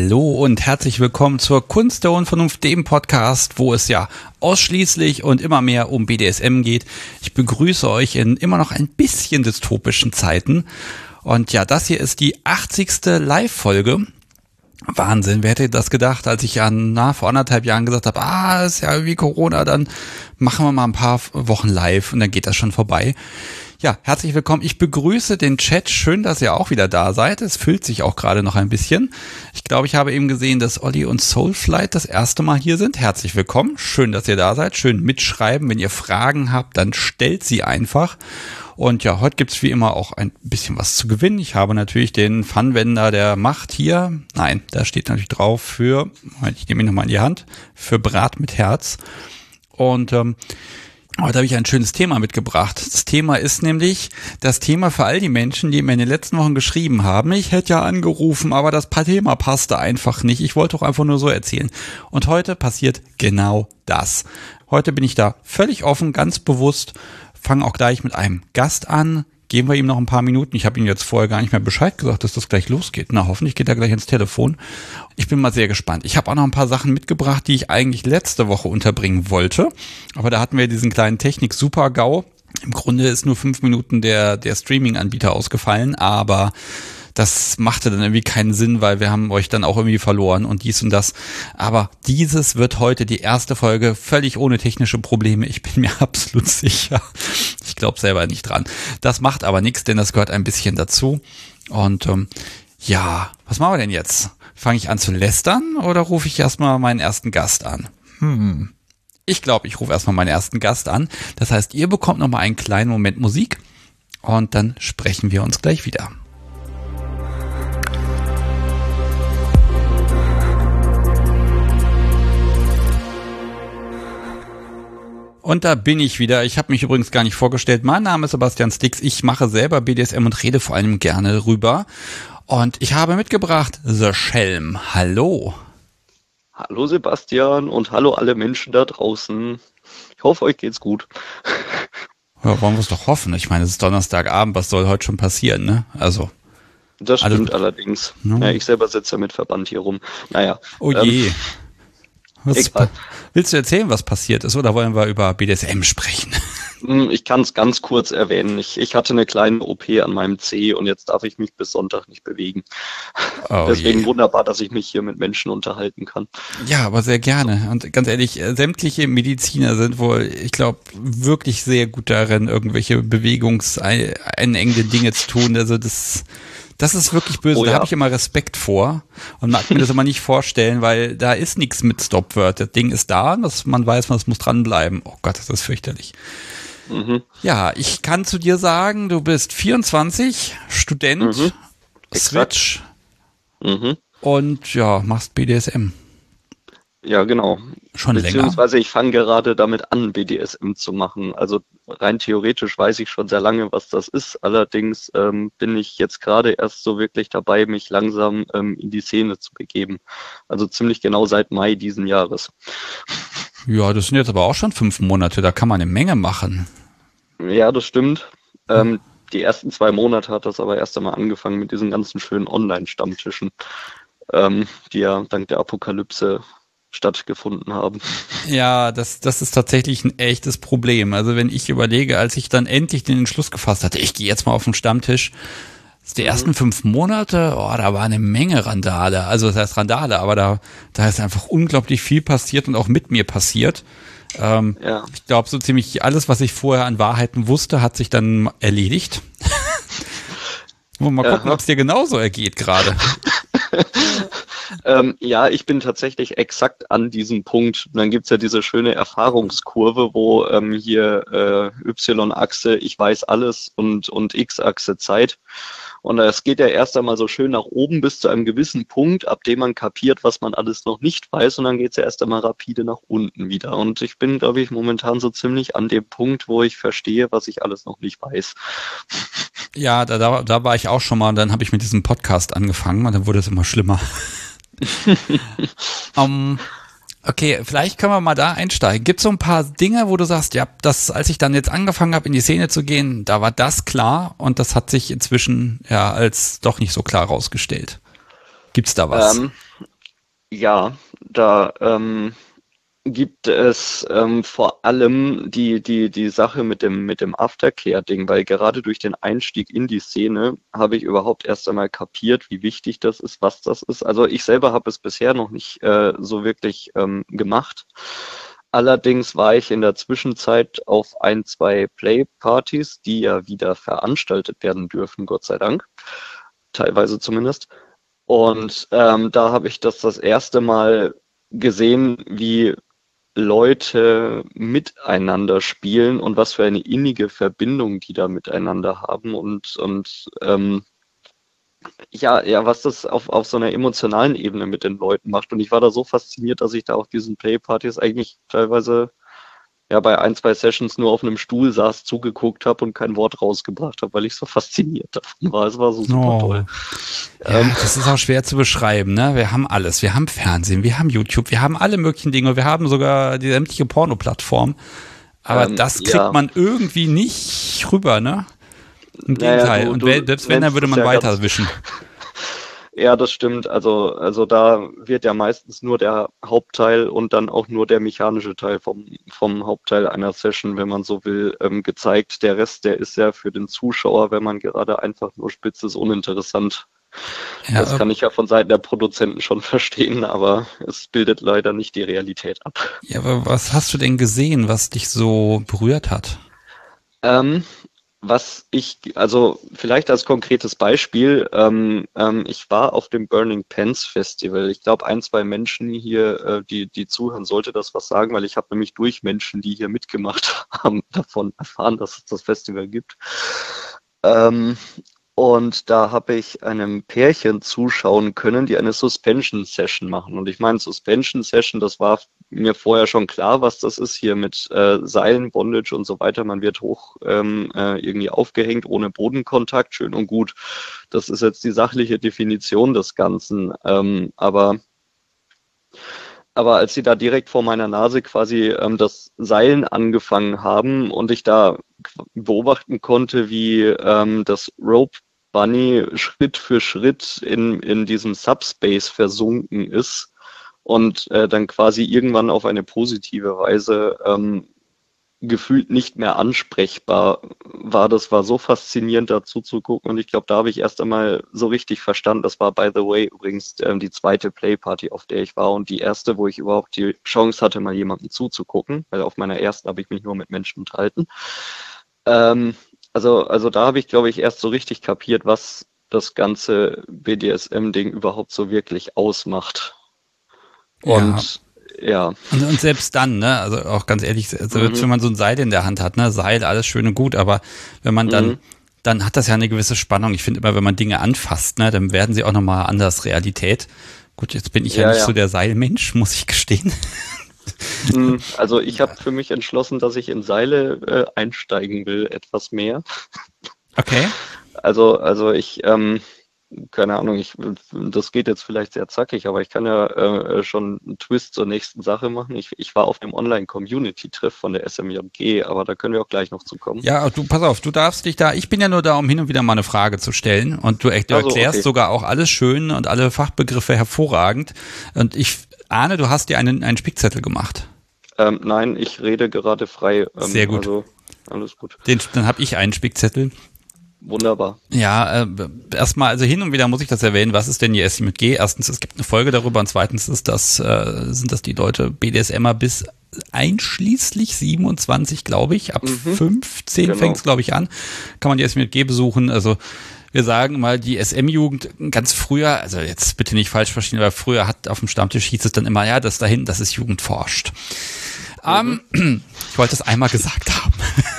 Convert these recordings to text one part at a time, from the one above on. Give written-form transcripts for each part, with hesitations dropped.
Hallo und herzlich willkommen zur Kunst der Unvernunft, dem Podcast, wo es ja ausschließlich und immer mehr um BDSM geht. Ich begrüße euch in immer noch ein bisschen dystopischen Zeiten. Und ja, das hier ist die 80. Live-Folge. Wahnsinn, wer hätte das gedacht, als ich vor 1,5 Jahren gesagt habe, ist ja irgendwie Corona, dann machen wir mal ein paar Wochen live und dann geht das schon vorbei. Ja, herzlich willkommen. Ich begrüße den Chat. Schön, dass ihr auch wieder da seid. Es füllt sich auch gerade noch ein bisschen. Ich glaube, ich habe eben gesehen, dass Olli und Soulflight das erste Mal hier sind. Herzlich willkommen. Schön, dass ihr da seid. Schön mitschreiben. Wenn ihr Fragen habt, dann stellt sie einfach. Und ja, heute gibt's wie immer auch ein bisschen was zu gewinnen. Ich habe natürlich den Funwender der Macht hier. Nein, da steht natürlich drauf ich nehme ihn nochmal in die Hand, für Brat mit Herz. Und heute habe ich ein schönes Thema mitgebracht. Das Thema ist nämlich das Thema für all die Menschen, die mir in den letzten Wochen geschrieben haben. Ich hätte ja angerufen, aber das Thema passte einfach nicht. Ich wollte doch einfach nur so erzählen. Und heute passiert genau das. Heute bin ich da völlig offen, ganz bewusst. Fange auch gleich mit einem Gast an. Geben wir ihm noch ein paar Minuten. Ich habe ihm jetzt vorher gar nicht mehr Bescheid gesagt, dass das gleich losgeht. Na, hoffentlich geht er gleich ins Telefon. Ich bin mal sehr gespannt. Ich habe auch noch ein paar Sachen mitgebracht, die ich eigentlich letzte Woche unterbringen wollte. Aber da hatten wir diesen kleinen Technik-Super-GAU. Im Grunde ist nur 5 Minuten der Streaming-Anbieter ausgefallen, aber das machte dann irgendwie keinen Sinn, weil wir haben euch dann auch irgendwie verloren und dies und das. Aber dieses wird heute die erste Folge, völlig ohne technische Probleme. Ich bin mir absolut sicher. Ich glaube selber nicht dran. Das macht aber nichts, denn das gehört ein bisschen dazu. Und ja, was machen wir denn jetzt? Fange ich an zu lästern oder rufe ich erstmal meinen ersten Gast an? Ich glaube, ich rufe erstmal meinen ersten Gast an. Das heißt, ihr bekommt nochmal einen kleinen Moment Musik und dann sprechen wir uns gleich wieder. Und da bin ich wieder. Ich habe mich übrigens gar nicht vorgestellt. Mein Name ist Sebastian Stix. Ich mache selber BDSM und rede vor allem gerne rüber. Und ich habe mitgebracht The Schelm. Hallo. Hallo Sebastian und hallo alle Menschen da draußen. Ich hoffe, euch geht's gut. Ja, wollen wir es doch hoffen. Ich meine, es ist Donnerstagabend. Was soll heute schon passieren, ne? Also. Das stimmt allerdings. No. Ja, ich selber sitze ja mit Verband hier rum. Naja. Oh je. Willst du erzählen, was passiert ist, oder wollen wir über BDSM sprechen? Ich kann es ganz kurz erwähnen. Ich hatte eine kleine OP an meinem Zeh und jetzt darf ich mich bis Sonntag nicht bewegen. Oh, deswegen wunderbar, dass ich mich hier mit Menschen unterhalten kann. Ja, aber sehr gerne. Und ganz ehrlich, sämtliche Mediziner sind wohl, ich glaube, wirklich sehr gut darin, irgendwelche bewegungseinengende Dinge zu tun. Also das ist wirklich böse, da habe ich immer Respekt vor und mag mir das immer nicht vorstellen, weil da ist nichts mit Stopword. Das Ding ist da, man weiß, man muss dranbleiben. Oh Gott, das ist fürchterlich. Ja, ich kann zu dir sagen, du bist 24, Student, Switch und ja, machst BDSM. Ja, genau. Schon länger. Beziehungsweise ich fange gerade damit an, BDSM zu machen. Also rein theoretisch weiß ich schon sehr lange, was das ist. Allerdings bin ich jetzt gerade erst so wirklich dabei, mich langsam in die Szene zu begeben. Also ziemlich genau seit Mai diesen Jahres. Ja, das sind jetzt aber auch schon 5 Monate. Da kann man eine Menge machen. Ja, das stimmt. Die ersten 2 Monate hat das aber erst einmal angefangen mit diesen ganzen schönen Online-Stammtischen, die ja dank der Apokalypse stattgefunden haben. Ja, das ist tatsächlich ein echtes Problem. Also wenn ich überlege, als ich dann endlich den Entschluss gefasst hatte, ich gehe jetzt mal auf den Stammtisch, die ersten 5 Monate, da war eine Menge Randale. Also das heißt Randale, aber da ist einfach unglaublich viel passiert und auch mit mir passiert. Ich glaube, so ziemlich alles, was ich vorher an Wahrheiten wusste, hat sich dann erledigt. Mal gucken, ob es dir genauso ergeht gerade. Ja, ich bin tatsächlich exakt an diesem Punkt. Und dann gibt's ja diese schöne Erfahrungskurve, wo hier Y-Achse, ich weiß alles und X-Achse Zeit. Und es geht ja erst einmal so schön nach oben bis zu einem gewissen Punkt, ab dem man kapiert, was man alles noch nicht weiß. Und dann geht's ja erst einmal rapide nach unten wieder. Und ich bin, glaube ich, momentan so ziemlich an dem Punkt, wo ich verstehe, was ich alles noch nicht weiß. Ja, da war ich auch schon mal und dann habe ich mit diesem Podcast angefangen und dann wurde es immer schlimmer. Okay, vielleicht können wir mal da einsteigen. Gibt es so ein paar Dinge, wo du sagst, ja, als ich dann jetzt angefangen habe, in die Szene zu gehen, da war das klar und das hat sich inzwischen ja als doch nicht so klar rausgestellt. Gibt's da was? Ja, da gibt es vor allem die Sache mit dem Aftercare-Ding, weil gerade durch den Einstieg in die Szene habe ich überhaupt erst einmal kapiert, wie wichtig das ist, was das ist. Also ich selber habe es bisher noch nicht so wirklich gemacht. Allerdings war ich in der Zwischenzeit auf ein, zwei Play-Partys, die ja wieder veranstaltet werden dürfen, Gott sei Dank, teilweise zumindest. Und da habe ich das erste Mal gesehen, wie Leute miteinander spielen und was für eine innige Verbindung die da miteinander haben und ja, was das auf so einer emotionalen Ebene mit den Leuten macht. Und ich war da so fasziniert, dass ich da auf diesen Playpartys eigentlich teilweise ja bei ein, zwei Sessions nur auf einem Stuhl saß, zugeguckt habe und kein Wort rausgebracht habe, weil ich so fasziniert davon war. Es war so super toll. Oh. Ja, das ist auch schwer zu beschreiben, ne? Wir haben alles. Wir haben Fernsehen, wir haben YouTube, wir haben alle möglichen Dinge, wir haben sogar die sämtliche Porno-Plattform. Aber das kriegt Ja, man irgendwie nicht rüber, ne? Im naja, Gegenteil. Und du selbst wenn, dann nennst würde es man ja ganz. weiterwischen. Ja, das stimmt. Also da wird ja meistens nur der Hauptteil und dann auch nur der mechanische Teil vom Hauptteil einer Session, wenn man so will, gezeigt. Der Rest, der ist ja für den Zuschauer, wenn man gerade einfach nur spitzt, ist, uninteressant. Ja, Das kann ich ja von Seiten der Produzenten schon verstehen, aber es bildet leider nicht die Realität ab. ja, aber was hast du denn gesehen, was dich so berührt hat? Ähm, also vielleicht als konkretes Beispiel, ich war auf dem Burning Pants Festival. Ich glaube, ein, zwei Menschen hier, die zuhören, sollte das was sagen, weil ich habe nämlich durch Menschen, die hier mitgemacht haben, davon erfahren, dass es das Festival gibt. Ähm, und da habe ich einem Pärchen zuschauen können, die eine Suspension Session machen. Und ich meine, Suspension Session, das war mir vorher schon klar, was das ist hier mit Seilen, Bondage und so weiter. Man wird hoch irgendwie aufgehängt, ohne Bodenkontakt, schön und gut. Das ist jetzt die sachliche Definition des Ganzen. Aber als sie da direkt vor meiner Nase quasi das Seilen angefangen haben und ich da beobachten konnte, wie das Rope Bunny Schritt für Schritt in diesem Subspace versunken ist und dann quasi irgendwann auf eine positive Weise gefühlt nicht mehr ansprechbar war. Das war so faszinierend dazu zu gucken und ich glaube, da habe ich erst einmal so richtig verstanden. Das war, by the way, übrigens die zweite Playparty, auf der ich war und die erste, wo ich überhaupt die Chance hatte, mal jemandem zuzugucken, weil auf meiner ersten habe ich mich nur mit Menschen unterhalten. Ähm, also da habe ich, glaube ich, erst so richtig kapiert, was das ganze BDSM-Ding überhaupt so wirklich ausmacht. Ja. Und ja, Und selbst dann, ne, also auch ganz ehrlich, selbst mhm, wenn man so ein Seil in der Hand hat, ne, Seil, alles schön und gut, aber wenn man mhm, dann hat das ja eine gewisse Spannung. Ich finde immer, wenn man Dinge anfasst, ne, dann werden sie auch nochmal anders Realität. Gut, jetzt bin ich ja ja, nicht so ja. der Seilmensch, muss ich gestehen. Also ich habe für mich entschlossen, dass ich in Seile einsteigen will, etwas mehr. Okay. Also ich, keine Ahnung, das geht jetzt vielleicht sehr zackig, aber ich kann ja schon einen Twist zur nächsten Sache machen. Ich war auf dem Online-Community-Treff von der SMJG, aber da können wir auch gleich noch zukommen. Ja, du, pass auf, du darfst dich da, ich bin ja nur da, um hin und wieder mal eine Frage zu stellen und du Also, erklärst okay. sogar auch alles schön und alle Fachbegriffe hervorragend und ich ahne, du hast dir einen Spickzettel gemacht. Nein, ich rede gerade frei, Sehr gut. also alles gut. Dann habe ich einen Spickzettel. Wunderbar. Ja, erstmal, also hin und wieder muss ich das erwähnen, was ist denn die SMG? Erstens, es gibt eine Folge darüber und zweitens sind das die Leute BDSMer bis einschließlich 27, glaube ich. Ab Mhm, 15 fängt genau. es, glaube ich, an. Kann man die SMG besuchen. Also wir sagen mal, die SM-Jugend ganz früher, also jetzt bitte nicht falsch verstehen, aber früher hat auf dem Stammtisch hieß es dann immer, ja, das da hinten, das ist Jugend forscht. Mhm. Ich wollte es einmal gesagt haben.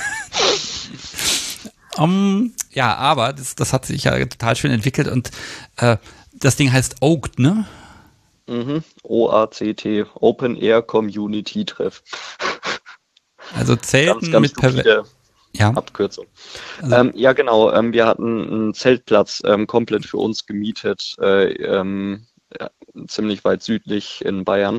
Ja, aber das hat sich ja total schön entwickelt und das Ding heißt Oaked, ne? Mhm. OACT, Open Air Community Treff. Also Ganz, Zelten ganz mit stupide ja, Abkürzung. also Ja, genau. Wir hatten einen Zeltplatz komplett für uns gemietet, ja, ziemlich weit südlich in Bayern.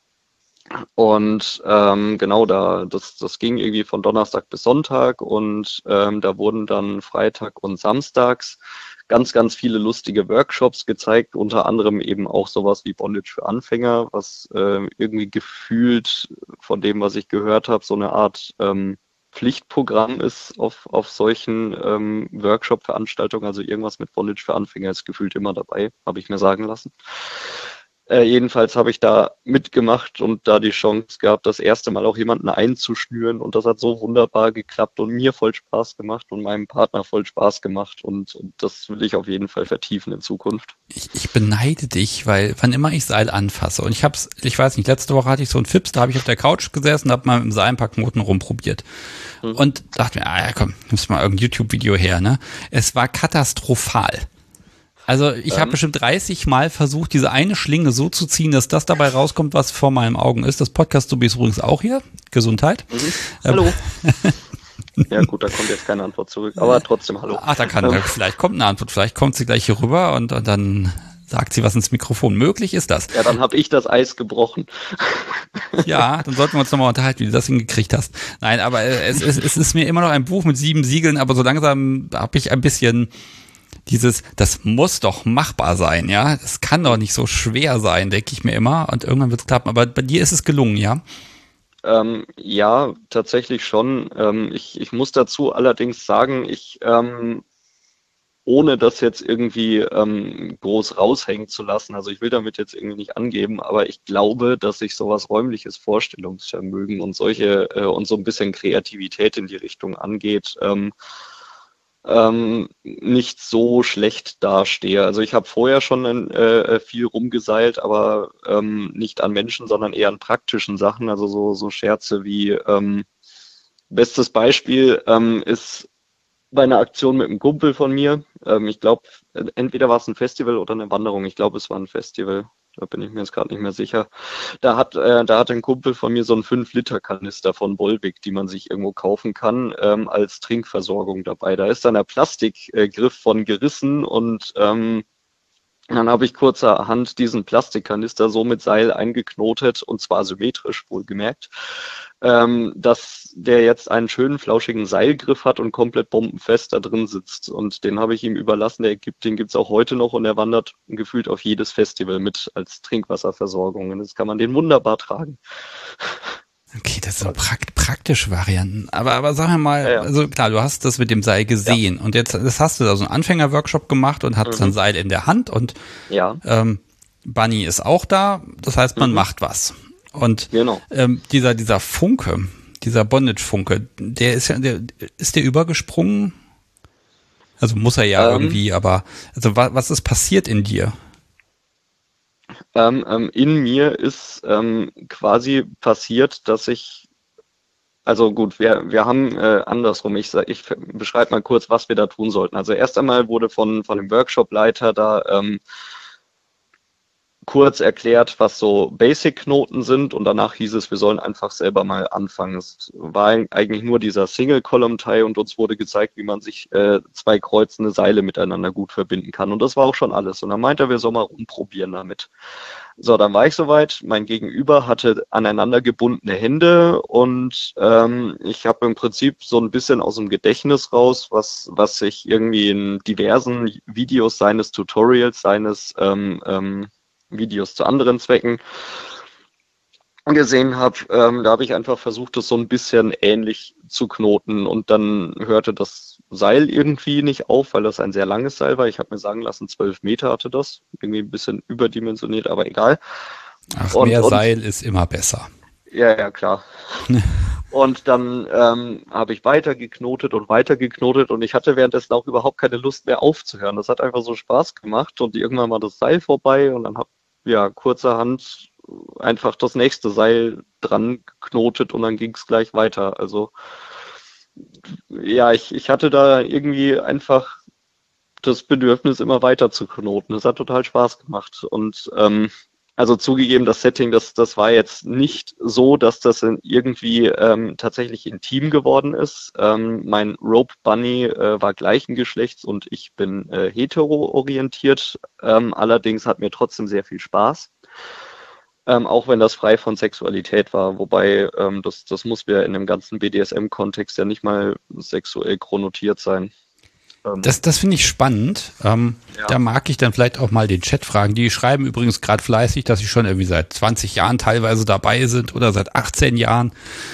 Und genau das ging irgendwie von Donnerstag bis Sonntag und da wurden dann Freitag und Samstags ganz, ganz viele lustige Workshops gezeigt, unter anderem eben auch sowas wie Bondage für Anfänger, was irgendwie gefühlt von dem, was ich gehört habe, so eine Art Pflichtprogramm ist auf solchen Workshop-Veranstaltungen. Also irgendwas mit Bondage für Anfänger ist gefühlt immer dabei, habe ich mir sagen lassen. Jedenfalls habe ich da mitgemacht und da die Chance gehabt, das erste Mal auch jemanden einzuschnüren, und das hat so wunderbar geklappt und mir voll Spaß gemacht und meinem Partner voll Spaß gemacht, und das will ich auf jeden Fall vertiefen in Zukunft. Ich beneide dich, weil wann immer ich Seil anfasse und ich weiß nicht, letzte Woche hatte ich so einen Fips, da habe ich auf der Couch gesessen und habe mal mit dem Seil ein paar Knoten rumprobiert und dachte mir, ja komm, nimmst mal irgendein YouTube-Video her, ne? Es war katastrophal. Also ich habe bestimmt 30 Mal versucht, diese eine Schlinge so zu ziehen, dass das dabei rauskommt, was vor meinen Augen ist. Das Podcast-Subi ist übrigens auch hier. Gesundheit. Hallo. Ja gut, da kommt jetzt keine Antwort zurück, aber trotzdem hallo. Ach, vielleicht kommt eine Antwort, vielleicht kommt sie gleich hier rüber und dann sagt sie was ins Mikrofon. Möglich ist das. Ja, dann habe ich das Eis gebrochen. Ja, dann sollten wir uns nochmal unterhalten, wie du das hingekriegt hast. Nein, aber es ist mir immer noch ein Buch mit 7 Siegeln, aber so langsam habe ich ein bisschen das muss doch machbar sein, ja. Das kann doch nicht so schwer sein, denke ich mir immer. Und irgendwann wird es klappen. Aber bei dir ist es gelungen, ja? Ja, tatsächlich schon. Ich muss dazu allerdings sagen, ohne das jetzt irgendwie groß raushängen zu lassen, also ich will damit jetzt irgendwie nicht angeben, aber ich glaube, dass ich sowas räumliches Vorstellungsvermögen und solche und so ein bisschen Kreativität in die Richtung angeht, nicht so schlecht dastehe. Also ich habe vorher schon viel rumgeseilt, aber nicht an Menschen, sondern eher an praktischen Sachen. Also so Scherze wie bestes Beispiel ist bei einer Aktion mit einem Kumpel von mir. Ich glaube, entweder war es ein Festival oder eine Wanderung. Ich glaube, es war ein Festival. Da bin ich mir jetzt gerade nicht mehr sicher. Da hat ein Kumpel von mir so einen 5-Liter-Kanister von Volvic, die man sich irgendwo kaufen kann, als Trinkversorgung dabei. Da ist dann der Plastikgriff von gerissen, und dann habe ich kurzerhand diesen Plastikkanister so mit Seil eingeknotet, und zwar symmetrisch, wohlgemerkt, dass der jetzt einen schönen, flauschigen Seilgriff hat und komplett bombenfest da drin sitzt. Und den habe ich ihm überlassen. Den gibt's auch heute noch, und er wandert gefühlt auf jedes Festival mit als Trinkwasserversorgung. Und jetzt kann man den wunderbar tragen. Okay, das sind praktische Varianten. Aber sag mir mal, also klar, du hast das mit dem Seil gesehen, und jetzt hast du da so einen Anfänger-Workshop gemacht und hast ein Seil in der Hand, und Bunny ist auch da. Das heißt, man macht was. Und genau. Dieser Funke, dieser Bondage-Funke, ist der übergesprungen? Also muss er ja irgendwie, aber also was ist passiert in dir? In mir ist quasi passiert, dass also gut, wir haben andersrum, ich beschreibe mal kurz, was wir da tun sollten. Also erst einmal wurde von dem Workshop-Leiter da kurz erklärt, was so Basic-Knoten sind, und danach hieß es, wir sollen einfach selber mal anfangen. Es war eigentlich nur dieser Single-Column-Tie, und uns wurde gezeigt, wie man sich 2 kreuzende Seile miteinander gut verbinden kann, und das war auch schon alles. Und dann meinte er, wir sollen mal rumprobieren damit. So, dann war ich soweit. Mein Gegenüber hatte aneinander gebundene Hände, und ich habe im Prinzip so ein bisschen aus dem Gedächtnis raus, was ich irgendwie in diversen Videos seines Tutorials, seines Videos zu anderen Zwecken gesehen habe. Da habe ich einfach versucht, das so ein bisschen ähnlich zu knoten, und dann hörte das Seil irgendwie nicht auf, weil das ein sehr langes Seil war. Ich habe mir sagen lassen, 12 Meter hatte das. Irgendwie ein bisschen überdimensioniert, aber egal. Ach, mehr Seil ist immer besser. Ja, klar. Und dann habe ich weiter geknotet, und ich hatte währenddessen auch überhaupt keine Lust mehr aufzuhören. Das hat einfach so Spaß gemacht, und irgendwann war das Seil vorbei, und dann habe kurzerhand einfach das nächste Seil dran geknotet, und dann ging es gleich weiter. Also ja, ich hatte da irgendwie einfach das Bedürfnis, immer weiter zu knoten. Das hat total Spaß gemacht. Und also zugegeben, das Setting, das war jetzt nicht so, dass das irgendwie tatsächlich intim geworden ist. Mein Rope Bunny war gleichen Geschlechts, und ich bin hetero-orientiert. Allerdings hat mir trotzdem sehr viel Spaß. Auch wenn das frei von Sexualität war, wobei das muss ja in dem ganzen BDSM-Kontext ja nicht mal sexuell konnotiert sein. Das finde ich spannend. Da mag ich dann vielleicht auch mal den Chat fragen. Die schreiben übrigens gerade fleißig, dass sie schon irgendwie seit 20 Jahren teilweise dabei sind oder seit 18 Jahren.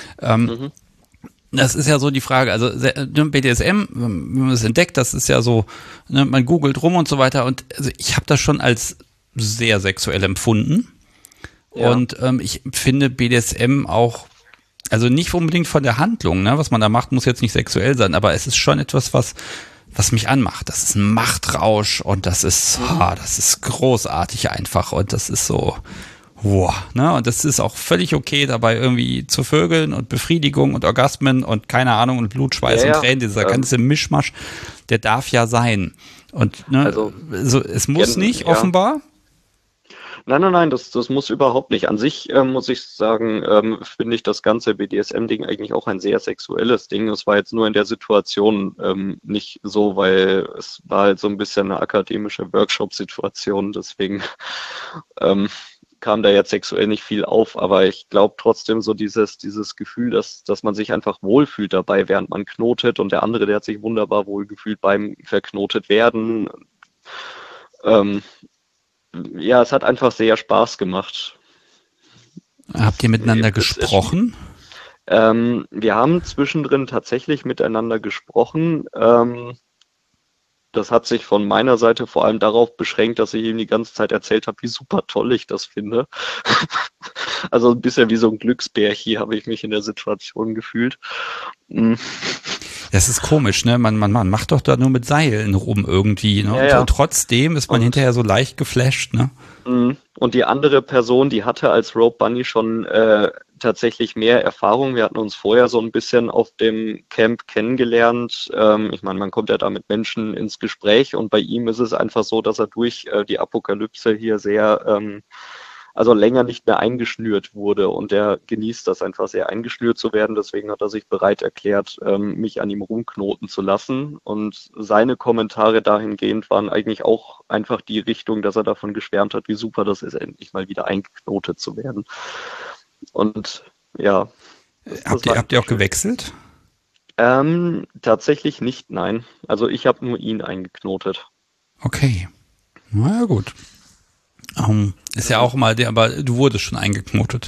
Das ist ja so die Frage, also BDSM, wenn man es entdeckt, das ist ja so, ne, man googelt rum und so weiter und also ich habe das schon als sehr sexuell empfunden und ich finde BDSM auch, also nicht unbedingt von der Handlung, ne, was man da macht, muss jetzt nicht sexuell sein, aber es ist schon etwas, was mich anmacht. Das ist ein Machtrausch und das ist großartig einfach und das ist so, wow, ne? Und das ist auch völlig okay, dabei irgendwie zu vögeln und Befriedigung und Orgasmen und keine Ahnung und Blut, Schweiß und Tränen, dieser ganze Mischmasch, der darf ja sein. Und ne, also es muss nicht offenbar. Nein, das muss überhaupt nicht. An sich muss ich sagen, finde ich das ganze BDSM-Ding eigentlich auch ein sehr sexuelles Ding. Es war jetzt nur in der Situation nicht so, weil es war halt so ein bisschen eine akademische Workshop-Situation, deswegen kam da jetzt sexuell nicht viel auf, aber ich glaube trotzdem so dieses Gefühl, dass man sich einfach wohlfühlt dabei, während man knotet und der andere, der hat sich wunderbar wohlgefühlt beim verknotet werden. Ja, es hat einfach sehr Spaß gemacht. Habt ihr miteinander gesprochen? Wir haben zwischendrin tatsächlich miteinander gesprochen. Das hat sich von meiner Seite vor allem darauf beschränkt, dass ich ihm die ganze Zeit erzählt habe, wie super toll ich das finde. Also ein bisschen wie so ein Glücksbärchen habe ich mich in der Situation gefühlt. Das ist komisch, ne? Man macht doch da nur mit Seilen rum irgendwie, ne? Ja. Und trotzdem ist man hinterher so leicht geflasht, ne? Und die andere Person, die hatte als Rope Bunny schon tatsächlich mehr Erfahrung. Wir hatten uns vorher so ein bisschen auf dem Camp kennengelernt. Ich meine, man kommt ja da mit Menschen ins Gespräch und bei ihm ist es einfach so, dass er durch die Apokalypse hier sehr, also länger nicht mehr eingeschnürt wurde und er genießt das einfach sehr eingeschnürt zu werden. Deswegen hat er sich bereit erklärt, mich an ihm rumknoten zu lassen. Und seine Kommentare dahingehend waren eigentlich auch einfach die Richtung, dass er davon geschwärmt hat, wie super das ist, endlich mal wieder eingeknotet zu werden. Und ja. Habt ihr auch gewechselt? Tatsächlich nicht, nein. Also ich habe nur ihn eingeknotet. Okay. Na ja, gut. Ist ja auch mal aber du wurdest schon eingeknotet.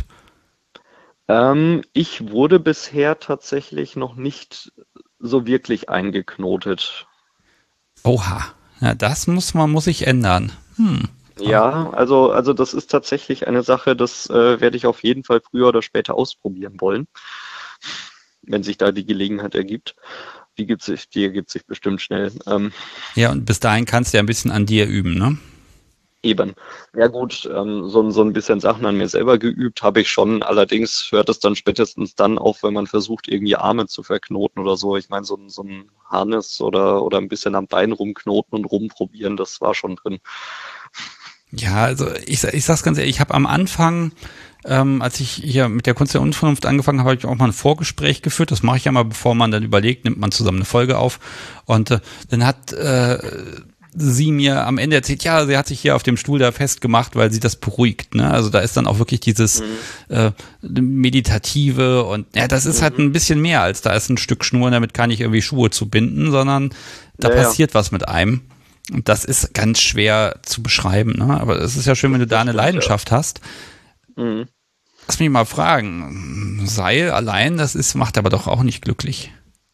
Ich wurde bisher tatsächlich noch nicht so wirklich eingeknotet. Oha. Ja, das muss sich ändern. Ja, also das ist tatsächlich eine Sache, das werde ich auf jeden Fall früher oder später ausprobieren wollen, wenn sich da die Gelegenheit ergibt. Die ergibt sich bestimmt schnell. Ja, und bis dahin kannst du ja ein bisschen an dir üben, ne? Eben. Ja gut, so ein bisschen Sachen an mir selber geübt habe ich schon. Allerdings hört es dann spätestens dann auf, wenn man versucht, irgendwie Arme zu verknoten oder so. Ich meine, so ein Harness oder ein bisschen am Bein rumknoten und rumprobieren, das war schon drin. Ja, also ich sag's ganz ehrlich, ich habe am Anfang, als ich hier mit der Kunst der Unvernunft angefangen habe, habe ich auch mal ein Vorgespräch geführt. Das mache ich ja mal, bevor man dann überlegt, nimmt man zusammen eine Folge auf. Und dann hat sie mir am Ende erzählt, ja, sie hat sich hier auf dem Stuhl da festgemacht, weil sie das beruhigt, ne? Also da ist dann auch wirklich dieses Meditative und ja, das ist halt ein bisschen mehr als da ist ein Stück Schnur, damit kann ich irgendwie Schuhe zu binden, sondern da passiert was mit einem. Und das ist ganz schwer zu beschreiben, ne? Aber es ist ja schön, wenn du da eine Leidenschaft hast. Lass mich mal fragen, Seil allein, macht aber doch auch nicht glücklich.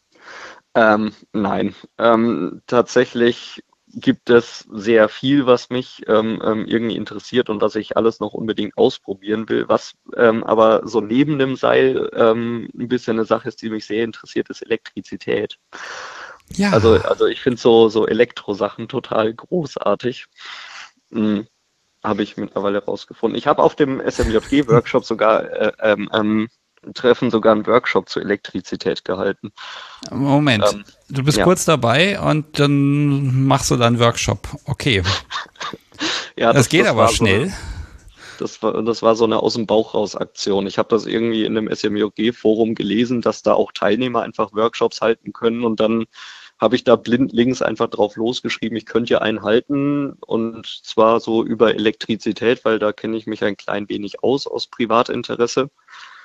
Nein, tatsächlich gibt es sehr viel, was mich irgendwie interessiert und was ich alles noch unbedingt ausprobieren will. Was aber so neben dem Seil ein bisschen eine Sache ist, die mich sehr interessiert, ist Elektrizität. Ja. Also ich finde so Elektrosachen total großartig. Habe ich mittlerweile rausgefunden. Ich habe auf dem SMJG-Workshop sogar Treffen sogar einen Workshop zur Elektrizität gehalten. Moment, du bist kurz dabei und dann machst du dann einen Workshop. Okay. Ja, das geht aber schnell. Das war so eine aus dem Bauch raus Aktion. Ich habe das irgendwie in einem SMJG-Forum gelesen, dass da auch Teilnehmer einfach Workshops halten können und dann habe ich da blindlings einfach drauf losgeschrieben, ich könnte ja einen halten und zwar so über Elektrizität, weil da kenne ich mich ein klein wenig aus Privatinteresse.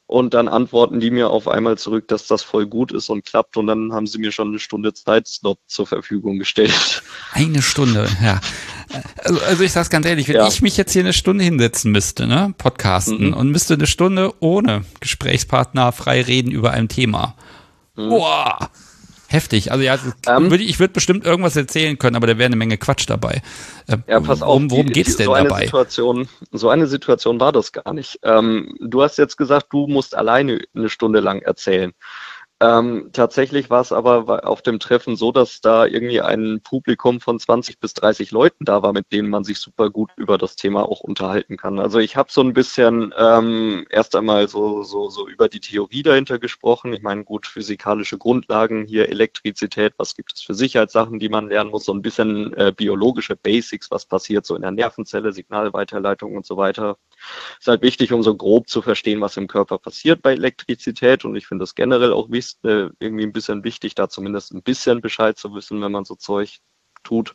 Und dann antworten die mir auf einmal zurück, dass das voll gut ist und klappt. Und dann haben sie mir schon eine Stunde Zeitslot zur Verfügung gestellt. Eine Stunde, ja. Also ich sag's ganz ehrlich, wenn ich mich jetzt hier eine Stunde hinsetzen müsste, ne, podcasten, und müsste eine Stunde ohne Gesprächspartner frei reden über ein Thema. Boah, heftig. Also ja, ich würde bestimmt irgendwas erzählen können, aber da wäre eine Menge Quatsch dabei. Ja, pass auf. Worum geht's denn dabei? So eine Situation war das gar nicht. Du hast jetzt gesagt, du musst alleine eine Stunde lang erzählen. Tatsächlich war es aber auf dem Treffen so, dass da irgendwie ein Publikum von 20 bis 30 Leuten da war, mit denen man sich super gut über das Thema auch unterhalten kann. Also ich habe so ein bisschen erst einmal so über die Theorie dahinter gesprochen. Ich meine, gut, physikalische Grundlagen, hier Elektrizität, was gibt es für Sicherheitssachen, die man lernen muss, so ein bisschen biologische Basics, was passiert so in der Nervenzelle, Signalweiterleitung und so weiter. Ist halt wichtig, um so grob zu verstehen, was im Körper passiert bei Elektrizität. Und ich finde das generell auch irgendwie ein bisschen wichtig, da zumindest ein bisschen Bescheid zu wissen, wenn man so Zeug tut.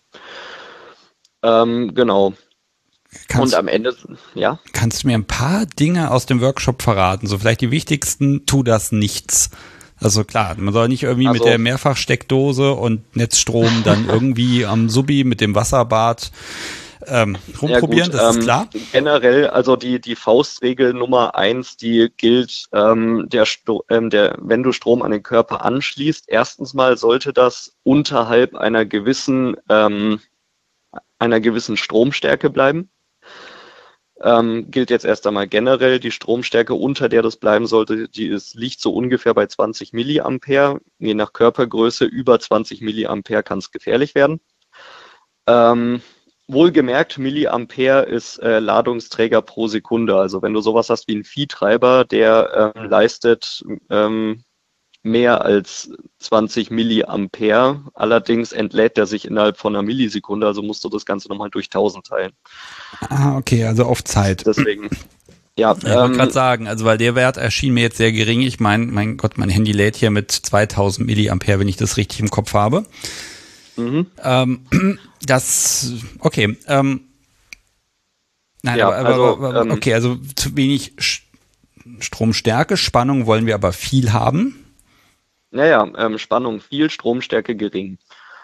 Genau. Und am Ende, ja. Kannst du mir ein paar Dinge aus dem Workshop verraten? So vielleicht die wichtigsten, tu das nichts. Also klar, man soll nicht irgendwie mit der Mehrfachsteckdose und Netzstrom dann irgendwie am Subi mit dem Wasserbad rumprobieren, ja, gut, das ist klar. Generell, also die Faustregel Nummer 1, die gilt, wenn du Strom an den Körper anschließt, erstens mal sollte das unterhalb einer gewissen Stromstärke bleiben. Gilt jetzt erst einmal generell, die Stromstärke, unter der das bleiben sollte, liegt so ungefähr bei 20 Milliampere. Je nach Körpergröße über 20 Milliampere kann es gefährlich werden. Wohlgemerkt, Milliampere ist Ladungsträger pro Sekunde. Also wenn du sowas hast wie einen Viehtreiber, der leistet mehr als 20 Milliampere. Allerdings entlädt er sich innerhalb von einer Millisekunde, also musst du das Ganze nochmal durch 1000 teilen. Ah, okay, also auf Zeit. Deswegen, ja. Ich wollte gerade sagen, also weil der Wert erschien mir jetzt sehr gering. Ich meine, mein Gott, mein Handy lädt hier mit 2000 Milliampere, wenn ich das richtig im Kopf habe. Okay. Nein, ja, aber okay, also zu wenig Stromstärke, Spannung wollen wir aber viel haben. Naja, Spannung viel, Stromstärke gering.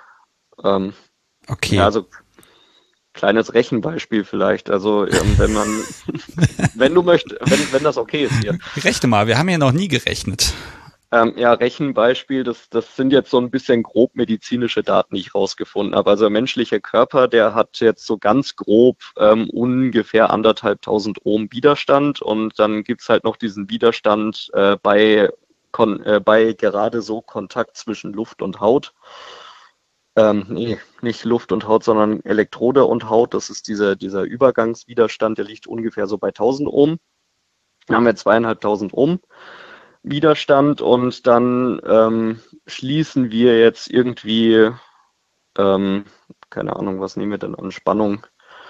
Okay. Ja, also kleines Rechenbeispiel vielleicht. Also wenn du möchtest, wenn das okay ist hier. Rechne mal, wir haben ja noch nie gerechnet. Ja, Rechenbeispiel, das sind jetzt so ein bisschen grob medizinische Daten, die ich rausgefunden habe. Also der menschliche Körper, der hat jetzt so ganz grob ungefähr 1500 Ohm Widerstand und dann gibt's halt noch diesen Widerstand bei gerade so Kontakt zwischen Luft und Haut. Nee, nicht Luft und Haut, sondern Elektrode und Haut. Das ist dieser Übergangswiderstand, der liegt ungefähr so bei 1000 Ohm. Dann haben wir 2500 Ohm Widerstand und dann schließen wir jetzt irgendwie, keine Ahnung, was nehmen wir denn an Spannung?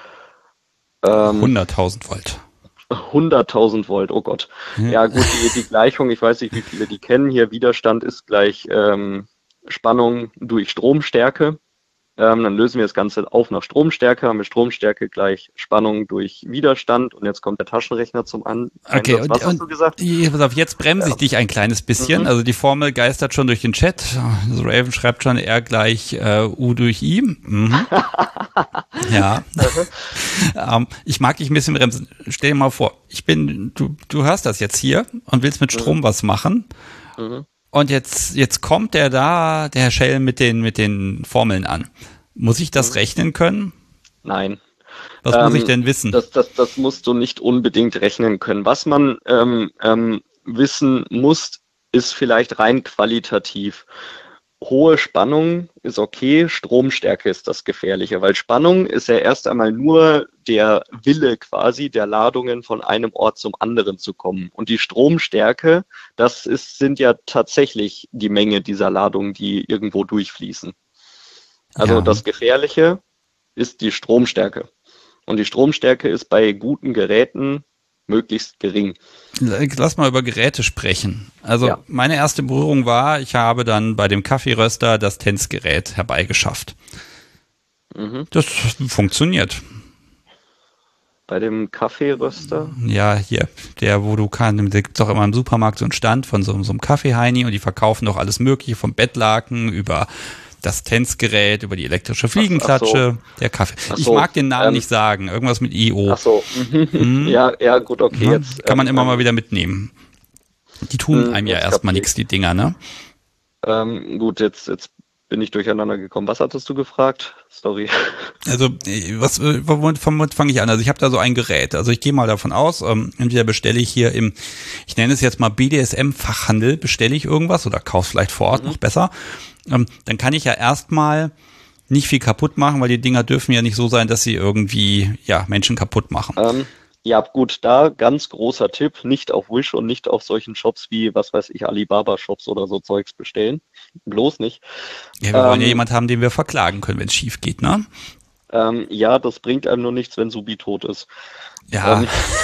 100.000 Volt. 100.000 Volt, oh Gott. Ja gut, die Gleichung, ich weiß nicht, wie viele die kennen hier, Widerstand ist gleich Spannung durch Stromstärke. Dann lösen wir das Ganze auf nach Stromstärke, haben wir Stromstärke gleich Spannung durch Widerstand und jetzt kommt der Taschenrechner zum Einsatz. Okay, was hast du gesagt? Pass auf, jetzt bremse ich dich ein kleines bisschen. Also die Formel geistert schon durch den Chat. Also Raven schreibt schon R gleich U durch I. Ja. Ich mag dich ein bisschen bremsen. Stell dir mal vor, du hörst das jetzt hier und willst mit Strom was machen. Und jetzt kommt der Herr Schell mit den Formeln an. Muss ich das rechnen können? Nein. Was muss ich denn wissen? Das musst du nicht unbedingt rechnen können. Was man wissen muss, ist vielleicht rein qualitativ. Hohe Spannung ist okay, Stromstärke ist das Gefährliche, weil Spannung ist ja erst einmal nur der Wille quasi der Ladungen von einem Ort zum anderen zu kommen. Und die Stromstärke, sind ja tatsächlich die Menge dieser Ladungen, die irgendwo durchfließen. Also das Gefährliche ist die Stromstärke. Und die Stromstärke ist bei guten Geräten möglichst gering. Lass mal über Geräte sprechen. Also meine erste Berührung war, ich habe dann bei dem Kaffeeröster das TENS-Gerät herbeigeschafft. Das funktioniert. Bei dem Kaffeeröster? Ja, hier, wo du kannst, da gibt's doch immer im Supermarkt so einen Stand von so einem Kaffeeheini und die verkaufen doch alles Mögliche, vom Bettlaken über das Tänzgerät, über die elektrische Fliegenklatsche, der Kaffee. Ich mag den Namen nicht sagen, irgendwas mit IO. Ach so, ja, gut, okay. Ja, Jetzt kann man immer mal wieder mitnehmen. Die tun einem ja erstmal nichts, die Dinger, ne? Gut, jetzt bin ich durcheinander gekommen. Was hattest du gefragt? Sorry. Also, womit fange ich an? Also ich habe da so ein Gerät. Also ich gehe mal davon aus, entweder bestelle ich hier ich nenne es jetzt mal BDSM-Fachhandel, bestelle ich irgendwas oder kaufe vielleicht vor Ort noch besser. Dann kann ich ja erstmal nicht viel kaputt machen, weil die Dinger dürfen ja nicht so sein, dass sie irgendwie Menschen kaputt machen. Ja, gut, da ganz großer Tipp, nicht auf Wish und nicht auf solchen Shops wie, was weiß ich, Alibaba-Shops oder so Zeugs bestellen. Bloß nicht. Ja, wir wollen ja jemanden haben, den wir verklagen können, wenn es schief geht, ne? Ja, das bringt einem nur nichts, wenn Subi tot ist. Ja.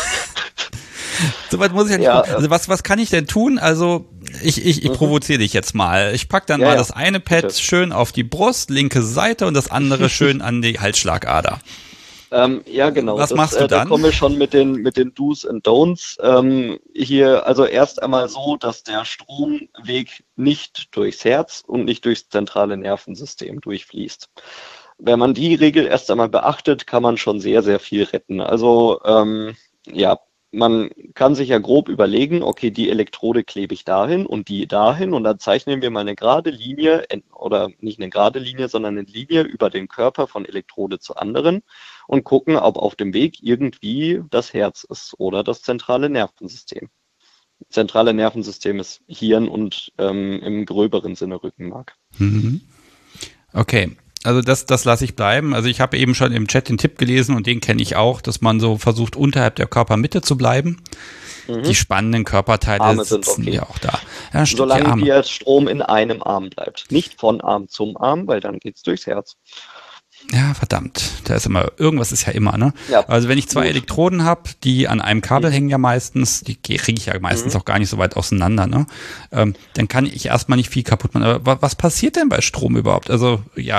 Soweit muss ich ja nicht kommen. Also was kann ich denn tun? Also ich provoziere dich jetzt mal. Ich pack dann mal das eine Pad schön auf die Brust, linke Seite und das andere schön an die Halsschlagader. Ja, genau. Was machst du dann? Da kommen wir schon mit den Do's and Don'ts. Hier, also erst einmal so, dass der Stromweg nicht durchs Herz und nicht durchs zentrale Nervensystem durchfließt. Wenn man die Regel erst einmal beachtet, kann man schon sehr, sehr viel retten. Also man kann sich ja grob überlegen, okay, die Elektrode klebe ich dahin und die dahin und dann zeichnen wir mal eine gerade Linie, oder nicht eine gerade Linie, sondern eine Linie über den Körper von Elektrode zu anderen und gucken, ob auf dem Weg irgendwie das Herz ist oder das zentrale Nervensystem. Zentrale Nervensystem ist Hirn und im gröberen Sinne Rückenmark. Okay. Also das lasse ich bleiben. Also ich habe eben schon im Chat den Tipp gelesen und den kenne ich auch, dass man so versucht, unterhalb der Körpermitte zu bleiben. Die spannenden Körperteile Arme sind sitzen okay. Ja auch da. Ja, solange der Strom in einem Arm bleibt. Nicht von Arm zum Arm, weil dann geht's durchs Herz. Ja, verdammt. Da ist irgendwas ist ja immer, ne? Ja, also wenn ich zwei Elektroden habe, die an einem Kabel hängen ja meistens, die kriege ich ja meistens auch gar nicht so weit auseinander, ne? Dann kann ich erstmal nicht viel kaputt machen. Aber was passiert denn bei Strom überhaupt? Also,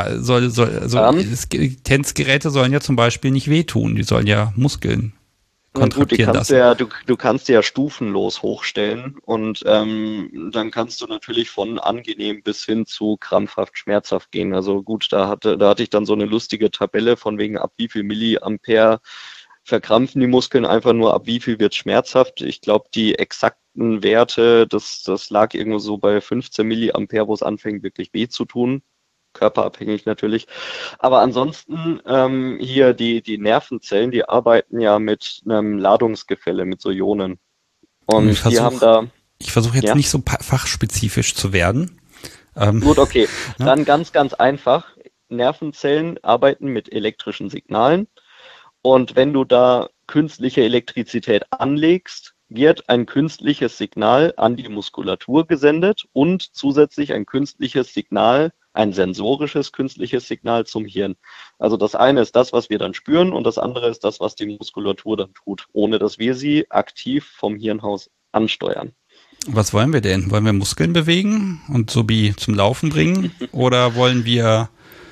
Tänzgeräte sollen ja zum Beispiel nicht wehtun, die sollen ja Muskeln kontraktieren lassen. Du kannst ja stufenlos hochstellen und dann kannst du natürlich von angenehm bis hin zu krampfhaft, schmerzhaft gehen. Also gut, da hatte ich dann so eine lustige Tabelle von wegen ab wie viel Milliampere verkrampfen die Muskeln, einfach nur ab wie viel wird schmerzhaft. Ich glaube, die exakten Werte, das lag irgendwo so bei 15 Milliampere, wo es anfängt wirklich weh zu tun. Körperabhängig natürlich. Aber ansonsten hier die Nervenzellen, die arbeiten ja mit einem Ladungsgefälle, mit so Ionen. Und ich versuche jetzt nicht so fachspezifisch zu werden. Gut, okay. Dann ganz, ganz einfach. Nervenzellen arbeiten mit elektrischen Signalen. Und wenn du da künstliche Elektrizität anlegst, wird ein künstliches Signal an die Muskulatur gesendet und zusätzlich ein künstliches Signal, ein sensorisches künstliches Signal zum Hirn. Also das eine ist das, was wir dann spüren und das andere ist das, was die Muskulatur dann tut, ohne dass wir sie aktiv vom Hirnhaus ansteuern. Was wollen wir denn? Wollen wir Muskeln bewegen und so wie zum Laufen bringen? Oder wollen wir,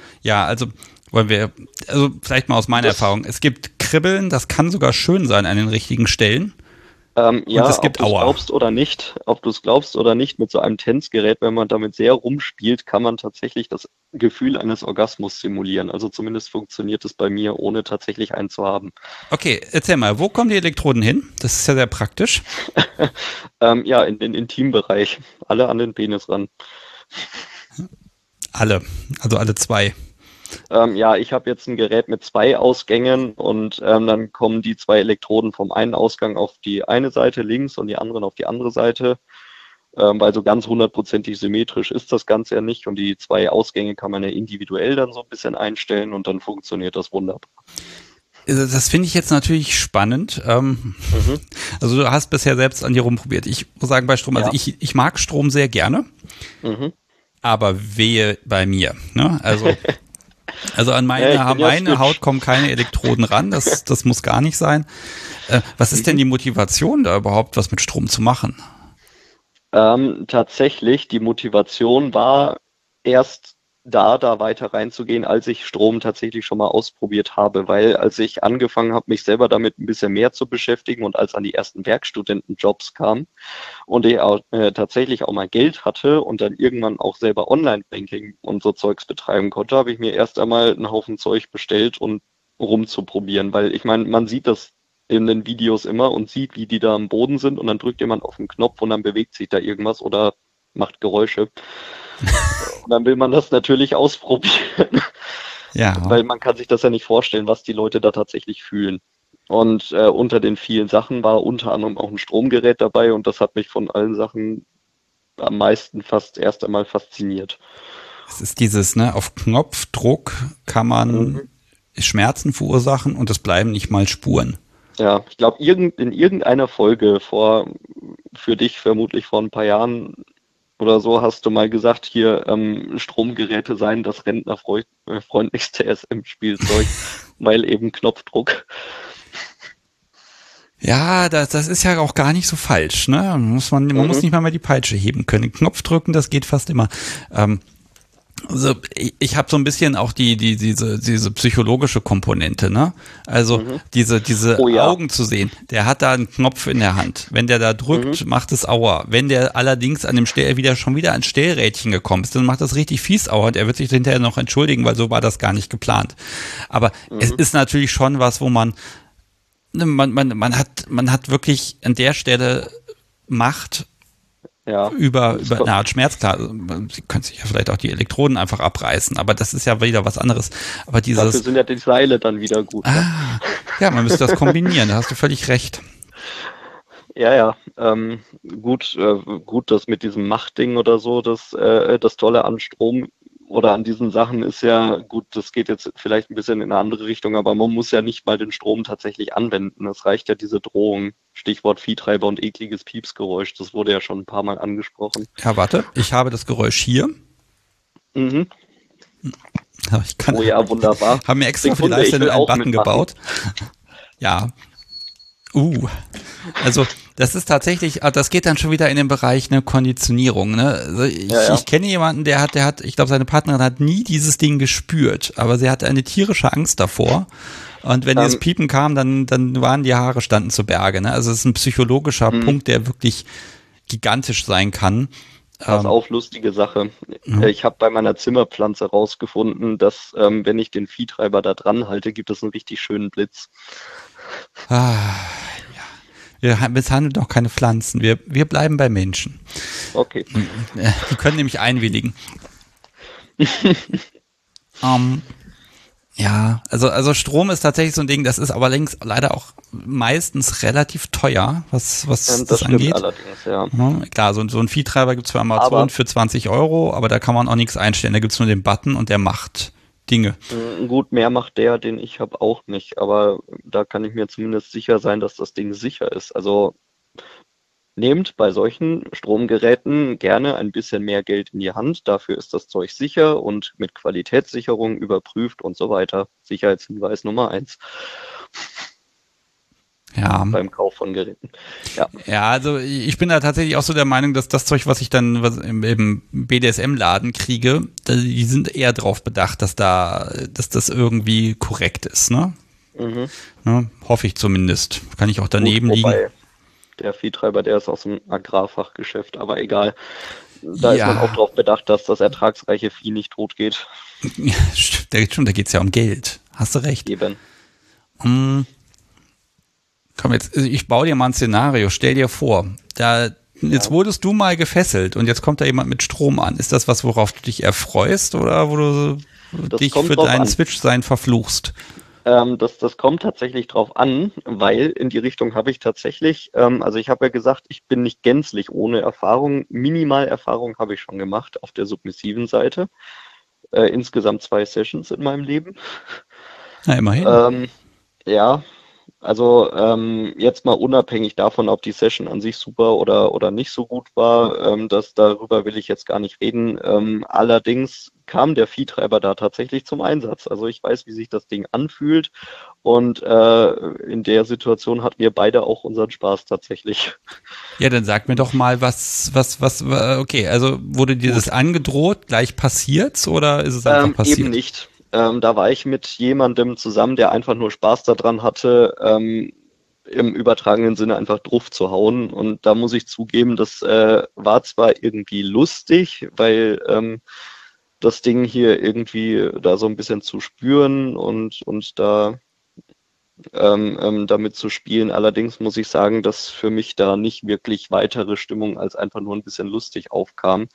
vielleicht mal aus meiner Erfahrung, es gibt Kribbeln, das kann sogar schön sein an den richtigen Stellen. Ja, ob du es glaubst oder nicht, mit so einem Tänzgerät, wenn man damit sehr rumspielt, kann man tatsächlich das Gefühl eines Orgasmus simulieren. Also zumindest funktioniert es bei mir, ohne tatsächlich einen zu haben. Okay, erzähl mal, wo kommen die Elektroden hin? Das ist ja sehr praktisch. In den Intimbereich. Alle an den Penis ran. Alle zwei. Ich habe jetzt ein Gerät mit 2 Ausgängen und dann kommen die 2 Elektroden vom einen Ausgang auf die eine Seite links und die anderen auf die andere Seite, weil so ganz 100%ig symmetrisch ist das Ganze ja nicht und die 2 Ausgänge kann man ja individuell dann so ein bisschen einstellen und dann funktioniert das wunderbar. Das finde ich jetzt natürlich spannend. Also du hast bisher selbst an dir rumprobiert. Ich muss sagen, bei Strom, also ich mag Strom sehr gerne, aber wehe bei mir. Ne? Also an meine Haut kommen keine Elektroden ran, das muss gar nicht sein. Was ist denn die Motivation, da überhaupt was mit Strom zu machen? Tatsächlich, die Motivation war erst da weiter reinzugehen, als ich Strom tatsächlich schon mal ausprobiert habe, weil als ich angefangen habe, mich selber damit ein bisschen mehr zu beschäftigen und als an die ersten Werkstudentenjobs kam und ich auch, tatsächlich auch mal Geld hatte und dann irgendwann auch selber Online-Banking und so Zeugs betreiben konnte, habe ich mir erst einmal einen Haufen Zeug bestellt und rumzuprobieren, weil ich meine, man sieht das in den Videos immer und sieht, wie die da am Boden sind und dann drückt jemand auf den Knopf und dann bewegt sich da irgendwas oder macht Geräusche. Und dann will man das natürlich ausprobieren, Ja. weil man kann sich das ja nicht vorstellen, was die Leute da tatsächlich fühlen. Und unter den vielen Sachen war unter anderem auch ein Stromgerät dabei und das hat mich von allen Sachen am meisten fast erst einmal fasziniert. Es ist dieses, ne, auf Knopfdruck kann man Mhm. Schmerzen verursachen und es bleiben nicht mal Spuren. Ja, ich glaube, in irgendeiner Folge für dich vermutlich vor ein paar Jahren oder so hast du mal gesagt, hier Stromgeräte seien das rentnerfreundlichste SM-Spielzeug, weil eben Knopfdruck. Ja, das ist ja auch gar nicht so falsch, ne? Man muss Mhm. nicht mal mehr die Peitsche heben können. Knopf drücken, das geht fast immer. Also ich habe so ein bisschen auch diese psychologische Komponente, ne? Also Mhm. diese Oh ja. Augen zu sehen, der hat da einen Knopf in der Hand. Wenn der da Mhm. drückt, macht es Aua. Wenn der allerdings an dem schon wieder ans Stellrädchen gekommen ist, dann macht das richtig fies Aua und er wird sich hinterher noch entschuldigen, weil so war das gar nicht geplant. Aber es Mhm. ist natürlich schon was, wo man hat wirklich an der Stelle Macht Ja. über eine Art Schmerz. Klar, sie können sich ja vielleicht auch die Elektroden einfach abreißen, aber das ist ja wieder was anderes. Aber Dafür dieses, sind ja die Seile dann wieder gut, ne? ja, man müsste das kombinieren, da hast du völlig recht. Ja, ja. Gut, das mit diesem Machtding oder so, das Tolle an Strom oder an diesen Sachen ist ja, gut, das geht jetzt vielleicht ein bisschen in eine andere Richtung, aber man muss ja nicht mal den Strom tatsächlich anwenden. Es reicht ja diese Drohung. Stichwort Viehtreiber und ekliges Piepsgeräusch. Das wurde ja schon ein paar Mal angesprochen. Ja, warte, ich habe das Geräusch hier. Mhm. Ich kann, Oh ja, wunderbar. haben mir extra für die Sekunde, ich Live-Sendung will einen auch Button mitmachen. gebaut. Ja, also das ist tatsächlich, das geht dann schon wieder in den Bereich eine Konditionierung. Ne? Also Ja, ja. ich kenne jemanden, ich glaube, seine Partnerin hat nie dieses Ding gespürt, aber sie hatte eine tierische Angst davor. Und wenn dieses Ähm, Piepen kam, dann waren die Haare standen zu Berge. Ne? Also es ist ein psychologischer mh. Punkt, der wirklich gigantisch sein kann. Pass Ähm, auf, lustige Sache. ja. Ich habe bei meiner Zimmerpflanze rausgefunden, dass wenn ich den Viehtreiber da dran halte, gibt es einen richtig schönen Blitz. Ah, wir misshandeln doch keine Pflanzen. Wir bleiben bei Menschen. Okay. Die können nämlich einwilligen. Ähm, Ja, also Strom ist tatsächlich so ein Ding, das ist aber längst leider auch meistens relativ teuer, was Das das stimmt angeht. allerdings, ja. Ja, klar, so ein Viehtreiber gibt's bei Amazon Aber für 20 €, aber da kann man auch nichts einstellen. Da gibt's nur den Button und der macht Dinge. gut, mehr macht der, den ich habe, auch nicht. Aber da kann ich mir zumindest sicher sein, dass das Ding sicher ist. Also nehmt bei solchen Stromgeräten gerne ein bisschen mehr Geld in die Hand. Dafür ist das Zeug sicher und mit Qualitätssicherung überprüft und so weiter. Sicherheitshinweis Nummer eins Ja. beim Kauf von Geräten. Ja. Ja, also ich bin da tatsächlich auch so der Meinung, dass das Zeug, was ich dann im BDSM-Laden kriege, die sind eher drauf bedacht, dass das irgendwie korrekt ist, ne? Mhm. Ne? Hoffe ich zumindest. Kann ich auch Gut, daneben liegen. wobei der Viehtreiber, der ist aus dem Agrarfachgeschäft, aber egal. Da ist man auch Ja, drauf bedacht, dass das ertragsreiche Vieh nicht tot geht. stimmt, da geht's ja um Geld. Hast du recht. Eben. Hm, komm jetzt, ich baue dir mal ein Szenario. Stell dir vor, jetzt Ja. wurdest du mal gefesselt und jetzt kommt da jemand mit Strom an. Ist das was, worauf du dich erfreust oder wo du Das dich kommt für drauf dein an. Switch-Sein verfluchst? Das kommt tatsächlich drauf an, weil in die Richtung habe ich tatsächlich, also ich habe ja gesagt, ich bin nicht gänzlich ohne Erfahrung. Minimal-Erfahrung habe ich schon gemacht auf der submissiven Seite. Insgesamt 2 Sessions in meinem Leben. Na, immerhin. Ähm, ja, Also jetzt mal unabhängig davon, ob die Session an sich super oder nicht so gut war, darüber will ich jetzt gar nicht reden. Allerdings kam der Viehtreiber da tatsächlich zum Einsatz. Also ich weiß, wie sich das Ding anfühlt und in der Situation hatten wir beide auch unseren Spaß tatsächlich. Ja, dann sag mir doch mal, okay, also wurde dir das angedroht, gleich passiert's oder ist es einfach passiert? Eben nicht. Da war ich mit jemandem zusammen, der einfach nur Spaß daran hatte, im übertragenen Sinne einfach drauf zu hauen. Und da muss ich zugeben, das war zwar irgendwie lustig, weil das Ding hier irgendwie da so ein bisschen zu spüren und da damit zu spielen. Allerdings muss ich sagen, dass für mich da nicht wirklich weitere Stimmung als einfach nur ein bisschen lustig aufkam.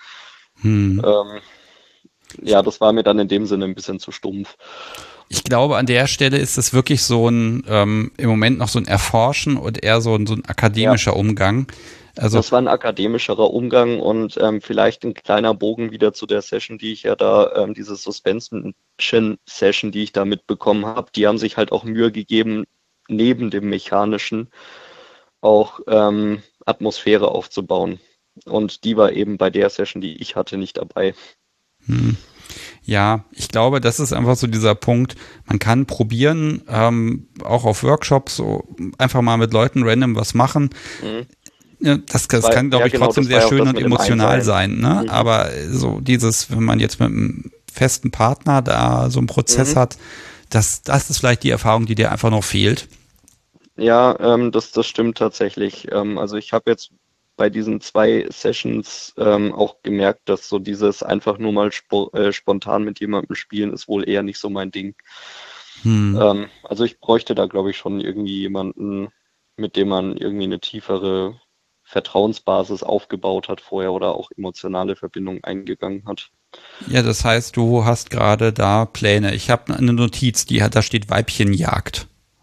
Ja, das war mir dann in dem Sinne ein bisschen zu stumpf. Ich glaube, an der Stelle ist es wirklich so ein, im Moment noch so ein Erforschen und eher so ein akademischer Umgang. Also, das war ein akademischerer Umgang und vielleicht ein kleiner Bogen wieder zu der Session, die ich ja da, diese Suspension-Session, die ich da mitbekommen habe. Die haben sich halt auch Mühe gegeben, neben dem Mechanischen auch Atmosphäre aufzubauen. Und die war eben bei der Session, die ich hatte, nicht dabei. Ja, ich glaube, das ist einfach so dieser Punkt. Man kann probieren, auch auf Workshops, so einfach mal mit Leuten random was machen. Ja, das kann, glaube ich, genau, trotzdem sehr schön und emotional sein. Ne? Aber so dieses, wenn man jetzt mit einem festen Partner da so einen Prozess hat, das ist vielleicht die Erfahrung, die dir einfach noch fehlt. Ja, das stimmt tatsächlich. Also ich habe jetzt bei diesen 2 Sessions auch gemerkt, dass so dieses einfach nur mal spontan mit jemandem spielen ist wohl eher nicht so mein Ding. Also ich bräuchte da, glaube ich, schon irgendwie jemanden, mit dem man irgendwie eine tiefere Vertrauensbasis aufgebaut hat vorher oder auch emotionale Verbindungen eingegangen hat. Ja, das heißt, du hast gerade da Pläne. Ich habe eine Notiz, da steht Weibchenjagd.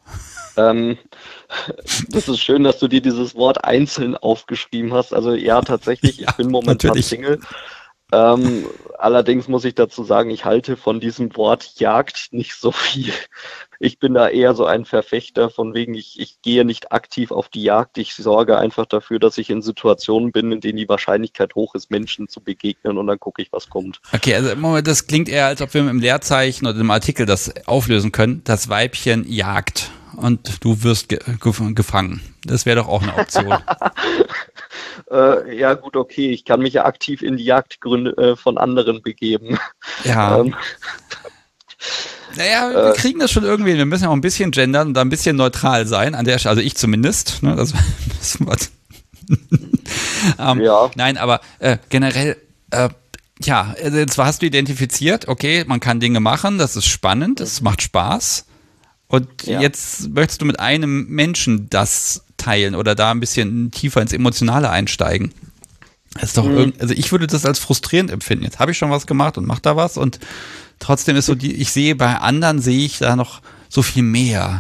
Das ist schön, dass du dir dieses Wort einzeln aufgeschrieben hast. Also ja, tatsächlich, ich bin momentan natürlich Single. Allerdings muss ich dazu sagen, ich halte von diesem Wort Jagd nicht so viel. Ich bin da eher so ein Verfechter von wegen, ich gehe nicht aktiv auf die Jagd. Ich sorge einfach dafür, dass ich in Situationen bin, in denen die Wahrscheinlichkeit hoch ist, Menschen zu begegnen und dann gucke ich, was kommt. Okay, also Moment, das klingt eher, als ob wir im Leerzeichen oder im Artikel das auflösen können. Das Weibchen jagt und du wirst gefangen. Das wäre doch auch eine Option. Ja gut, okay, ich kann mich ja aktiv in die Jagdgründe von anderen begeben. Ja. Naja, wir kriegen das schon irgendwie. Wir müssen ja auch ein bisschen gendern und da ein bisschen neutral sein. An der Stelle, also ich zumindest. Ne, das müssen wir. Ja. Nein, aber generell, ja, also jetzt hast du identifiziert, okay, man kann Dinge machen, das ist spannend, das macht Spaß. Und jetzt möchtest du mit einem Menschen das teilen oder da ein bisschen tiefer ins Emotionale einsteigen. Das ist doch also ich würde das als frustrierend empfinden. Jetzt habe ich schon was gemacht und mache da was und trotzdem ist so ich sehe bei anderen sehe ich da noch so viel mehr.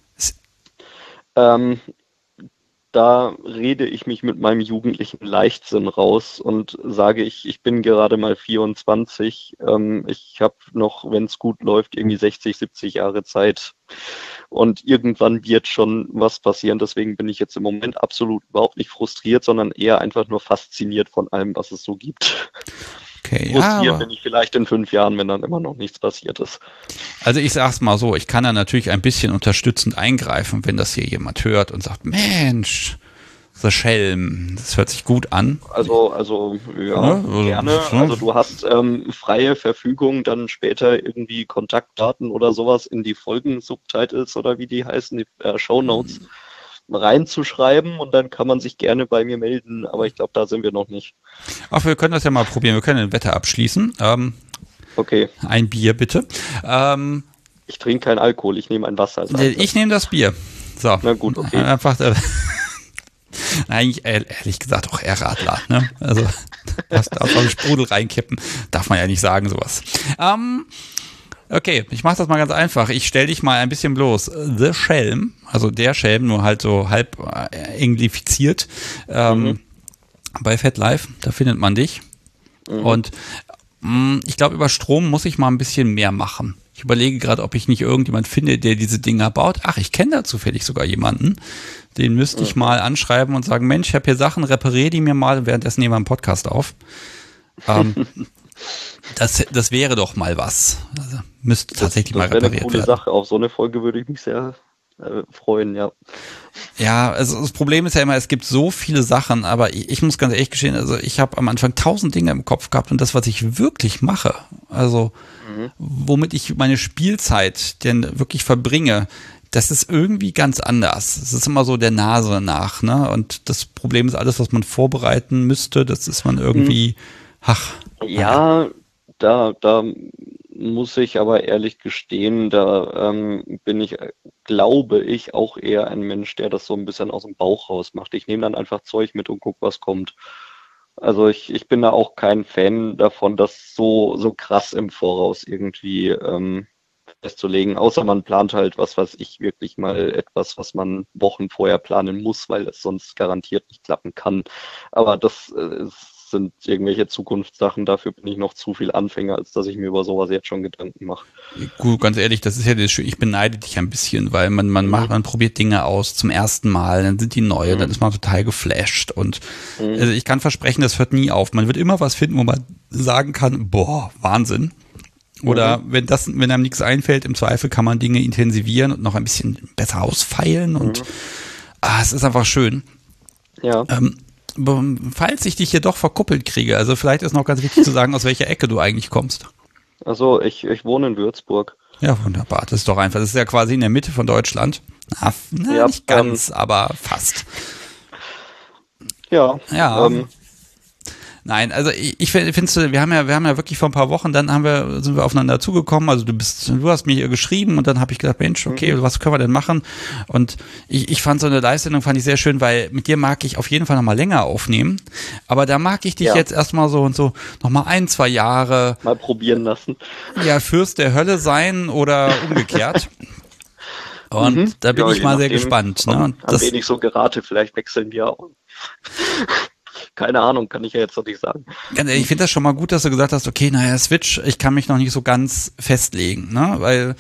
Da rede ich mich mit meinem jugendlichen Leichtsinn raus und sage, ich bin gerade mal 24. Ich habe noch, wenn es gut läuft, irgendwie 60, 70 Jahre Zeit. Und irgendwann wird schon was passieren. Deswegen bin ich jetzt im Moment absolut überhaupt nicht frustriert, sondern eher einfach nur fasziniert von allem, was es so gibt. Okay, frustriert bin ich vielleicht in 5 Jahren, wenn dann immer noch nichts passiert ist. Also ich sag's mal so, ich kann da natürlich ein bisschen unterstützend eingreifen, wenn das hier jemand hört und sagt, Mensch, The Schelm, das hört sich gut an. Also ja, gerne. Also du hast freie Verfügung, dann später irgendwie Kontaktdaten oder sowas in die Folgen-Subtitles oder wie die heißen, die Shownotes reinzuschreiben und dann kann man sich gerne bei mir melden, aber ich glaube, da sind wir noch nicht. Ach, wir können das ja mal probieren, wir können ein Wetter abschließen. Okay. Ein Bier bitte. Ich trinke keinen Alkohol, ich nehme ein Wasser. Ich nehme das Bier. So. Na gut, okay. Einfach, eigentlich ehrlich gesagt auch eher Radler, ne? Also das darf man Sprudel reinkippen, darf man ja nicht sagen, sowas. Okay, ich mache das mal ganz einfach. Ich stelle dich mal ein bisschen bloß. The Schelm, also der Schelm, nur halt so halb anglifiziert, bei FetLife, da findet man dich. Und ich glaube, über Strom muss ich mal ein bisschen mehr machen. Ich überlege gerade, ob ich nicht irgendjemand finde, der diese Dinger baut. Ach, ich kenne da zufällig sogar jemanden. Den müsste ich mal anschreiben und sagen, Mensch, ich habe hier Sachen, repariere die mir mal. Währenddessen nehmen wir einen Podcast auf. Das wäre doch mal was. Also, müsste tatsächlich mal repariert werden. Das wäre eine coole Sache. Auf so eine Folge würde ich mich sehr freuen, ja. Ja, also das Problem ist ja immer, es gibt so viele Sachen, aber ich muss ganz ehrlich gestehen, also ich habe am Anfang 1000 Dinge im Kopf gehabt und das, was ich wirklich mache, also womit ich meine Spielzeit denn wirklich verbringe, das ist irgendwie ganz anders. Es ist immer so der Nase nach, ne? Und das Problem ist, alles, was man vorbereiten müsste, das ist man irgendwie, Ja, da muss ich aber ehrlich gestehen, da bin ich, glaube ich, auch eher ein Mensch, der das so ein bisschen aus dem Bauch raus macht. Ich nehme dann einfach Zeug mit und gucke, was kommt. Also ich bin da auch kein Fan davon, das so krass im Voraus irgendwie festzulegen, außer man plant halt, was weiß ich, wirklich mal etwas, was man Wochen vorher planen muss, weil es sonst garantiert nicht klappen kann. Aber das sind irgendwelche Zukunftssachen, dafür bin ich noch zu viel Anfänger, als dass ich mir über sowas jetzt schon Gedanken mache. Gut, ganz ehrlich, das ist ja das Schöne, ich beneide dich ein bisschen, weil man probiert Dinge aus zum ersten Mal, dann sind die neu, dann ist man total geflasht und also ich kann versprechen, das hört nie auf. Man wird immer was finden, wo man sagen kann, boah, Wahnsinn. Oder wenn einem nichts einfällt, im Zweifel kann man Dinge intensivieren und noch ein bisschen besser ausfeilen und es ist einfach schön. Ja. Falls ich dich hier doch verkuppelt kriege, also vielleicht ist noch ganz wichtig zu sagen, aus welcher Ecke du eigentlich kommst. Also ich wohne in Würzburg. Ja, wunderbar. Das ist doch einfach, das ist ja quasi in der Mitte von Deutschland. Ja, nicht ganz, aber fast. Ja. Nein, also ich finde, wir haben ja wirklich vor ein paar Wochen, dann sind wir aufeinander zugekommen, also du hast mir hier geschrieben und dann habe ich gedacht, Mensch, okay, was können wir denn machen? Und ich fand so eine Live-Sendung fand ich sehr schön, weil mit dir mag ich auf jeden Fall nochmal länger aufnehmen, aber da mag ich dich jetzt erstmal so und so nochmal 1-2 Jahre mal probieren lassen. Ja, Fürst der Hölle sein oder umgekehrt. Und da bin ich mal sehr gespannt. Ne? Und ein wenig so gerate, vielleicht wechseln wir auch. Keine Ahnung, kann ich ja jetzt noch nicht sagen. Ich finde das schon mal gut, dass du gesagt hast, okay, naja, Switch, ich kann mich noch nicht so ganz festlegen, ne? Weil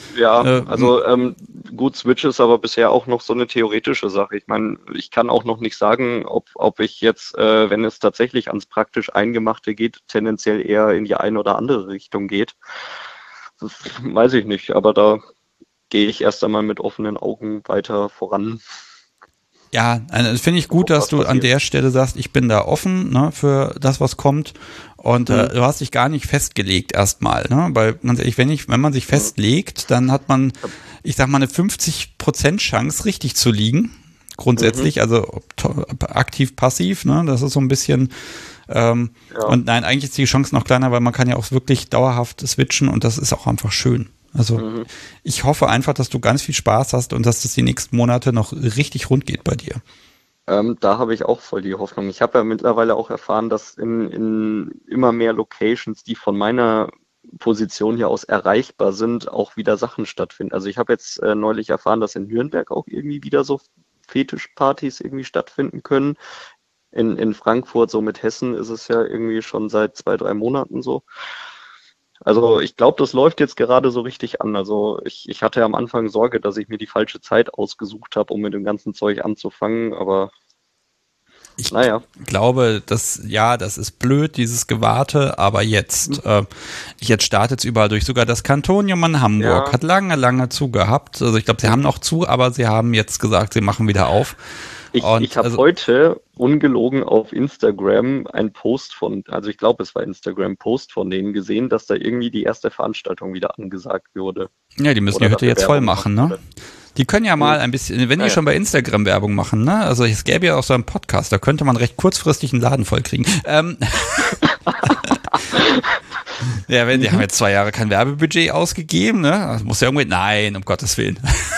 gut, Switch ist aber bisher auch noch so eine theoretische Sache. Ich meine, ich kann auch noch nicht sagen, ob ich jetzt, wenn es tatsächlich ans praktisch Eingemachte geht, tendenziell eher in die eine oder andere Richtung geht. Das weiß ich nicht, aber da gehe ich erst einmal mit offenen Augen weiter voran. Ja, finde ich gut, dass du an der Stelle sagst, ich bin da offen, ne, für das, was kommt. Und du hast dich gar nicht festgelegt erstmal, ne? Weil ganz ehrlich, wenn man sich festlegt, dann hat man, ich sag mal, eine 50% Chance, richtig zu liegen. Grundsätzlich, also aktiv, passiv, ne? Das ist so ein bisschen und nein, eigentlich ist die Chance noch kleiner, weil man kann ja auch wirklich dauerhaft switchen und das ist auch einfach schön. Also ich hoffe einfach, dass du ganz viel Spaß hast und dass das die nächsten Monate noch richtig rund geht bei dir. Da habe ich auch voll die Hoffnung. Ich habe ja mittlerweile auch erfahren, dass in immer mehr Locations, die von meiner Position hier aus erreichbar sind, auch wieder Sachen stattfinden. Also ich habe jetzt neulich erfahren, dass in Nürnberg auch irgendwie wieder so Fetischpartys irgendwie stattfinden können. In Frankfurt, so mit Hessen, ist es ja irgendwie schon seit 2-3 Monaten so. Also ich glaube, das läuft jetzt gerade so richtig an. Also ich hatte am Anfang Sorge, dass ich mir die falsche Zeit ausgesucht habe, um mit dem ganzen Zeug anzufangen, aber ich glaube, das ist blöd, dieses Gewarte, aber jetzt startet es überall durch. Sogar das Kantonium in Hamburg hat lange zu gehabt. Also ich glaube, sie haben noch zu, aber sie haben jetzt gesagt, sie machen wieder auf. Ich habe heute ungelogen auf Instagram einen Post ich glaube, es war Instagram-Post von denen gesehen, dass da irgendwie die erste Veranstaltung wieder angesagt wurde. Ja, die müssen die Hütte jetzt voll machen, ne? Die können ja mal ein bisschen, wenn die schon bei Instagram Werbung machen, ne? Also es gäbe ja auch so einen Podcast, da könnte man recht kurzfristig einen Laden voll kriegen. Ja, die haben jetzt 2 Jahre kein Werbebudget ausgegeben, ne? Das muss ja irgendwie, nein, um Gottes Willen.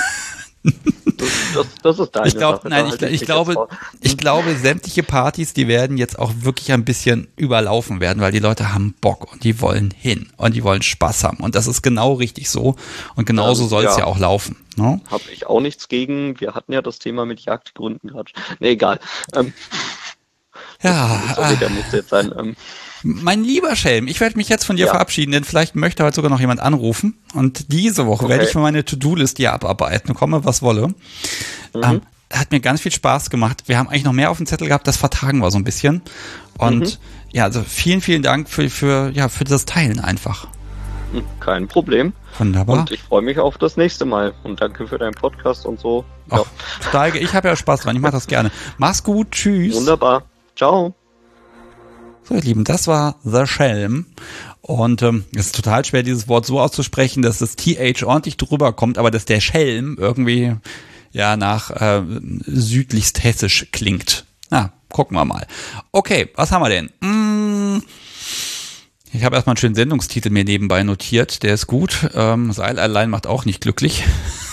Das ist deine Sache. Nein, ich glaube, sämtliche Partys, die werden jetzt auch wirklich ein bisschen überlaufen werden, weil die Leute haben Bock und die wollen hin und die wollen Spaß haben. Und das ist genau richtig so. Und genauso soll es ja auch laufen. Ne? Habe ich auch nichts gegen. Wir hatten ja das Thema mit Jagdgründen gerade. Nee, egal. Ja. Sorry, der musste jetzt sein. Mein lieber Schelm, ich werde mich jetzt von dir verabschieden, denn vielleicht möchte heute sogar noch jemand anrufen. Und diese Woche werde ich meine To-Do-List hier abarbeiten, komme was wolle. Hat mir ganz viel Spaß gemacht. Wir haben eigentlich noch mehr auf dem Zettel gehabt, das vertagen wir so ein bisschen. Und also vielen, vielen Dank für das Teilen einfach. Kein Problem. Wunderbar. Und ich freue mich auf das nächste Mal. Und danke für deinen Podcast und so. Ja. Steige, ich habe ja Spaß dran, ich mache das gerne. Mach's gut, tschüss. Wunderbar. Ciao. So, ihr Lieben, das war The Schelm. Und es ist total schwer, dieses Wort so auszusprechen, dass das TH ordentlich drüber kommt, aber dass der Schelm irgendwie nach südlichst hessisch klingt. Na, gucken wir mal. Okay, was haben wir denn? Ich habe erstmal einen schönen Sendungstitel mir nebenbei notiert, der ist gut. Seil allein macht auch nicht glücklich.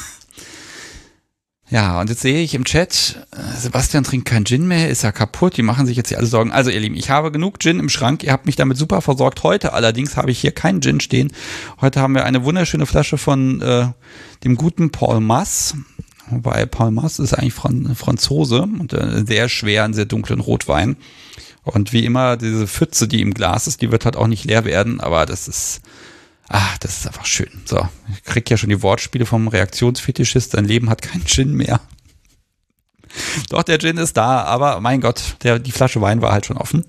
Ja, und jetzt sehe ich im Chat, Sebastian trinkt kein Gin mehr, ist ja kaputt, die machen sich jetzt hier alle Sorgen. Also ihr Lieben, ich habe genug Gin im Schrank, ihr habt mich damit super versorgt. Heute allerdings habe ich hier keinen Gin stehen. Heute haben wir eine wunderschöne Flasche von dem guten Paul Mass. Wobei Paul Mass ist eigentlich Franzose und sehr schweren, sehr dunklen Rotwein. Und wie immer, diese Pfütze, die im Glas ist, die wird halt auch nicht leer werden, aber das ist einfach schön. So, ich krieg ja schon die Wortspiele vom Reaktionsfetischist, sein Leben hat keinen Gin mehr. Doch, der Gin ist da, aber mein Gott, die Flasche Wein war halt schon offen.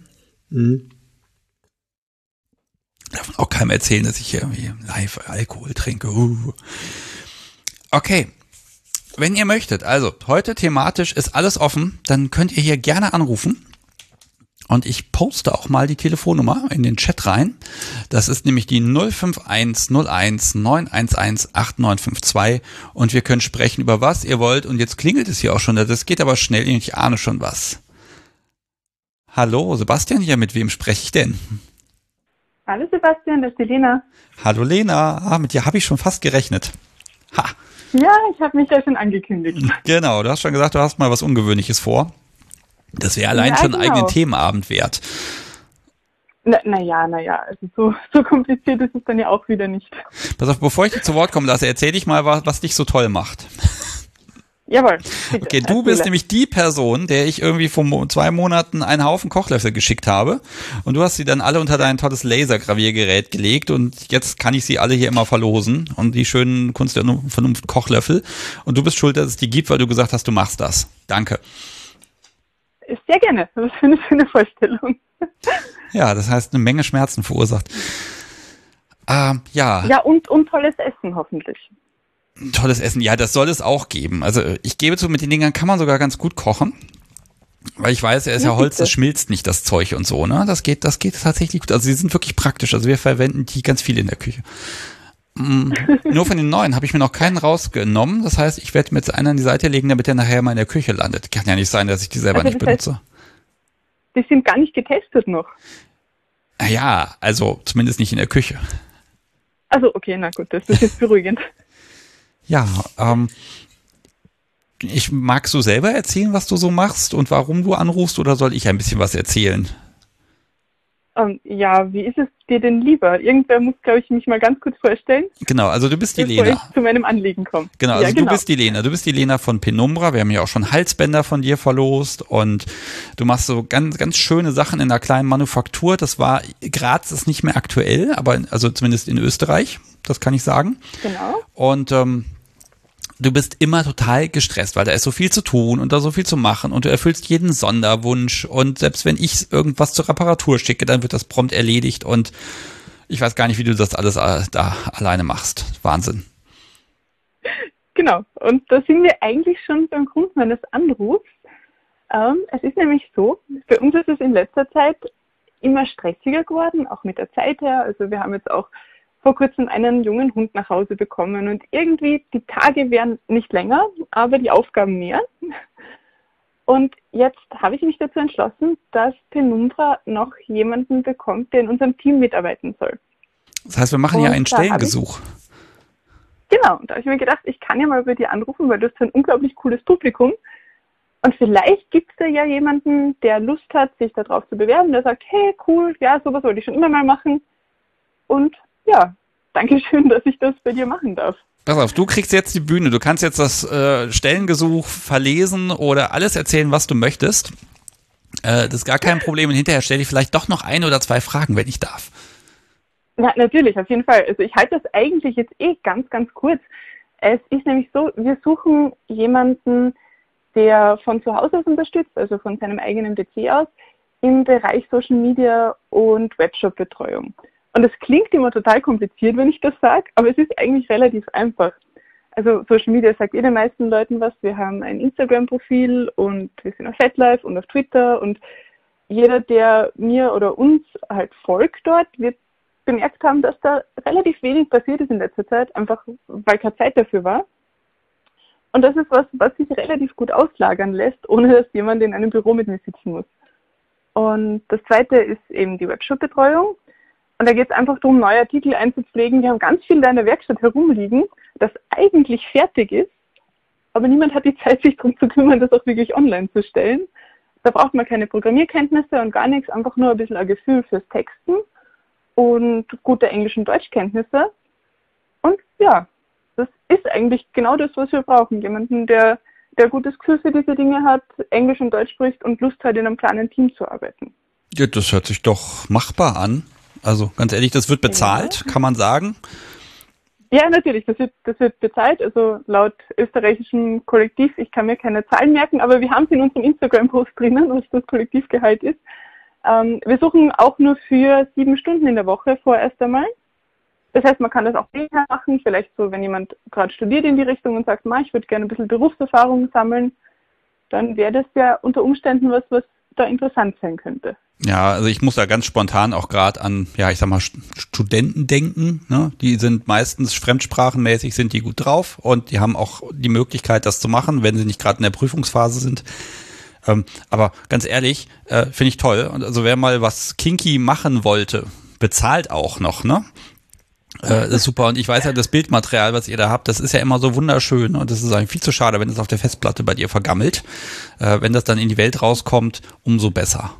Darf auch keinem erzählen, dass ich irgendwie live Alkohol trinke. Okay. Wenn ihr möchtet, also heute thematisch ist alles offen, dann könnt ihr hier gerne anrufen. Und ich poste auch mal die Telefonnummer in den Chat rein. Das ist nämlich die 05101 911 8952 und wir können sprechen über was ihr wollt. Und jetzt klingelt es hier auch schon, das geht aber schnell, ich ahne schon was. Hallo, Sebastian hier, mit wem spreche ich denn? Hallo Sebastian, das ist die Lena. Hallo Lena, mit dir habe ich schon fast gerechnet. Ha! Ja, ich habe mich ja schon angekündigt. Genau, du hast schon gesagt, du hast mal was Ungewöhnliches vor. Das wäre allein schon einen eigenen Themenabend wert. Naja, also so kompliziert ist es dann ja auch wieder nicht. Pass auf, bevor ich dir zu Wort kommen lasse, erzähl dich mal, was dich so toll macht. Jawohl. Bitte, okay, du bist nämlich die Person, der ich irgendwie vor 2 Monaten einen Haufen Kochlöffel geschickt habe und du hast sie dann alle unter dein tolles Lasergraviergerät gelegt und jetzt kann ich sie alle hier immer verlosen und die schönen Kunst der Vernunft Kochlöffel und du bist schuld, dass es die gibt, weil du gesagt hast, du machst das. Danke. Sehr gerne, das ist eine schöne Vorstellung. Ja, das heißt, eine Menge Schmerzen verursacht. Ja. Ja, und tolles Essen hoffentlich. Tolles Essen, ja, das soll es auch geben. Also ich gebe zu, mit den Dingern kann man sogar ganz gut kochen. Weil ich weiß, er ist ja Holz, das schmilzt nicht, das Zeug und so, ne? Das geht tatsächlich gut. Also sie sind wirklich praktisch. Also wir verwenden die ganz viel in der Küche. Nur von den neuen habe ich mir noch keinen rausgenommen. Das heißt, ich werde mir jetzt einen an die Seite legen, damit der nachher mal in der Küche landet. Kann ja nicht sein, dass ich die selber nicht benutze. Die sind gar nicht getestet noch. Ja, also zumindest nicht in der Küche. Also okay, na gut, das ist jetzt beruhigend. Ja, magst du selber erzählen, was du so machst und warum du anrufst, oder soll ich ein bisschen was erzählen? Ja, wie ist es dir denn lieber? Irgendwer muss, glaube ich, mich mal ganz kurz vorstellen. Genau, also du bist die bevor Lena. Ich zu meinem Anliegen komme. Genau, also ja, genau. Du bist die Lena. Du bist die Lena von Penumbra. Wir haben ja auch schon Halsbänder von dir verlost und du machst so ganz, ganz schöne Sachen in einer kleinen Manufaktur. Das war, Graz ist nicht mehr aktuell, aber also zumindest in Österreich, das kann ich sagen. Genau. Und du bist immer total gestresst, weil da ist so viel zu tun und da so viel zu machen und du erfüllst jeden Sonderwunsch und selbst wenn ich irgendwas zur Reparatur schicke, dann wird das prompt erledigt und ich weiß gar nicht, wie du das alles da alleine machst. Wahnsinn. Genau, und da sind wir eigentlich schon beim Grund meines Anrufs. Es ist nämlich so, für uns ist es in letzter Zeit immer stressiger geworden, auch mit der Zeit her. Also wir haben jetzt auch vor kurzem einen jungen Hund nach Hause bekommen und irgendwie die Tage werden nicht länger, aber die Aufgaben mehr. Und jetzt habe ich mich dazu entschlossen, dass Penumbra noch jemanden bekommt, der in unserem Team mitarbeiten soll. Das heißt, wir machen ja einen Stellengesuch. Genau, und da habe ich mir gedacht, ich kann ja mal bei dir anrufen, weil du hast ein unglaublich cooles Publikum. Und vielleicht gibt es da ja jemanden, der Lust hat, sich darauf zu bewerben, der sagt, hey, cool, ja, sowas wollte ich schon immer mal machen. Und ja, danke schön, dass ich das bei dir machen darf. Pass auf, du kriegst jetzt die Bühne. Du kannst jetzt das Stellengesuch verlesen oder alles erzählen, was du möchtest. Das ist gar kein Problem. Und hinterher stelle ich vielleicht doch noch 1 oder 2 Fragen, wenn ich darf. Ja, natürlich, auf jeden Fall. Also ich halte das eigentlich jetzt ganz, ganz kurz. Es ist nämlich so, wir suchen jemanden, der von zu Hause aus unterstützt, also von seinem eigenen PC aus, im Bereich Social Media und Webshop-Betreuung. Und es klingt immer total kompliziert, wenn ich das sage, aber es ist eigentlich relativ einfach. Also Social Media sagt den meisten Leuten was. Wir haben ein Instagram-Profil und wir sind auf FatLife und auf Twitter und jeder, der mir oder uns halt folgt dort, wird bemerkt haben, dass da relativ wenig passiert ist in letzter Zeit, einfach weil keine Zeit dafür war. Und das ist was sich relativ gut auslagern lässt, ohne dass jemand in einem Büro mit mir sitzen muss. Und das zweite ist eben die Webshop-Betreuung. Und da geht es einfach darum, neue Artikel einzupflegen. Wir haben ganz viel da in der Werkstatt herumliegen, das eigentlich fertig ist, aber niemand hat die Zeit, sich darum zu kümmern, das auch wirklich online zu stellen. Da braucht man keine Programmierkenntnisse und gar nichts, einfach nur ein bisschen ein Gefühl fürs Texten und gute Englisch- und Deutschkenntnisse. Und ja, das ist eigentlich genau das, was wir brauchen. Jemanden, der gutes Gefühl für diese Dinge hat, Englisch und Deutsch spricht und Lust hat, in einem kleinen Team zu arbeiten. Ja, das hört sich doch machbar an. Also ganz ehrlich, das wird bezahlt, kann man sagen? Ja, natürlich, das wird bezahlt, also laut österreichischem Kollektiv, ich kann mir keine Zahlen merken, aber wir haben es in unserem Instagram-Post drinnen, was das Kollektivgehalt ist. Wir suchen auch nur für 7 Stunden in der Woche vorerst einmal. Das heißt, man kann das auch nebenher machen, vielleicht so, wenn jemand gerade studiert in die Richtung und sagt, ich würde gerne ein bisschen Berufserfahrung sammeln, dann wäre das ja unter Umständen was da interessant sein könnte. Ja, also ich muss da ganz spontan auch gerade an, ich sag mal, Studenten denken, ne? Die sind meistens fremdsprachenmäßig, sind die gut drauf und die haben auch die Möglichkeit, das zu machen, wenn sie nicht gerade in der Prüfungsphase sind. Aber ganz ehrlich, finde ich toll. Und also wer mal was kinky machen wollte, bezahlt auch noch, ne? Das ist super. Und ich weiß ja, das Bildmaterial, was ihr da habt, das ist ja immer so wunderschön. Und das ist eigentlich viel zu schade, wenn es auf der Festplatte bei dir vergammelt. Wenn das dann in die Welt rauskommt, umso besser.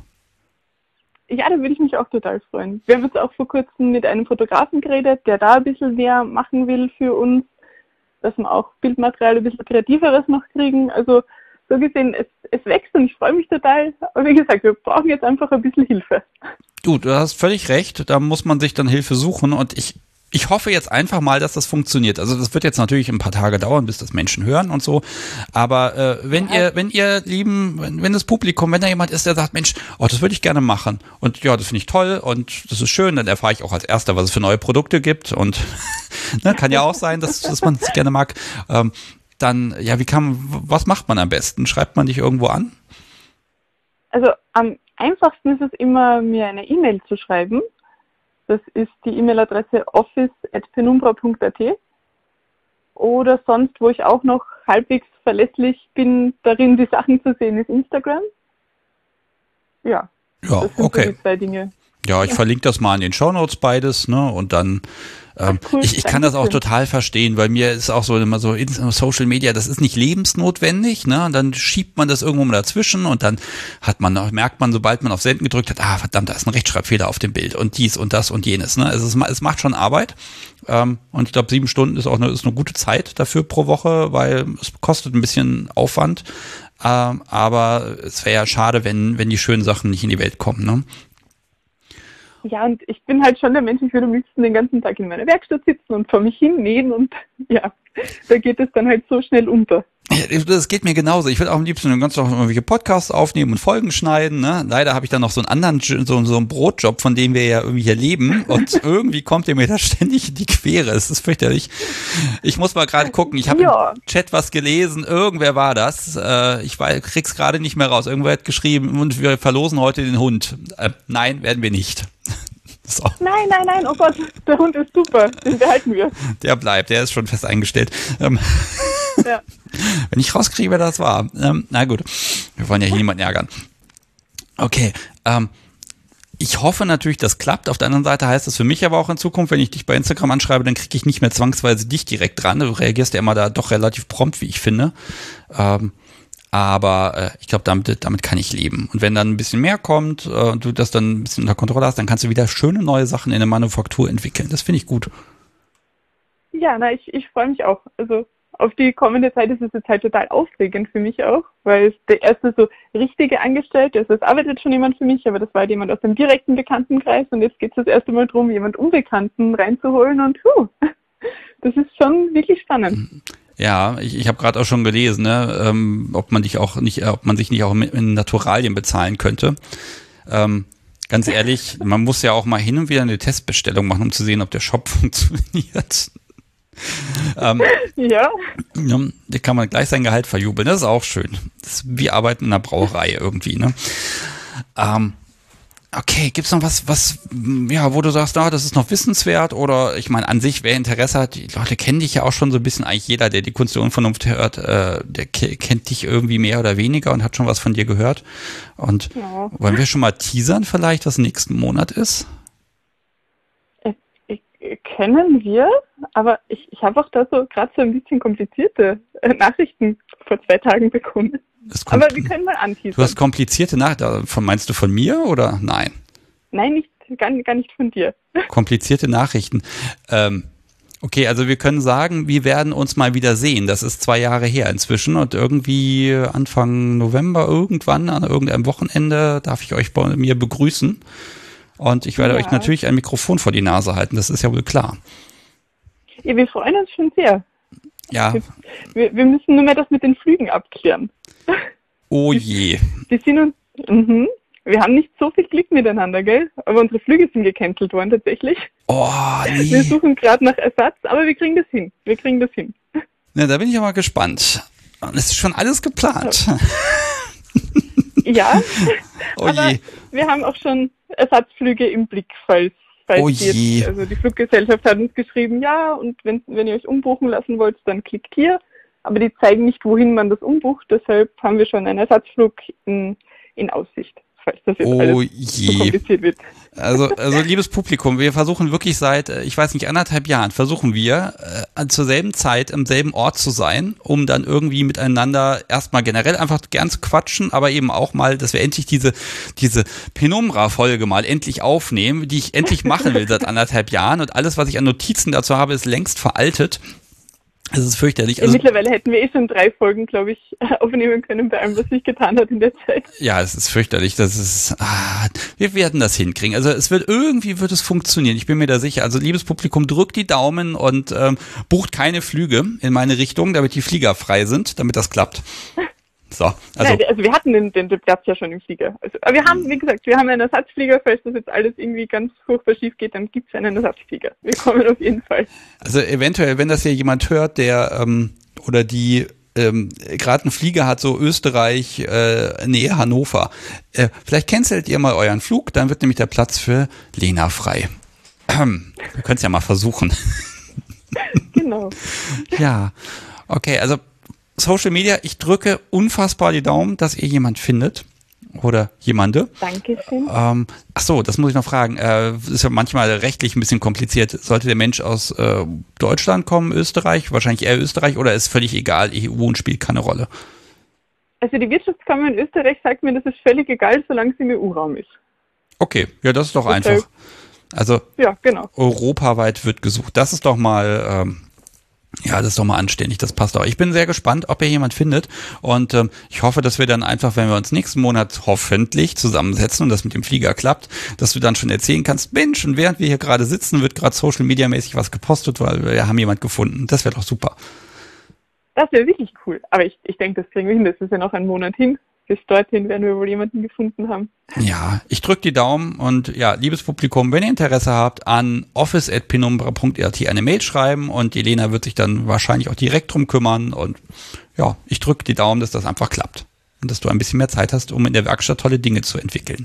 Ja, da würde ich mich auch total freuen. Wir haben jetzt auch vor kurzem mit einem Fotografen geredet, der da ein bisschen mehr machen will für uns, dass wir auch Bildmaterial ein bisschen kreativeres noch kriegen. Also so gesehen, es wächst und ich freue mich total. Aber wie gesagt, wir brauchen jetzt einfach ein bisschen Hilfe. Du hast völlig recht. Da muss man sich dann Hilfe suchen und ich hoffe jetzt einfach mal, dass das funktioniert. Also das wird jetzt natürlich ein paar Tage dauern, bis das Menschen hören und so. Aber wenn das Publikum, wenn da jemand ist, der sagt, Mensch, das würde ich gerne machen. Und ja, das finde ich toll und das ist schön. Dann erfahre ich auch als Erster, was es für neue Produkte gibt. Und ne, kann ja auch sein, dass man es gerne mag. Dann, was macht man am besten? Schreibt man dich irgendwo an? Also am einfachsten ist es immer, mir eine E-Mail zu schreiben. Das ist die E-Mail-Adresse office@penumbra.at. Oder sonst, wo ich auch noch halbwegs verlässlich bin, darin die Sachen zu sehen, ist Instagram. Ja, das sind okay. so die 2 Dinge. Ja, ich verlinke das mal in den Shownotes beides, ne? Und dann cool, ich kann das auch total verstehen, weil mir ist auch so immer so Social Media, das ist nicht lebensnotwendig, ne? Und dann schiebt man das irgendwo mal dazwischen und dann merkt man, sobald man auf Senden gedrückt hat, verdammt, da ist ein Rechtschreibfehler auf dem Bild und dies und das und jenes, ne? Also es macht schon Arbeit. Und ich glaube, 7 Stunden ist eine gute Zeit dafür pro Woche, weil es kostet ein bisschen Aufwand. Aber es wäre ja schade, wenn die schönen Sachen nicht in die Welt kommen, ne? Ja, und ich bin halt schon der Mensch, ich würde am liebsten den ganzen Tag in meiner Werkstatt sitzen und vor mich hin nähen und ja, da geht es dann halt so schnell unter. Ja, das geht mir genauso. Ich würde auch am liebsten den ganzen Tag irgendwelche Podcasts aufnehmen und Folgen schneiden. Ne? Leider habe ich dann noch so einen anderen, so einen Brotjob, von dem wir ja irgendwie hier leben. Und irgendwie kommt ihr mir da ständig in die Quere. Es ist fürchterlich. Ich muss mal gerade gucken. Ich habe im Chat was gelesen. Irgendwer war das. Ich krieg's gerade nicht mehr raus. Irgendwer hat geschrieben, und wir verlosen heute den Hund. Nein, werden wir nicht. So. Nein, oh Gott, der Hund ist super, den behalten wir. Der bleibt, der ist schon fest eingestellt. Ja. Wenn ich rauskriege, wer das war. Na gut, wir wollen ja hier niemanden ärgern. Okay, ich hoffe natürlich, das klappt. Auf der anderen Seite heißt das für mich aber auch in Zukunft, wenn ich dich bei Instagram anschreibe, dann kriege ich nicht mehr zwangsweise dich direkt dran. Du reagierst ja immer da doch relativ prompt, wie ich finde. Aber ich glaube, damit kann ich leben. Und wenn dann ein bisschen mehr kommt und du das dann ein bisschen unter Kontrolle hast, dann kannst du wieder schöne neue Sachen in der Manufaktur entwickeln. Das finde ich gut. Ja, ich freue mich auch. Also auf die kommende Zeit ist es jetzt halt total aufregend für mich auch, weil es der erste so richtige Angestellte ist. Es arbeitet schon jemand für mich, aber das war halt jemand aus dem direkten Bekanntenkreis und jetzt geht es das erste Mal darum, jemand Unbekannten reinzuholen und das ist schon wirklich spannend. Ja, ich habe gerade auch schon gelesen, ne, ob man sich nicht auch in Naturalien bezahlen könnte. Ganz ehrlich, man muss ja auch mal hin und wieder eine Testbestellung machen, um zu sehen, ob der Shop funktioniert. Ja. Da kann man gleich sein Gehalt verjubeln, das ist auch schön. Wir arbeiten in einer Brauerei irgendwie, ne? Okay, gibt's noch was, ja, wo du sagst, das ist noch wissenswert oder, ich meine, an sich, wer Interesse hat, die Leute kennen dich ja auch schon so ein bisschen, eigentlich jeder, der die Kunst der Unvernunft hört, der kennt dich irgendwie mehr oder weniger und hat schon was von dir gehört. Und wollen wir schon mal teasern vielleicht, was nächsten Monat ist? Kennen wir, aber ich habe auch da so gerade so ein bisschen komplizierte Nachrichten vor 2 Tagen bekommen. Aber wir können mal anteasern. Du hast komplizierte Nachrichten, meinst du von mir oder nein? Nein, gar nicht von dir. Komplizierte Nachrichten. Okay, also wir können sagen, wir werden uns mal wieder sehen. Das ist 2 Jahre her inzwischen und irgendwie Anfang November irgendwann an irgendeinem Wochenende darf ich euch bei mir begrüßen. Und ich werde euch natürlich ein Mikrofon vor die Nase halten, das ist ja wohl klar. Ja, wir freuen uns schon sehr. Ja. Wir müssen nur mehr das mit den Flügen abklären. Oh je. Wir haben nicht so viel Glück miteinander, gell? Aber unsere Flüge sind gecancelt worden tatsächlich. Oh, nee. Wir suchen gerade nach Ersatz, aber wir kriegen das hin. Na, da bin ich aber gespannt. Es ist schon alles geplant. Ja, oh aber je. wir haben auch schon Ersatzflüge im Blick, falls oh je. jetzt, also die Fluggesellschaft hat uns geschrieben, ja, und wenn ihr euch umbuchen lassen wollt, dann klickt hier. Aber die zeigen nicht, wohin man das umbucht, deshalb haben wir schon einen Ersatzflug in Aussicht, falls das jetzt alles so kompliziert wird. Also liebes Publikum, wir versuchen wirklich seit, ich weiß nicht, 1,5 Jahren, versuchen wir zur selben Zeit am selben Ort zu sein, um dann irgendwie miteinander erstmal generell einfach gern zu quatschen, aber eben auch mal, dass wir endlich diese Penumbra-Folge mal endlich aufnehmen, die ich endlich machen will seit 1,5 Jahren und alles, was ich an Notizen dazu habe, ist längst veraltet. Es ist fürchterlich. Also, mittlerweile hätten wir schon 3 Folgen, glaube ich, aufnehmen können bei allem, was sich getan hat in der Zeit. Ja, es ist fürchterlich. Wir werden das hinkriegen. Also irgendwie wird es funktionieren. Ich bin mir da sicher. Also liebes Publikum, drückt die Daumen und bucht keine Flüge in meine Richtung, damit die Flieger frei sind, damit das klappt. So, also wir hatten den Platz ja schon im Flieger. Also, aber wir haben, wie gesagt, einen Ersatzflieger. Falls das jetzt alles irgendwie ganz furchtbar schief geht, dann gibt es einen Ersatzflieger. Wir kommen auf jeden Fall. Also eventuell, wenn das hier jemand hört, der oder die gerade einen Flieger hat, so Österreich, Nähe Hannover, vielleicht cancelt ihr mal euren Flug, dann wird nämlich der Platz für Lena frei. Wir können es ja mal versuchen. Genau. Ja, okay, also Social Media, ich drücke unfassbar die Daumen, dass ihr jemand findet oder jemande. Dankeschön. Achso, das muss ich noch fragen. Ist ja manchmal rechtlich ein bisschen kompliziert. Sollte der Mensch aus Deutschland kommen, Österreich, wahrscheinlich eher Österreich, oder ist völlig egal, EU und spielt keine Rolle? Also die Wirtschaftskammer in Österreich sagt mir, das ist völlig egal, solange es im EU-Raum ist. Okay, ja, das ist doch einfach. Also ja, genau. Europaweit wird gesucht. Das ist doch mal das ist doch mal anständig, das passt auch. Ich bin sehr gespannt, ob ihr jemand findet und ich hoffe, dass wir dann einfach, wenn wir uns nächsten Monat hoffentlich zusammensetzen und das mit dem Flieger klappt, dass du dann schon erzählen kannst, Mensch, und während wir hier gerade sitzen, wird gerade Social Media mäßig was gepostet, weil wir haben jemand gefunden. Das wäre doch super. Das wäre wirklich cool, aber ich denke, das kriegen wir hin, das ist ja noch ein Monat hin. Bis dorthin werden wir wohl jemanden gefunden haben. Ja, ich drücke die Daumen und ja, liebes Publikum, wenn ihr Interesse habt, an office@penumbra.at eine Mail schreiben und die Lena wird sich dann wahrscheinlich auch direkt drum kümmern und ja, ich drücke die Daumen, dass das einfach klappt und dass du ein bisschen mehr Zeit hast, um in der Werkstatt tolle Dinge zu entwickeln.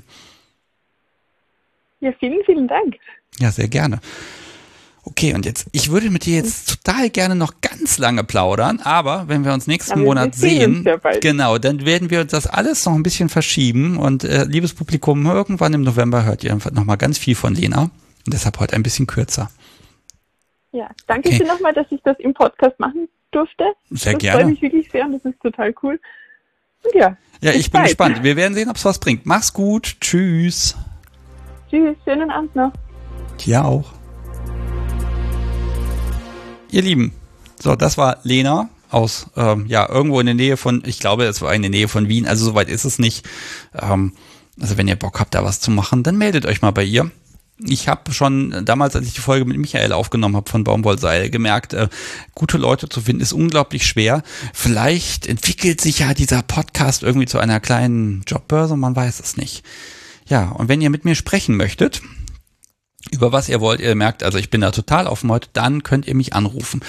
Ja, vielen, vielen Dank. Ja, sehr gerne. Okay, und ich würde mit dir jetzt total gerne noch ganz lange plaudern, aber wenn wir uns nächsten Monat sehen, genau, dann werden wir das alles noch ein bisschen verschieben und liebes Publikum, irgendwann im November hört ihr einfach nochmal ganz viel von Lena und deshalb heute ein bisschen kürzer. Ja, danke dir nochmal, dass ich das im Podcast machen durfte. Sehr das gerne. Das freut mich wirklich sehr und das ist total cool. Und ja, ich bin gespannt. Wir werden sehen, ob es was bringt. Mach's gut. Tschüss. Tschüss, schönen Abend noch. Dir auch. Ihr Lieben, so, das war Lena aus, irgendwo in der Nähe von, ich glaube, es war in der Nähe von Wien, also soweit ist es nicht. Also wenn ihr Bock habt, da was zu machen, dann meldet euch mal bei ihr. Ich habe schon damals, als ich die Folge mit Michael aufgenommen habe von Baumwollseil, gemerkt, gute Leute zu finden ist unglaublich schwer. Vielleicht entwickelt sich ja dieser Podcast irgendwie zu einer kleinen Jobbörse, man weiß es nicht. Ja, und wenn ihr mit mir sprechen möchtet, über was ihr wollt, ihr merkt, also ich bin da total offen heute, dann könnt ihr mich anrufen.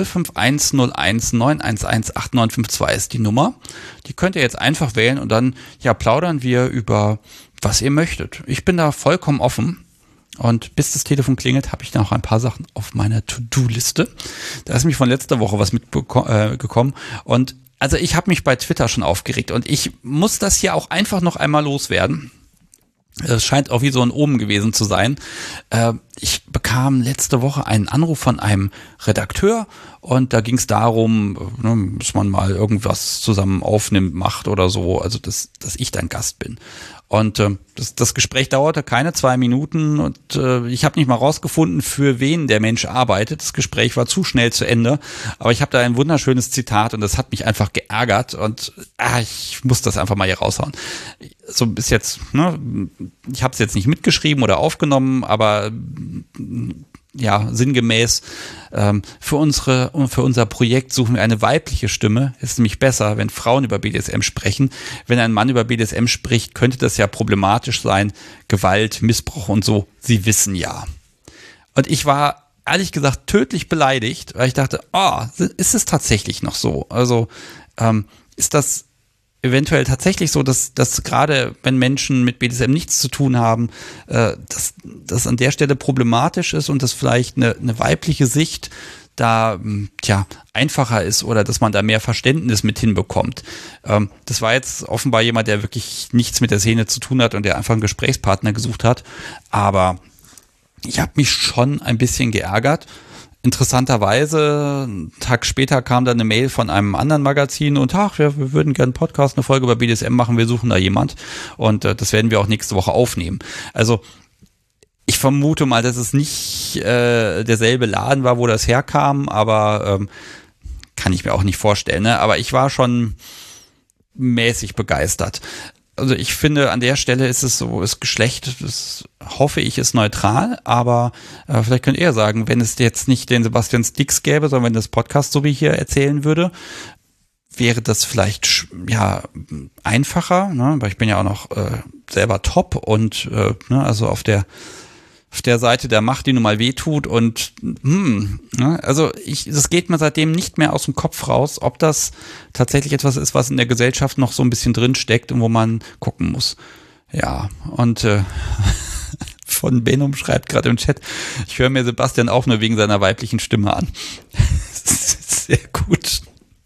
05101 911 8952 ist die Nummer. Die könnt ihr jetzt einfach wählen und dann plaudern wir über was ihr möchtet. Ich bin da vollkommen offen. Und bis das Telefon klingelt, habe ich noch ein paar Sachen auf meiner To-Do-Liste. Da ist mich von letzter Woche was mitgekommen. Und also ich habe mich bei Twitter schon aufgeregt. Und ich muss das hier auch einfach noch einmal loswerden. Es scheint auch wie so ein Omen gewesen zu sein. Ich bekam letzte Woche einen Anruf von einem Redakteur und da ging es darum, dass man mal irgendwas zusammen aufnimmt, macht oder so, also dass ich dann Gast bin. Und das Gespräch dauerte keine 2 Minuten und ich habe nicht mal rausgefunden, für wen der Mensch arbeitet. Das Gespräch war zu schnell zu Ende, aber ich habe da ein wunderschönes Zitat und das hat mich einfach geärgert und ich muss das einfach mal hier raushauen. So bis jetzt, ich habe es jetzt nicht mitgeschrieben oder aufgenommen, aber sinngemäß für unser Projekt suchen wir eine weibliche Stimme. Ist nämlich besser, wenn Frauen über BDSM sprechen. Wenn ein Mann über BDSM spricht, könnte das ja problematisch sein. Gewalt, Missbrauch und so. Sie wissen ja. Und ich war ehrlich gesagt tödlich beleidigt, weil ich dachte, ist es tatsächlich noch so? Also ist das eventuell tatsächlich so, dass gerade wenn Menschen mit BDSM nichts zu tun haben, dass das an der Stelle problematisch ist und dass vielleicht eine weibliche Sicht da einfacher ist oder dass man da mehr Verständnis mit hinbekommt. Das war jetzt offenbar jemand, der wirklich nichts mit der Szene zu tun hat und der einfach einen Gesprächspartner gesucht hat. Aber ich habe mich schon ein bisschen geärgert. Interessanterweise, einen Tag später kam dann eine Mail von einem anderen Magazin und wir würden gerne einen Podcast, eine Folge über BDSM machen, wir suchen da jemand und das werden wir auch nächste Woche aufnehmen. Also ich vermute mal, dass es nicht derselbe Laden war, wo das herkam, aber kann ich mir auch nicht vorstellen. Ne? Aber ich war schon mäßig begeistert. Also ich finde, an der Stelle ist es so, das Geschlecht, das hoffe ich, ist neutral, aber vielleicht könnt ihr sagen, wenn es jetzt nicht den Sebastian Stix gäbe, sondern wenn das Podcast so wie hier erzählen würde, wäre das vielleicht einfacher, ne? Weil ich bin ja auch noch selber top und also auf der Seite der Macht, die nun mal wehtut und also das geht mir seitdem nicht mehr aus dem Kopf raus, ob das tatsächlich etwas ist, was in der Gesellschaft noch so ein bisschen drin steckt und wo man gucken muss. Ja, und von Benum schreibt gerade im Chat, ich höre mir Sebastian auch nur wegen seiner weiblichen Stimme an. Das ist sehr gut.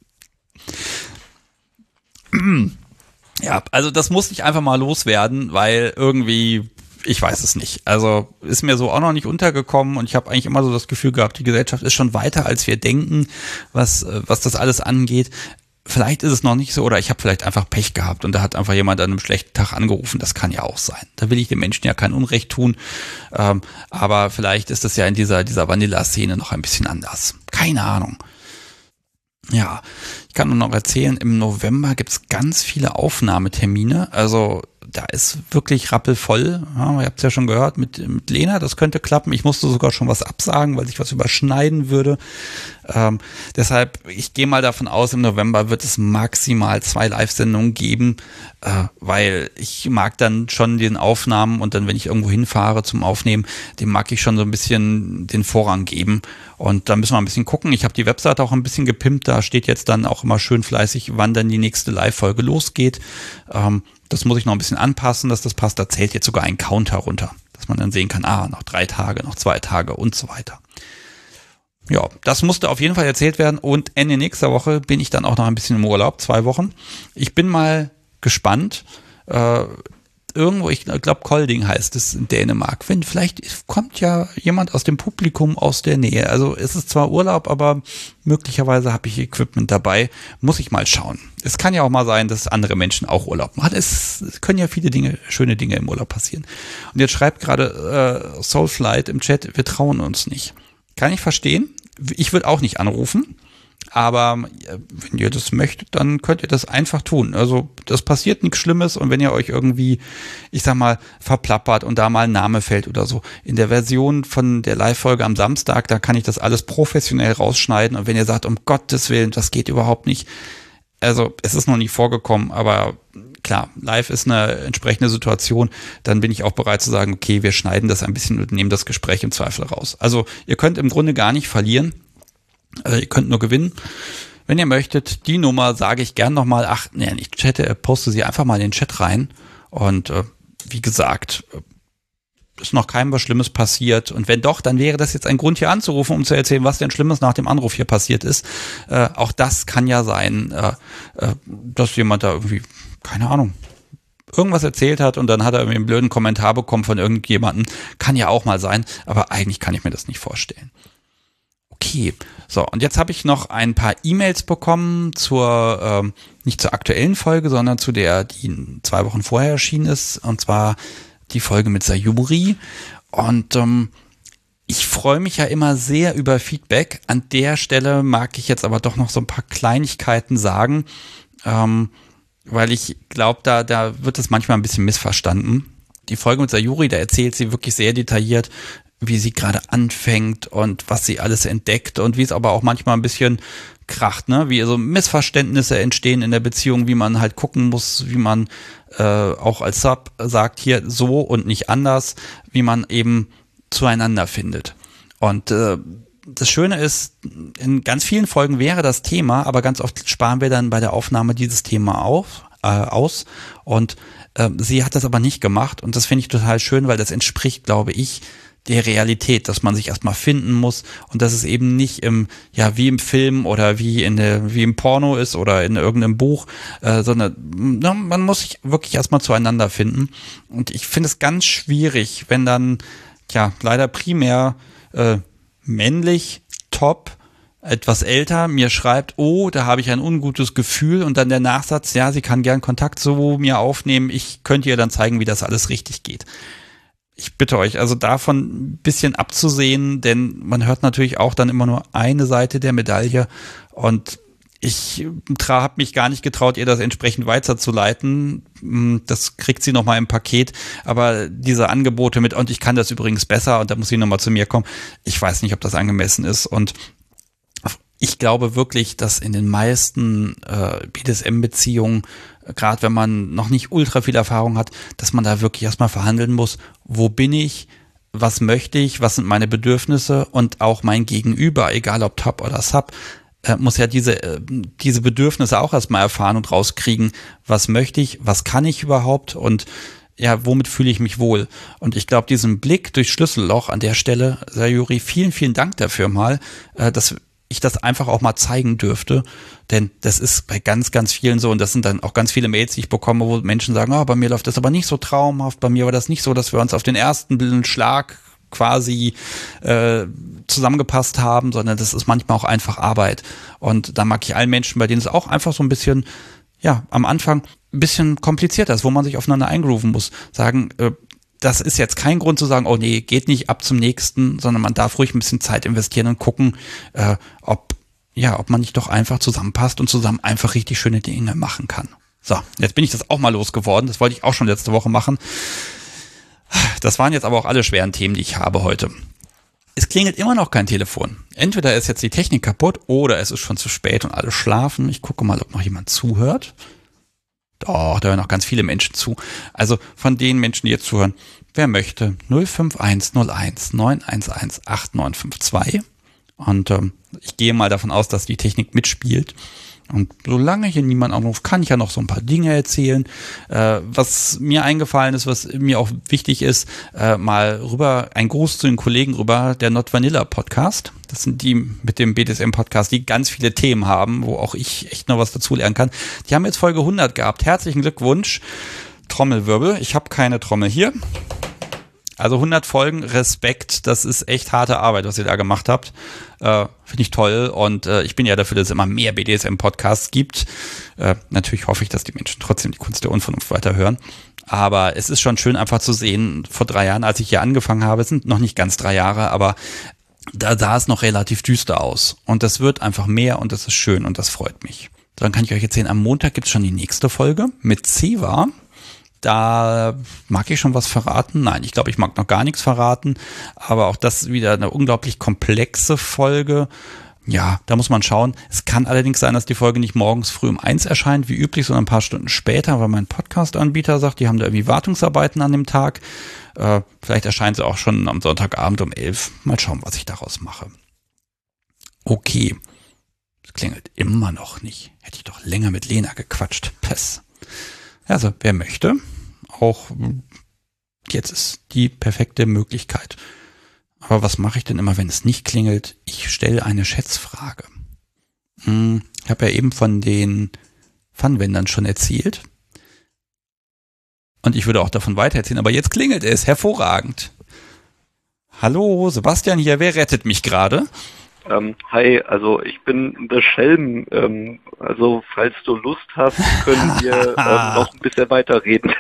Ja, also das musste ich einfach mal loswerden, weil irgendwie ich weiß es nicht. Also ist mir so auch noch nicht untergekommen und ich habe eigentlich immer so das Gefühl gehabt, die Gesellschaft ist schon weiter, als wir denken, was das alles angeht. Vielleicht ist es noch nicht so oder ich habe vielleicht einfach Pech gehabt und da hat einfach jemand an einem schlechten Tag angerufen. Das kann ja auch sein. Da will ich den Menschen ja kein Unrecht tun. Aber vielleicht ist das ja in dieser Vanilla-Szene noch ein bisschen anders. Keine Ahnung. Ja, ich kann nur noch erzählen, im November gibt es ganz viele Aufnahmetermine. Also da ist wirklich rappelvoll. Ja, ihr habt es ja schon gehört mit Lena, das könnte klappen. Ich musste sogar schon was absagen, weil sich was überschneiden würde. Deshalb, ich gehe mal davon aus, im November wird es maximal 2 Live-Sendungen geben, weil ich mag dann schon den Aufnahmen und dann, wenn ich irgendwo hinfahre zum Aufnehmen, dem mag ich schon so ein bisschen den Vorrang geben. Und da müssen wir ein bisschen gucken. Ich habe die Webseite auch ein bisschen gepimpt. Da steht jetzt dann auch immer schön fleißig, wann dann die nächste Live-Folge losgeht. Das muss ich noch ein bisschen anpassen, dass das passt. Da zählt jetzt sogar ein Counter runter, dass man dann sehen kann, noch 3 Tage, noch 2 Tage und so weiter. Ja, das musste auf jeden Fall erzählt werden und Ende nächster Woche bin ich dann auch noch ein bisschen im Urlaub, 2 Wochen. Ich bin mal gespannt, irgendwo, ich glaube Kolding heißt es in Dänemark. Vielleicht kommt ja jemand aus dem Publikum aus der Nähe. Also es ist zwar Urlaub, aber möglicherweise habe ich Equipment dabei. Muss ich mal schauen. Es kann ja auch mal sein, dass andere Menschen auch Urlaub machen. Es können ja viele schöne Dinge im Urlaub passieren. Und jetzt schreibt gerade Soulflight im Chat, wir trauen uns nicht. Kann ich verstehen. Ich würde auch nicht anrufen. Aber wenn ihr das möchtet, dann könnt ihr das einfach tun. Also das passiert nichts Schlimmes und wenn ihr euch irgendwie, ich sag mal, verplappert und da mal ein Name fällt oder so. In der Version von der Live-Folge am Samstag, da kann ich das alles professionell rausschneiden und wenn ihr sagt, um Gottes Willen, das geht überhaupt nicht. Also es ist noch nie vorgekommen, aber klar, live ist eine entsprechende Situation, dann bin ich auch bereit zu sagen, okay, wir schneiden das ein bisschen und nehmen das Gespräch im Zweifel raus. Also ihr könnt im Grunde gar nicht verlieren. Ihr könnt nur gewinnen. Wenn ihr möchtet, die Nummer sage ich gern nochmal. Ich poste sie einfach mal in den Chat rein. Und wie gesagt, ist noch keinem was Schlimmes passiert. Und wenn doch, dann wäre das jetzt ein Grund, hier anzurufen, um zu erzählen, was denn Schlimmes nach dem Anruf hier passiert ist. Auch das kann ja sein, dass jemand da irgendwie, keine Ahnung, irgendwas erzählt hat und dann hat er irgendwie einen blöden Kommentar bekommen von irgendjemandem. Kann ja auch mal sein, aber eigentlich kann ich mir das nicht vorstellen. Okay, so und jetzt habe ich noch ein paar E-Mails bekommen nicht zur aktuellen Folge, sondern zu der, die 2 Wochen vorher erschienen ist, und zwar die Folge mit Sayuri. Und ich freue mich ja immer sehr über Feedback. An der Stelle mag ich jetzt aber doch noch so ein paar Kleinigkeiten sagen, weil ich glaube, da wird es manchmal ein bisschen missverstanden. Die Folge mit Sayuri, da erzählt sie wirklich sehr detailliert, wie sie gerade anfängt und was sie alles entdeckt und wie es aber auch manchmal ein bisschen kracht, ne? Wie so Missverständnisse entstehen in der Beziehung, wie man halt gucken muss, wie man auch als Sub sagt, hier so und nicht anders, wie man eben zueinander findet. Und das Schöne ist, in ganz vielen Folgen wäre das Thema, aber ganz oft sparen wir dann bei der Aufnahme dieses Thema aus und sie hat das aber nicht gemacht und das finde ich total schön, weil das entspricht, glaube ich, der Realität, dass man sich erstmal finden muss und dass es eben nicht wie im Film oder wie im Porno ist oder in irgendeinem Buch, sondern man muss sich wirklich erstmal zueinander finden. Und ich finde es ganz schwierig, wenn dann, leider primär männlich, top, etwas älter, mir schreibt, oh, da habe ich ein ungutes Gefühl und dann der Nachsatz, ja, sie kann gern Kontakt zu mir aufnehmen, ich könnte ihr dann zeigen, wie das alles richtig geht. Ich bitte euch, also davon ein bisschen abzusehen, denn man hört natürlich auch dann immer nur eine Seite der Medaille und ich habe mich gar nicht getraut, ihr das entsprechend weiterzuleiten. Das kriegt sie nochmal im Paket, aber diese Angebote mit, und ich kann das übrigens besser und da muss sie nochmal zu mir kommen, ich weiß nicht, ob das angemessen ist und ich glaube wirklich, dass in den meisten BDSM-Beziehungen, gerade wenn man noch nicht ultra viel Erfahrung hat, dass man da wirklich erstmal verhandeln muss, wo bin ich, was möchte ich, was sind meine Bedürfnisse und auch mein Gegenüber, egal ob Top oder Sub, muss ja diese Bedürfnisse auch erstmal erfahren und rauskriegen, was möchte ich, was kann ich überhaupt und womit fühle ich mich wohl. Und ich glaube, diesen Blick durch Schlüsselloch an der Stelle, Sayuri, vielen, vielen Dank dafür mal, dass ich das einfach auch mal zeigen dürfte, denn das ist bei ganz, ganz vielen so und das sind dann auch ganz viele Mails, die ich bekomme, wo Menschen sagen, bei mir läuft das aber nicht so traumhaft, bei mir war das nicht so, dass wir uns auf den ersten Schlag quasi zusammengepasst haben, sondern das ist manchmal auch einfach Arbeit und da mag ich allen Menschen, bei denen es auch einfach so ein bisschen, am Anfang ein bisschen komplizierter ist, wo man sich aufeinander eingrooven muss, sagen, das ist jetzt kein Grund zu sagen, oh nee, geht nicht, ab zum nächsten, sondern man darf ruhig ein bisschen Zeit investieren und gucken, ob man nicht doch einfach zusammenpasst und zusammen einfach richtig schöne Dinge machen kann. So, jetzt bin ich das auch mal losgeworden. Das wollte ich auch schon letzte Woche machen. Das waren jetzt aber auch alle schweren Themen, die ich habe heute. Es klingelt immer noch kein Telefon. Entweder ist jetzt die Technik kaputt oder es ist schon zu spät und alle schlafen. Ich gucke mal, ob noch jemand zuhört. Doch, da hören noch ganz viele Menschen zu. Also von den Menschen, die jetzt zuhören, wer möchte, 05101 911 8952. Und ich gehe mal davon aus, dass die Technik mitspielt. Und solange hier niemand anruft, kann ich ja noch so ein paar Dinge erzählen. Was mir eingefallen ist, was mir auch wichtig ist, mal rüber, ein Gruß zu den Kollegen rüber, der Not Vanilla Podcast. Das sind die mit dem BDSM Podcast, die ganz viele Themen haben, wo auch ich echt noch was dazu lernen kann. Die haben jetzt Folge 100 gehabt. Herzlichen Glückwunsch. Trommelwirbel. Ich habe keine Trommel hier. Also 100 Folgen, Respekt, das ist echt harte Arbeit, was ihr da gemacht habt. Finde ich toll und ich bin ja dafür, dass es immer mehr BDSM-Podcasts gibt. Natürlich hoffe ich, dass die Menschen trotzdem die Kunst der Unvernunft weiterhören. Aber es ist schon schön einfach zu sehen, vor 3 Jahren, als ich hier angefangen habe, es sind noch nicht ganz 3 Jahre, aber Da sah es noch relativ düster aus. Und das wird einfach mehr und das ist schön und das freut mich. Dann kann ich euch erzählen, am Montag gibt's schon die nächste Folge mit Ceva. Da mag ich schon was verraten. Nein, ich glaube, ich mag noch gar nichts verraten. Aber auch das ist wieder eine unglaublich komplexe Folge. Ja, da muss man schauen. Es kann allerdings sein, dass die Folge nicht morgens früh um 1 erscheint, wie üblich, sondern ein paar Stunden später, weil mein Podcast-Anbieter sagt, die haben da irgendwie Wartungsarbeiten an dem Tag. Vielleicht erscheint sie auch schon am Sonntagabend um 11. Mal schauen, was ich daraus mache. Okay. Es klingelt immer noch nicht. Hätte ich doch länger mit Lena gequatscht. Pess. Also, wer möchte, auch jetzt ist die perfekte Möglichkeit. Aber was mache ich denn immer, wenn es nicht klingelt? Ich stelle eine Schätzfrage. Ich habe ja eben von den Pfannenwendern schon erzählt. Und ich würde auch davon weitererzählen, aber jetzt klingelt es. Hervorragend. Hallo, Sebastian hier. Wer rettet mich gerade? Hi, also ich bin der Schelm. Also falls du Lust hast, können wir noch ein bisschen weiterreden.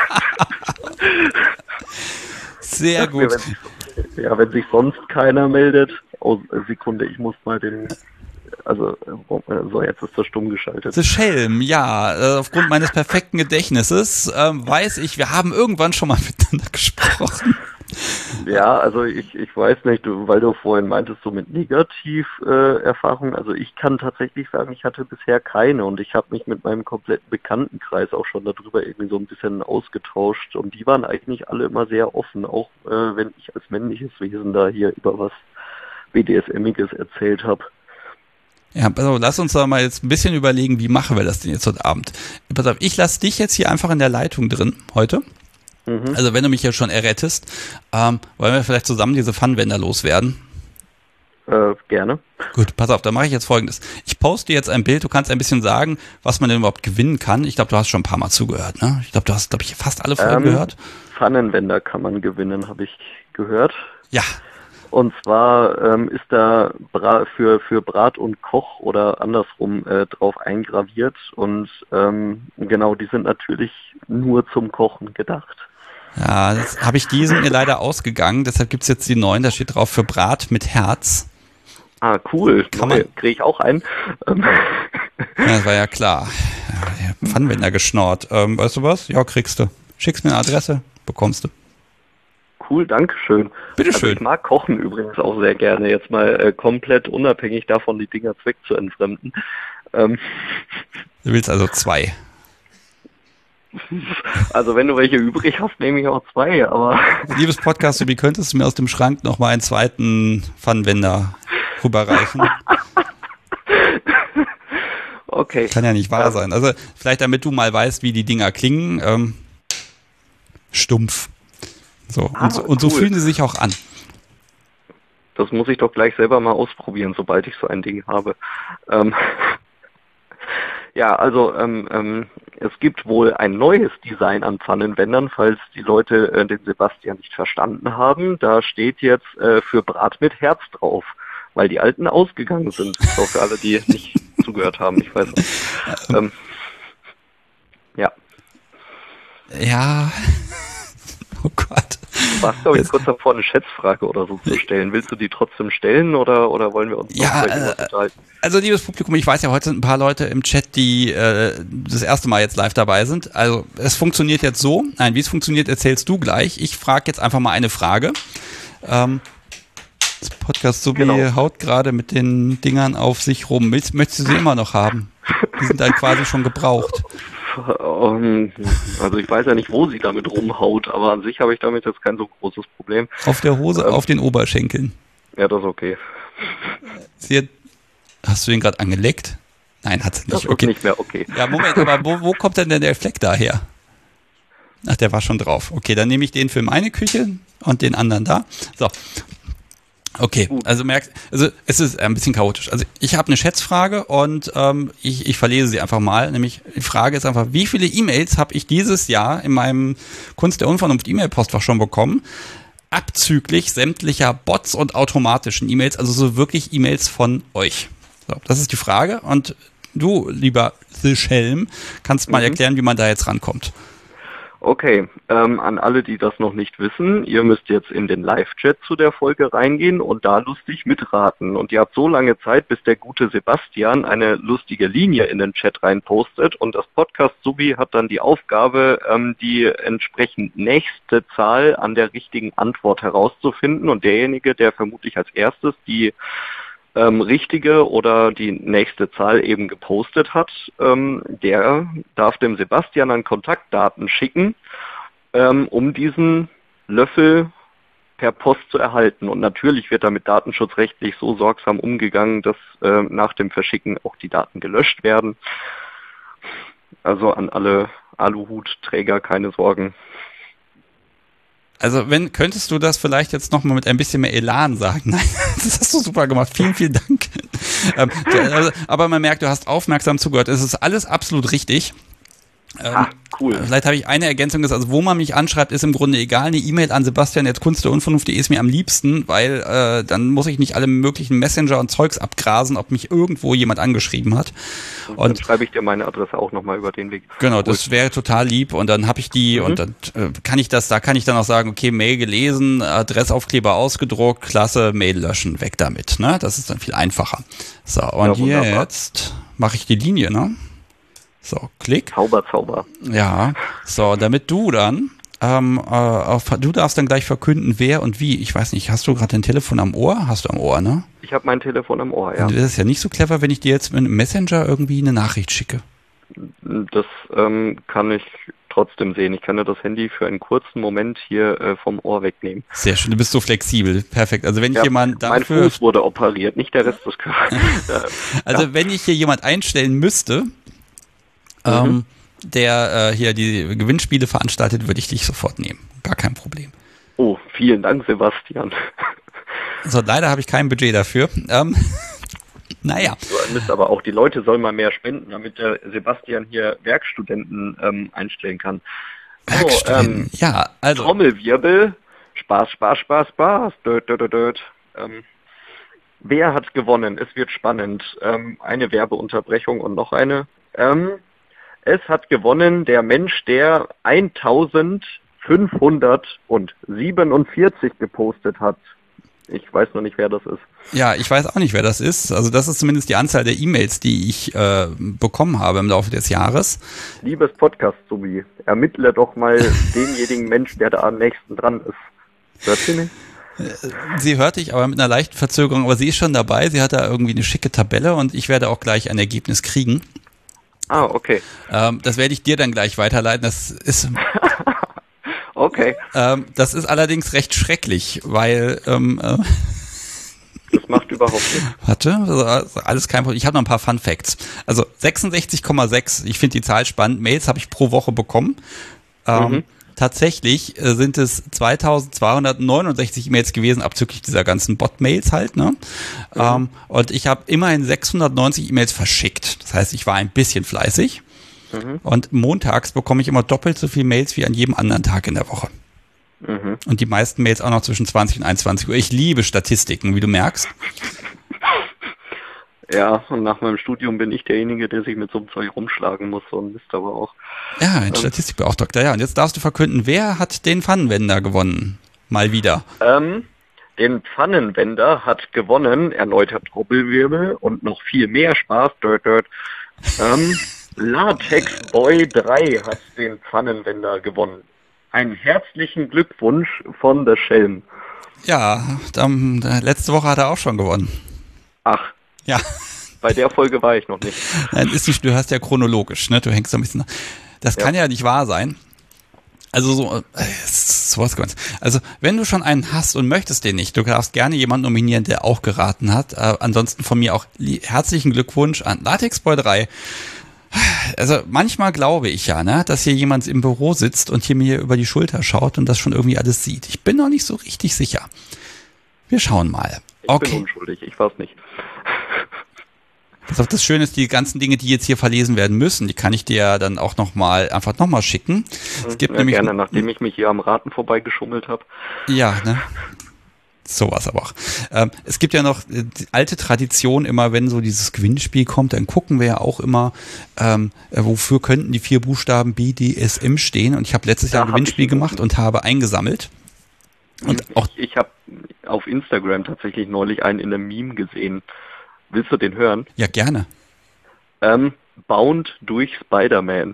Sehr gut. Wenn sich sonst keiner meldet. Oh, Sekunde, ich muss mal den... Also, so, jetzt ist er stumm geschaltet. The Schelm, ja. Aufgrund meines perfekten Gedächtnisses weiß ich, wir haben irgendwann schon mal miteinander gesprochen. Ja, also ich weiß nicht, weil du vorhin meintest, so mit Negativerfahrungen, also ich kann tatsächlich sagen, ich hatte bisher keine und ich habe mich mit meinem kompletten Bekanntenkreis auch schon darüber irgendwie so ein bisschen ausgetauscht und die waren eigentlich alle immer sehr offen, auch wenn ich als männliches Wesen da hier über was BDSMiges erzählt habe. Ja, also lass uns da mal jetzt ein bisschen überlegen, wie machen wir das denn jetzt heute Abend? Pass auf, ich lasse dich jetzt hier einfach in der Leitung drin heute. Also wenn du mich ja schon errettest, wollen wir vielleicht zusammen diese Pfannenwender loswerden? Gerne. Gut, pass auf, dann mache ich jetzt Folgendes. Ich poste jetzt ein Bild, du kannst ein bisschen sagen, was man denn überhaupt gewinnen kann. Ich glaube, du hast schon ein paar Mal zugehört, ne? Ich glaube, du hast, fast alle Folgen gehört. Pfannenwender kann man gewinnen, habe ich gehört. Ja. Und zwar ist da für Brat und Koch oder andersrum drauf eingraviert und genau, die sind natürlich nur zum Kochen gedacht. Ja, das habe ich diesen mir leider ausgegangen, deshalb gibt's jetzt die neuen, da steht drauf für Brat mit Herz. Ah, cool. Kriege ich auch einen. Ja, das war ja klar. Ja, der Pfannenwender geschnort. Weißt du was? Ja, kriegst du. Schickst mir eine Adresse, bekommst du. Cool, dankeschön. Bitteschön. Also ich mag Kochen übrigens auch sehr gerne, jetzt mal komplett unabhängig davon, die Dinger zu entfremden. Du willst also 2. Also wenn du welche übrig hast, nehme ich auch 2, aber... Liebes Podcast, wie könntest du mir aus dem Schrank nochmal einen zweiten Pfannenwender rüberreichen? Okay. Kann ja nicht wahr sein. Also vielleicht damit du mal weißt, wie die Dinger klingen. Stumpf. So, und so fühlen sie sich auch an. Das muss ich doch gleich selber mal ausprobieren, sobald ich so ein Ding habe. Ja, also es gibt wohl ein neues Design an Pfannenwendern, falls die Leute den Sebastian nicht verstanden haben. Da steht jetzt für Brat mit Herz drauf, weil die alten ausgegangen sind. So für alle, die nicht zugehört haben, ich weiß nicht. Ja. Ja. Oh Gott. Du warst, glaube ich, kurz davor, eine Schätzfrage oder so zu stellen. Willst du die trotzdem stellen oder wollen wir uns noch unterhalten? Also liebes Publikum, ich weiß ja, heute sind ein paar Leute im Chat, die das erste Mal jetzt live dabei sind. Also es funktioniert jetzt so. Nein, wie es funktioniert, erzählst du gleich. Ich frage jetzt einfach mal eine Frage. Das Podcast Subi haut gerade mit den Dingern auf sich rum. Möchtest du sie immer noch haben? Die sind dann quasi schon gebraucht. Also ich weiß ja nicht, wo sie damit rumhaut, aber an sich habe ich damit jetzt kein so großes Problem. Auf der Hose, auf den Oberschenkeln. Ja, das ist okay. Hast du den gerade angeleckt? Nein, hat sie nicht. Das ist nicht mehr okay. Ja, Moment, aber wo kommt denn der Fleck daher? Ach, der war schon drauf. Okay, dann nehme ich den für meine Küche und den anderen da. So. Okay, also es ist ein bisschen chaotisch. Also ich habe eine Schätzfrage und ich verlese sie einfach mal. Nämlich die Frage ist einfach, wie viele E-Mails habe ich dieses Jahr in meinem Kunst der Unvernunft E-Mail-Postfach schon bekommen? Abzüglich sämtlicher Bots und automatischen E-Mails, also so wirklich E-Mails von euch. So, das ist die Frage und du, lieber The Schelm, kannst mal erklären, wie man da jetzt rankommt. Okay, an alle, die das noch nicht wissen, ihr müsst jetzt in den Live-Chat zu der Folge reingehen und da lustig mitraten. Und ihr habt so lange Zeit, bis der gute Sebastian eine lustige Linie in den Chat reinpostet und das Podcast-Subi hat dann die Aufgabe, die entsprechend nächste Zahl an der richtigen Antwort herauszufinden und derjenige, der vermutlich als erstes die richtige oder die nächste Zahl eben gepostet hat, der darf dem Sebastian dann Kontaktdaten schicken, um diesen Löffel per Post zu erhalten. Und natürlich wird damit datenschutzrechtlich so sorgsam umgegangen, dass nach dem Verschicken auch die Daten gelöscht werden. Also an alle Aluhutträger keine Sorgen. Also könntest du das vielleicht jetzt nochmal mit ein bisschen mehr Elan sagen? Nein, das hast du super gemacht. Vielen, vielen Dank. Aber man merkt, du hast aufmerksam zugehört. Es ist alles absolut richtig. Cool. Vielleicht habe ich eine Ergänzung, also wo man mich anschreibt, ist im Grunde egal. Eine E-Mail an sebastian@kunstderunvernunft.de ist mir am liebsten, weil dann muss ich nicht alle möglichen Messenger und Zeugs abgrasen, ob mich irgendwo jemand angeschrieben hat. Und dann schreibe ich dir meine Adresse auch nochmal über den Weg. Genau, das wäre total lieb und dann habe ich die und dann kann ich dann auch sagen, okay, Mail gelesen, Adressaufkleber ausgedruckt, klasse, Mail löschen, weg damit, ne? Das ist dann viel einfacher. So, und ja, jetzt mache ich die Linie, ne? So, klick. Zauber. Ja, so, damit du dann, du darfst dann gleich verkünden, wer und wie. Ich weiß nicht, hast du gerade dein Telefon am Ohr? Hast du am Ohr, ne? Ich habe mein Telefon am Ohr, ja. Das ist ja nicht so clever, wenn ich dir jetzt mit einem Messenger irgendwie eine Nachricht schicke. Das kann ich trotzdem sehen. Ich kann ja das Handy für einen kurzen Moment hier vom Ohr wegnehmen. Sehr schön, du bist so flexibel. Perfekt. Also wenn ich jemand dafür... Mein Fuß wurde operiert, nicht der Rest des Körpers. Also wenn ich hier jemand einstellen müsste, der hier die Gewinnspiele veranstaltet, würde ich dich sofort nehmen. Gar kein Problem. Oh, vielen Dank, Sebastian. So, leider habe ich kein Budget dafür. Naja. So, Mist, aber auch die Leute sollen mal mehr spenden, damit der Sebastian hier Werkstudenten einstellen kann. Werkstudenten, ja, also. Trommelwirbel, Spaß. Död. Wer hat gewonnen? Es wird spannend. Eine Werbeunterbrechung und noch eine. Es hat gewonnen der Mensch, der 1547 gepostet hat. Ich weiß noch nicht, wer das ist. Ja, ich weiß auch nicht, wer das ist. Also das ist zumindest die Anzahl der E-Mails, die ich bekommen habe im Laufe des Jahres. Liebes Podcast-Subi, ermittle doch mal denjenigen Mensch, der da am nächsten dran ist. Hört sie nicht? Sie hört dich aber mit einer leichten Verzögerung, aber sie ist schon dabei. Sie hat da irgendwie eine schicke Tabelle und ich werde auch gleich ein Ergebnis kriegen. Ah, okay. Das werde ich dir dann gleich weiterleiten. Das ist okay. Das ist allerdings recht schrecklich, weil das macht überhaupt nichts. Warte, also alles kein Problem. Ich habe noch ein paar Fun Facts. Also 66,6, ich finde die Zahl spannend. Mails habe ich pro Woche bekommen. Tatsächlich sind es 2269 E-Mails gewesen, abzüglich dieser ganzen Bot-Mails halt, ne? Und ich habe immerhin 690 E-Mails verschickt. Das heißt, ich war ein bisschen fleißig. Und montags bekomme ich immer doppelt so viele Mails wie an jedem anderen Tag in der Woche. Und die meisten Mails auch noch zwischen 20 und 21 Uhr. Ich liebe Statistiken, wie du merkst. Ja, und nach meinem Studium bin ich derjenige, der sich mit so einem Zeug rumschlagen muss, so ein Mist aber auch. Ja, ein Statistikbeauftragter, ja. Und jetzt darfst du verkünden, wer hat den Pfannenwender gewonnen? Mal wieder. Den Pfannenwender hat gewonnen, erneuter Trommelwirbel und noch viel mehr Spaß, Latex Boy 3 hat den Pfannenwender gewonnen. Einen herzlichen Glückwunsch von The Schelm. Ja, letzte Woche hat er auch schon gewonnen. Ach. Ja. Bei der Folge war ich noch nicht. Nein, du hörst ja chronologisch, ne? Du hängst so ein bisschen. Das kann ja nicht wahr sein. Also sowas gemeint. Also wenn du schon einen hast und möchtest den nicht, du darfst gerne jemanden nominieren, der auch geraten hat. Ansonsten von mir auch herzlichen Glückwunsch an Latex Boy 3. Also manchmal glaube ich ja, ne, dass hier jemand im Büro sitzt und hier mir über die Schulter schaut und das schon irgendwie alles sieht. Ich bin noch nicht so richtig sicher. Wir schauen mal. Ich bin unschuldig, ich weiß nicht. Pass auf, das Schöne ist, die ganzen Dinge, die jetzt hier verlesen werden müssen, die kann ich dir dann auch einfach nochmal schicken. Es gibt nämlich gerne, nachdem ich mich hier am Raten vorbeigeschummelt habe. Ja, ne? Sowas aber auch. Es gibt ja noch die alte Tradition, immer wenn so dieses Gewinnspiel kommt, dann gucken wir ja auch immer, wofür könnten die 4 Buchstaben BDSM stehen. Und ich habe letztes Jahr ein Gewinnspiel gemacht und habe eingesammelt. Und auch ich habe auf Instagram tatsächlich neulich einen in einem Meme gesehen. Willst du den hören? Ja, gerne. Bound durch Spider-Man.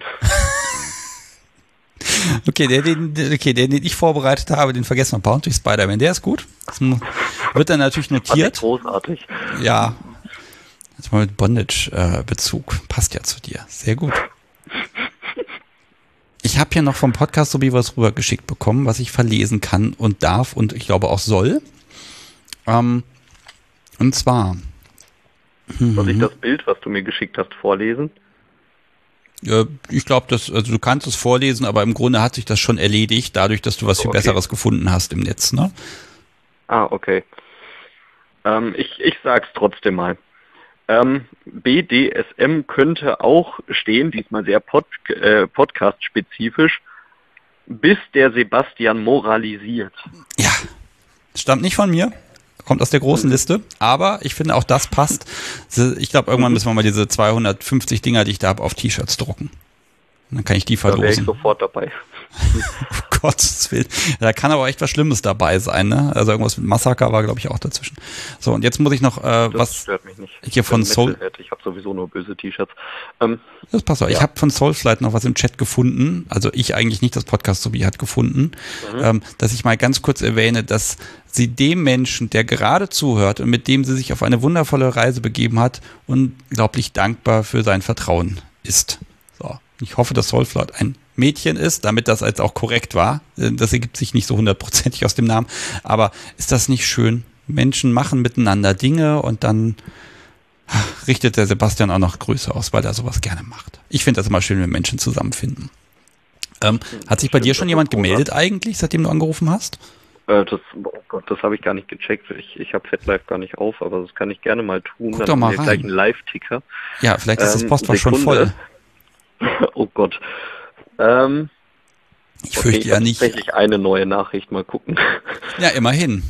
Okay, den ich vorbereitet habe, den vergessen wir. Bound durch Spider-Man, der ist gut. Das wird dann natürlich notiert. Großartig. Ja. Jetzt mal mit Bondage-Bezug. Passt ja zu dir. Sehr gut. Ich habe hier noch vom Podcast so wie was rübergeschickt bekommen, was ich verlesen kann und darf und ich glaube auch soll. Und zwar. Soll ich das Bild, was du mir geschickt hast, vorlesen? Ja, ich glaube, also du kannst es vorlesen, aber im Grunde hat sich das schon erledigt, dadurch, dass du was viel Besseres gefunden hast im Netz, ne? Ah, okay. Ich sag's trotzdem mal. BDSM könnte auch stehen, diesmal sehr podcast-spezifisch, bis der Sebastian moralisiert. Ja, stammt nicht von mir. Kommt aus der großen Liste, aber ich finde auch das passt. Ich glaube, irgendwann müssen wir mal diese 250 Dinger, die ich da habe, auf T-Shirts drucken. Und dann kann ich die verlosen. Da wäre ich sofort dabei. Oh Gottes Willen. Da kann aber echt was Schlimmes dabei sein, ne? Also irgendwas mit Massaker war, glaube ich, auch dazwischen. So, und jetzt muss ich noch das stört mich nicht. Hier von Soul. Ich habe sowieso nur böse T-Shirts. Das passt auch. Ja. Ich habe von Soulflight noch was im Chat gefunden. Also ich eigentlich nicht, das Podcast Sobi hat gefunden. Dass ich mal ganz kurz erwähne, dass sie dem Menschen, der gerade zuhört und mit dem sie sich auf eine wundervolle Reise begeben hat, unglaublich dankbar für sein Vertrauen ist. So. Ich hoffe, dass Soulflight ein Mädchen ist, damit das jetzt auch korrekt war. Das ergibt sich nicht so 100%ig aus dem Namen. Aber ist das nicht schön? Menschen machen miteinander Dinge und dann richtet der Sebastian auch noch Grüße aus, weil er sowas gerne macht. Ich finde das immer schön, wenn Menschen zusammenfinden. Hat sich bei dir schon jemand gemeldet eigentlich, seitdem du angerufen hast? Oh Gott, das habe ich gar nicht gecheckt. Ich habe FetLife gar nicht auf, aber das kann ich gerne mal tun. Guck doch mal rein. Gleich einen Live-Ticker. Ja, vielleicht ist das Postfach schon voll. Oh Gott. Ich fürchte ja nicht. Tatsächlich eine neue Nachricht, mal gucken. Ja, immerhin.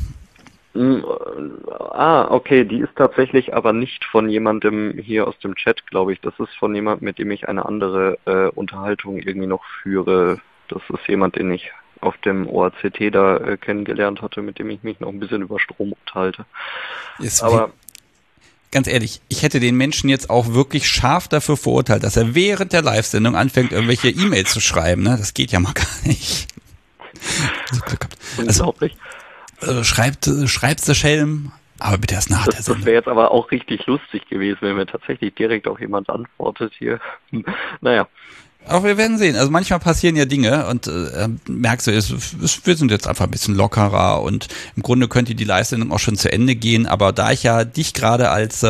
Okay, die ist tatsächlich aber nicht von jemandem hier aus dem Chat, glaube ich. Das ist von jemandem, mit dem ich eine andere Unterhaltung irgendwie noch führe. Das ist jemand, den ich auf dem OACT da kennengelernt hatte, mit dem ich mich noch ein bisschen über Strom unterhalte. Aber ganz ehrlich, ich hätte den Menschen jetzt auch wirklich scharf dafür verurteilt, dass er während der Live-Sendung anfängt, irgendwelche E-Mails zu schreiben. Ne? Das geht ja mal gar nicht. Unglaublich. Schreibt's der Schelm, aber bitte erst nach der Sendung. Das wäre jetzt aber auch richtig lustig gewesen, wenn mir tatsächlich direkt auch jemand antwortet hier. Naja. Aber wir werden sehen. Also manchmal passieren ja Dinge und merkst du, wir sind jetzt einfach ein bisschen lockerer und im Grunde könnte die Live-Sendung auch schon zu Ende gehen, aber da ich ja dich gerade als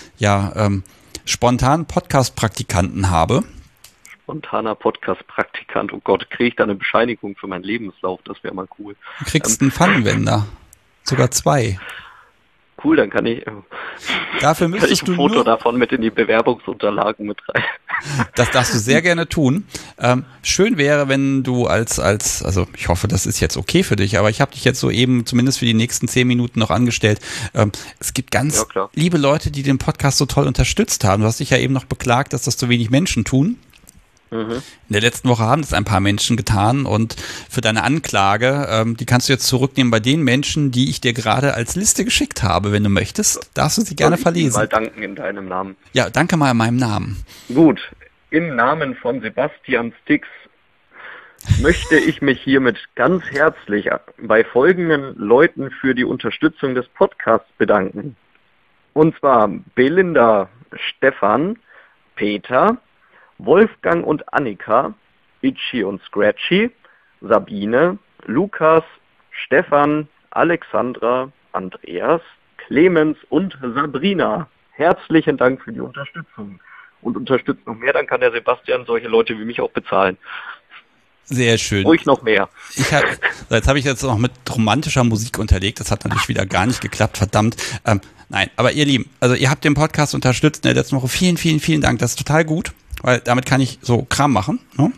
spontanen Podcast-Praktikanten habe. Spontaner Podcast-Praktikant, oh Gott, kriege ich da eine Bescheinigung für meinen Lebenslauf, das wäre mal cool. Du kriegst einen Pfannenwender, sogar 2. Cool, dann kann ich dafür müsstest ein Foto davon mit in die Bewerbungsunterlagen mit rein. Das darfst du sehr gerne tun. Schön wäre, wenn du also ich hoffe, das ist jetzt okay für dich, aber ich habe dich jetzt so eben zumindest für die nächsten 10 Minuten noch angestellt. Es gibt ganz liebe Leute, die den Podcast so toll unterstützt haben. Du hast dich ja eben noch beklagt, dass das so wenig Menschen tun. In der letzten Woche haben das ein paar Menschen getan und für deine Anklage, die kannst du jetzt zurücknehmen bei den Menschen, die ich dir gerade als Liste geschickt habe. Wenn du möchtest, darfst du sie gerne verlesen. Mal danken in deinem Namen. Ja, danke mal in meinem Namen. Gut, im Namen von Sebastian Stix möchte ich mich hiermit ganz herzlich bei folgenden Leuten für die Unterstützung des Podcasts bedanken. Und zwar Belinda, Stefan, Peter, Wolfgang und Annika, Itchy und Scratchy, Sabine, Lukas, Stefan, Alexandra, Andreas, Clemens und Sabrina. Herzlichen Dank für die Unterstützung. Und unterstützt noch mehr, dann kann der Sebastian solche Leute wie mich auch bezahlen. Sehr schön. Ruhig noch mehr. Jetzt habe ich jetzt noch mit romantischer Musik unterlegt. Das hat natürlich wieder gar nicht geklappt, verdammt. Nein, aber ihr Lieben, also ihr habt den Podcast unterstützt in der letzten Woche. Vielen, vielen, vielen Dank. Das ist total gut, weil damit kann ich so Kram machen. Ne?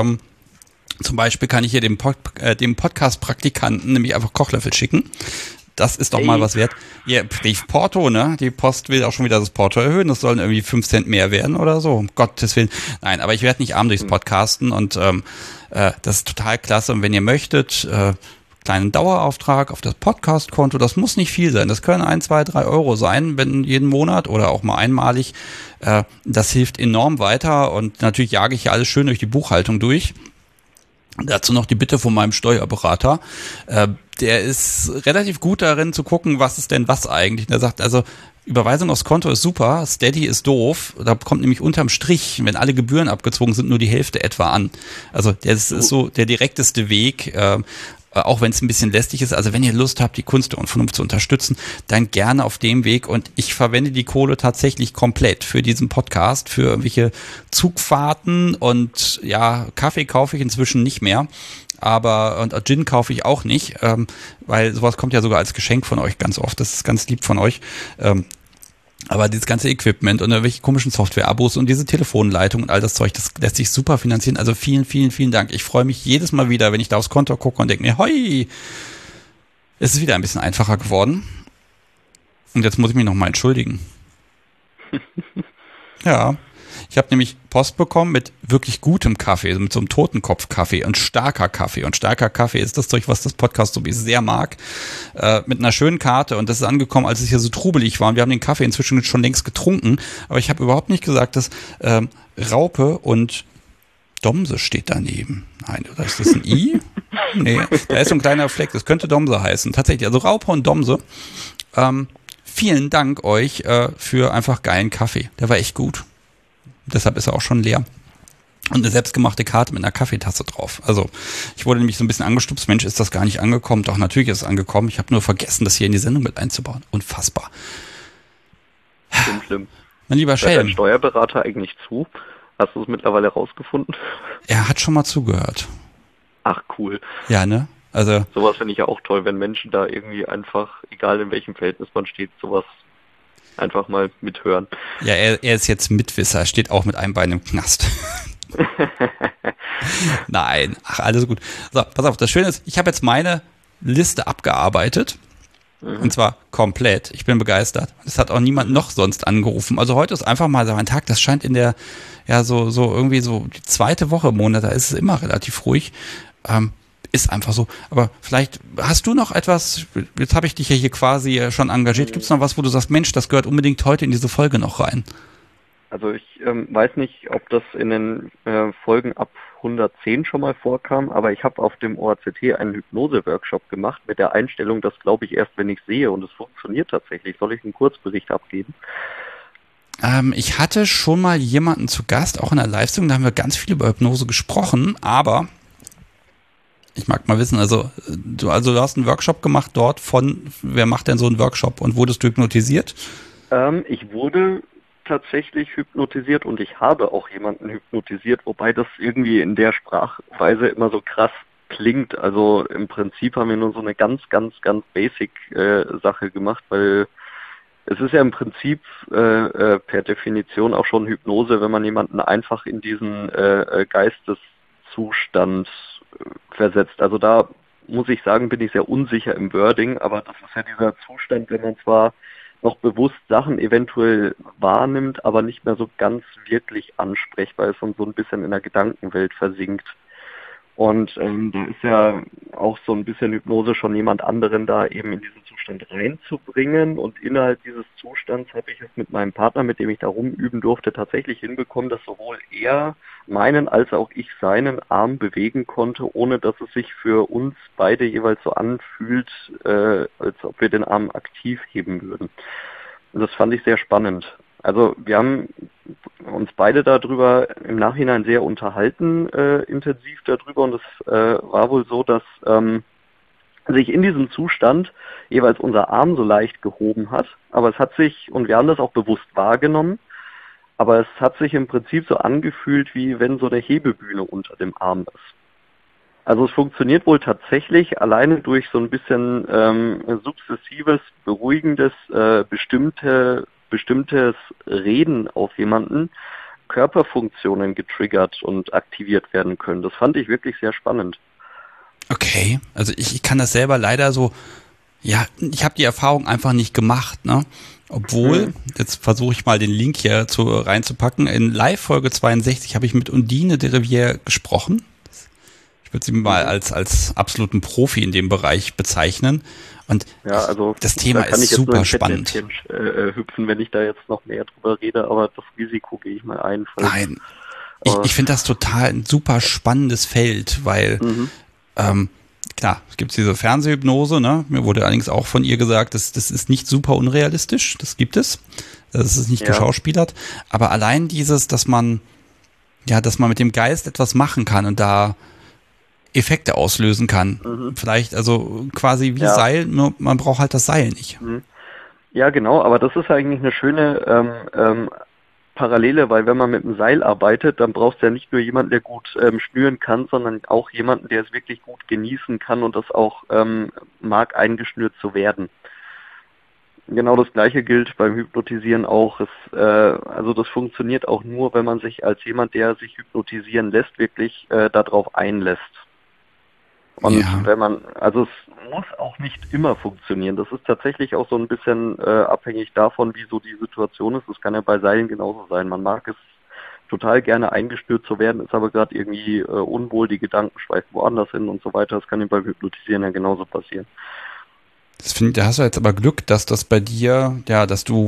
Zum Beispiel kann ich hier dem Podcast-Praktikanten nämlich einfach Kochlöffel schicken. das ist doch mal was wert. Ja, die Porto, ne? Die Post will auch schon wieder das Porto erhöhen. Das sollen irgendwie 5 Cent mehr werden oder so. Um Gottes Willen. Nein, aber ich werde nicht arm durchs Podcasten und das ist total klasse. Und wenn ihr möchtet, kleinen Dauerauftrag auf das Podcast-Konto, das muss nicht viel sein. Das können 1, 2, 3 Euro sein, wenn jeden Monat oder auch mal einmalig. Das hilft enorm weiter und natürlich jage ich ja alles schön durch die Buchhaltung durch. Dazu noch die Bitte von meinem Steuerberater. Der ist relativ gut darin zu gucken, was ist denn was eigentlich. Der sagt, also Überweisung aufs Konto ist super, Steady ist doof. Da kommt nämlich unterm Strich, wenn alle Gebühren abgezogen sind, nur die Hälfte etwa an. Also das ist so der direkteste Weg, auch wenn es ein bisschen lästig ist. Also wenn ihr Lust habt, die Kunst und Vernunft zu unterstützen, dann gerne auf dem Weg. Und ich verwende die Kohle tatsächlich komplett für diesen Podcast, für irgendwelche Zugfahrten und ja, Kaffee kaufe ich inzwischen nicht mehr. Aber und Gin kaufe ich auch nicht, weil sowas kommt ja sogar als Geschenk von euch ganz oft. Das ist ganz lieb von euch. Aber dieses ganze Equipment und irgendwelche komischen Software-Abos und diese Telefonleitung und all das Zeug, das lässt sich super finanzieren. Also vielen, vielen, vielen Dank. Ich freue mich jedes Mal wieder, wenn ich da aufs Konto gucke und denke mir, hoi, es ist wieder ein bisschen einfacher geworden. Und jetzt muss ich mich nochmal entschuldigen. Ja, ich habe nämlich Post bekommen mit wirklich gutem Kaffee, mit so einem Totenkopf-Kaffee und starker Kaffee. Und starker Kaffee ist das Zeug, was das Podcast so sehr mag. Mit einer schönen Karte. Und das ist angekommen, als es hier so trubelig war. Und wir haben den Kaffee inzwischen schon längst getrunken. Aber ich habe überhaupt nicht gesagt, dass Raupe und Domse steht daneben. Nein, oder ist das ein I? Nee, da ist so ein kleiner Fleck. Das könnte Domse heißen. Tatsächlich, also Raupe und Domse. Vielen Dank euch für einfach geilen Kaffee. Der war echt gut. Deshalb ist er auch schon leer. Und eine selbstgemachte Karte mit einer Kaffeetasse drauf. Also ich wurde nämlich so ein bisschen angestupst. Mensch, ist das gar nicht angekommen? Doch, natürlich ist es angekommen. Ich habe nur vergessen, das hier in die Sendung mit einzubauen. Unfassbar. Schlimm. Mein lieber Hört Schelm. dein Steuerberater eigentlich zu? Hast du es mittlerweile rausgefunden? Er hat schon mal zugehört. Ach, cool. Ja, ne? Also Sowas finde ich ja auch toll, wenn Menschen da irgendwie einfach, egal in welchem Verhältnis man steht, sowas einfach mal mithören. ja, er ist jetzt Mitwisser, steht auch mit einem Bein im Knast. Nein, ach, alles gut. So, pass auf, das Schöne ist, ich habe jetzt meine Liste abgearbeitet. Und zwar komplett. Ich bin begeistert. Es hat auch niemand noch sonst angerufen. Also heute ist einfach mal so ein Tag, das scheint in der, ja, so irgendwie so die zweite Woche im Monat, da ist es immer relativ ruhig. Ist einfach so. Aber vielleicht hast du noch etwas, jetzt habe ich dich ja hier quasi schon engagiert. Gibt es noch was, wo du sagst, Mensch, das gehört unbedingt heute in diese Folge noch rein? Also ich weiß nicht, ob das in den Folgen ab 110 schon mal vorkam, aber ich habe auf dem OACT einen Hypnose-Workshop gemacht mit der Einstellung, das glaube ich erst, wenn ich sehe, und es funktioniert tatsächlich. Soll ich einen Kurzbericht abgeben? Ich hatte schon mal jemanden zu Gast, auch in der Live-Sendung, da haben wir ganz viel über Hypnose gesprochen, aber ich mag mal wissen, also du hast einen Workshop gemacht dort wer macht denn so einen Workshop und wurdest du hypnotisiert? Ich wurde tatsächlich hypnotisiert und ich habe auch jemanden hypnotisiert, wobei das irgendwie in der Sprachweise immer so krass klingt. Also im Prinzip haben wir nur so eine ganz, ganz, ganz basic Sache gemacht, weil es ist ja im Prinzip per Definition auch schon Hypnose, wenn man jemanden einfach in diesen Geisteszustand versetzt. Also da muss ich sagen, bin ich sehr unsicher im Wording, aber das ist ja dieser Zustand, wenn man zwar noch bewusst Sachen eventuell wahrnimmt, aber nicht mehr so ganz wirklich ansprechbar ist und so ein bisschen in der Gedankenwelt versinkt. Und da ist ja auch so ein bisschen Hypnose schon jemand anderen da eben in diesen Zustand reinzubringen. Und innerhalb dieses Zustands habe ich es mit meinem Partner, mit dem ich da rumüben durfte, tatsächlich hinbekommen, dass sowohl er meinen als auch ich seinen Arm bewegen konnte, ohne dass es sich für uns beide jeweils so anfühlt, als ob wir den Arm aktiv heben würden. Und das fand ich sehr spannend. Also wir haben uns beide darüber im Nachhinein sehr unterhalten, intensiv darüber, und es war wohl so, dass sich in diesem Zustand jeweils unser Arm so leicht gehoben hat, aber es hat sich, und wir haben das auch bewusst wahrgenommen, aber es hat sich im Prinzip so angefühlt, wie wenn so eine Hebebühne unter dem Arm ist. Also es funktioniert wohl tatsächlich alleine durch so ein bisschen sukzessives, beruhigendes, bestimmtes Reden auf jemanden, Körperfunktionen getriggert und aktiviert werden können. Das fand ich wirklich sehr spannend. Okay, also ich kann das selber leider so, Ja, ich habe die Erfahrung einfach nicht gemacht, ne? Obwohl, jetzt versuche ich mal den Link hier reinzupacken, in Live-Folge 62 habe ich mit Undine de Rivière gesprochen. Ich würde sie mal als absoluten Profi in dem Bereich bezeichnen. Und ja, also das Thema ist super spannend. Hüpfen, wenn ich da jetzt noch mehr drüber rede, aber das Risiko gehe ich mal ein. Nein, ich finde das total ein super spannendes Feld, weil klar, es gibt diese Fernsehhypnose, ne? Mir wurde allerdings auch von ihr gesagt, das ist nicht super unrealistisch, das gibt es. Das ist nicht geschauspielert. Aber allein dieses, dass man mit dem Geist etwas machen kann und da Effekte auslösen kann. Vielleicht, also quasi wie Seil, nur man braucht halt das Seil nicht. Ja, genau, aber das ist eigentlich eine schöne Parallele, weil wenn man mit dem Seil arbeitet, dann brauchst du ja nicht nur jemanden, der gut schnüren kann, sondern auch jemanden, der es wirklich gut genießen kann und das auch mag, eingeschnürt zu werden. Genau das Gleiche gilt beim Hypnotisieren auch. Also das funktioniert auch nur, wenn man sich als jemand, der sich hypnotisieren lässt, wirklich darauf einlässt. Und also es muss auch nicht immer funktionieren. Das ist tatsächlich auch so ein bisschen abhängig davon, wie so die Situation ist. Das kann ja bei Seilen genauso sein. Man mag es total gerne eingestürzt zu werden, ist aber gerade irgendwie unwohl, die Gedanken schweifen woanders hin und so weiter. Das kann ja beim Hypnotisieren ja genauso passieren. Da hast du jetzt aber Glück, dass das bei dir, dass du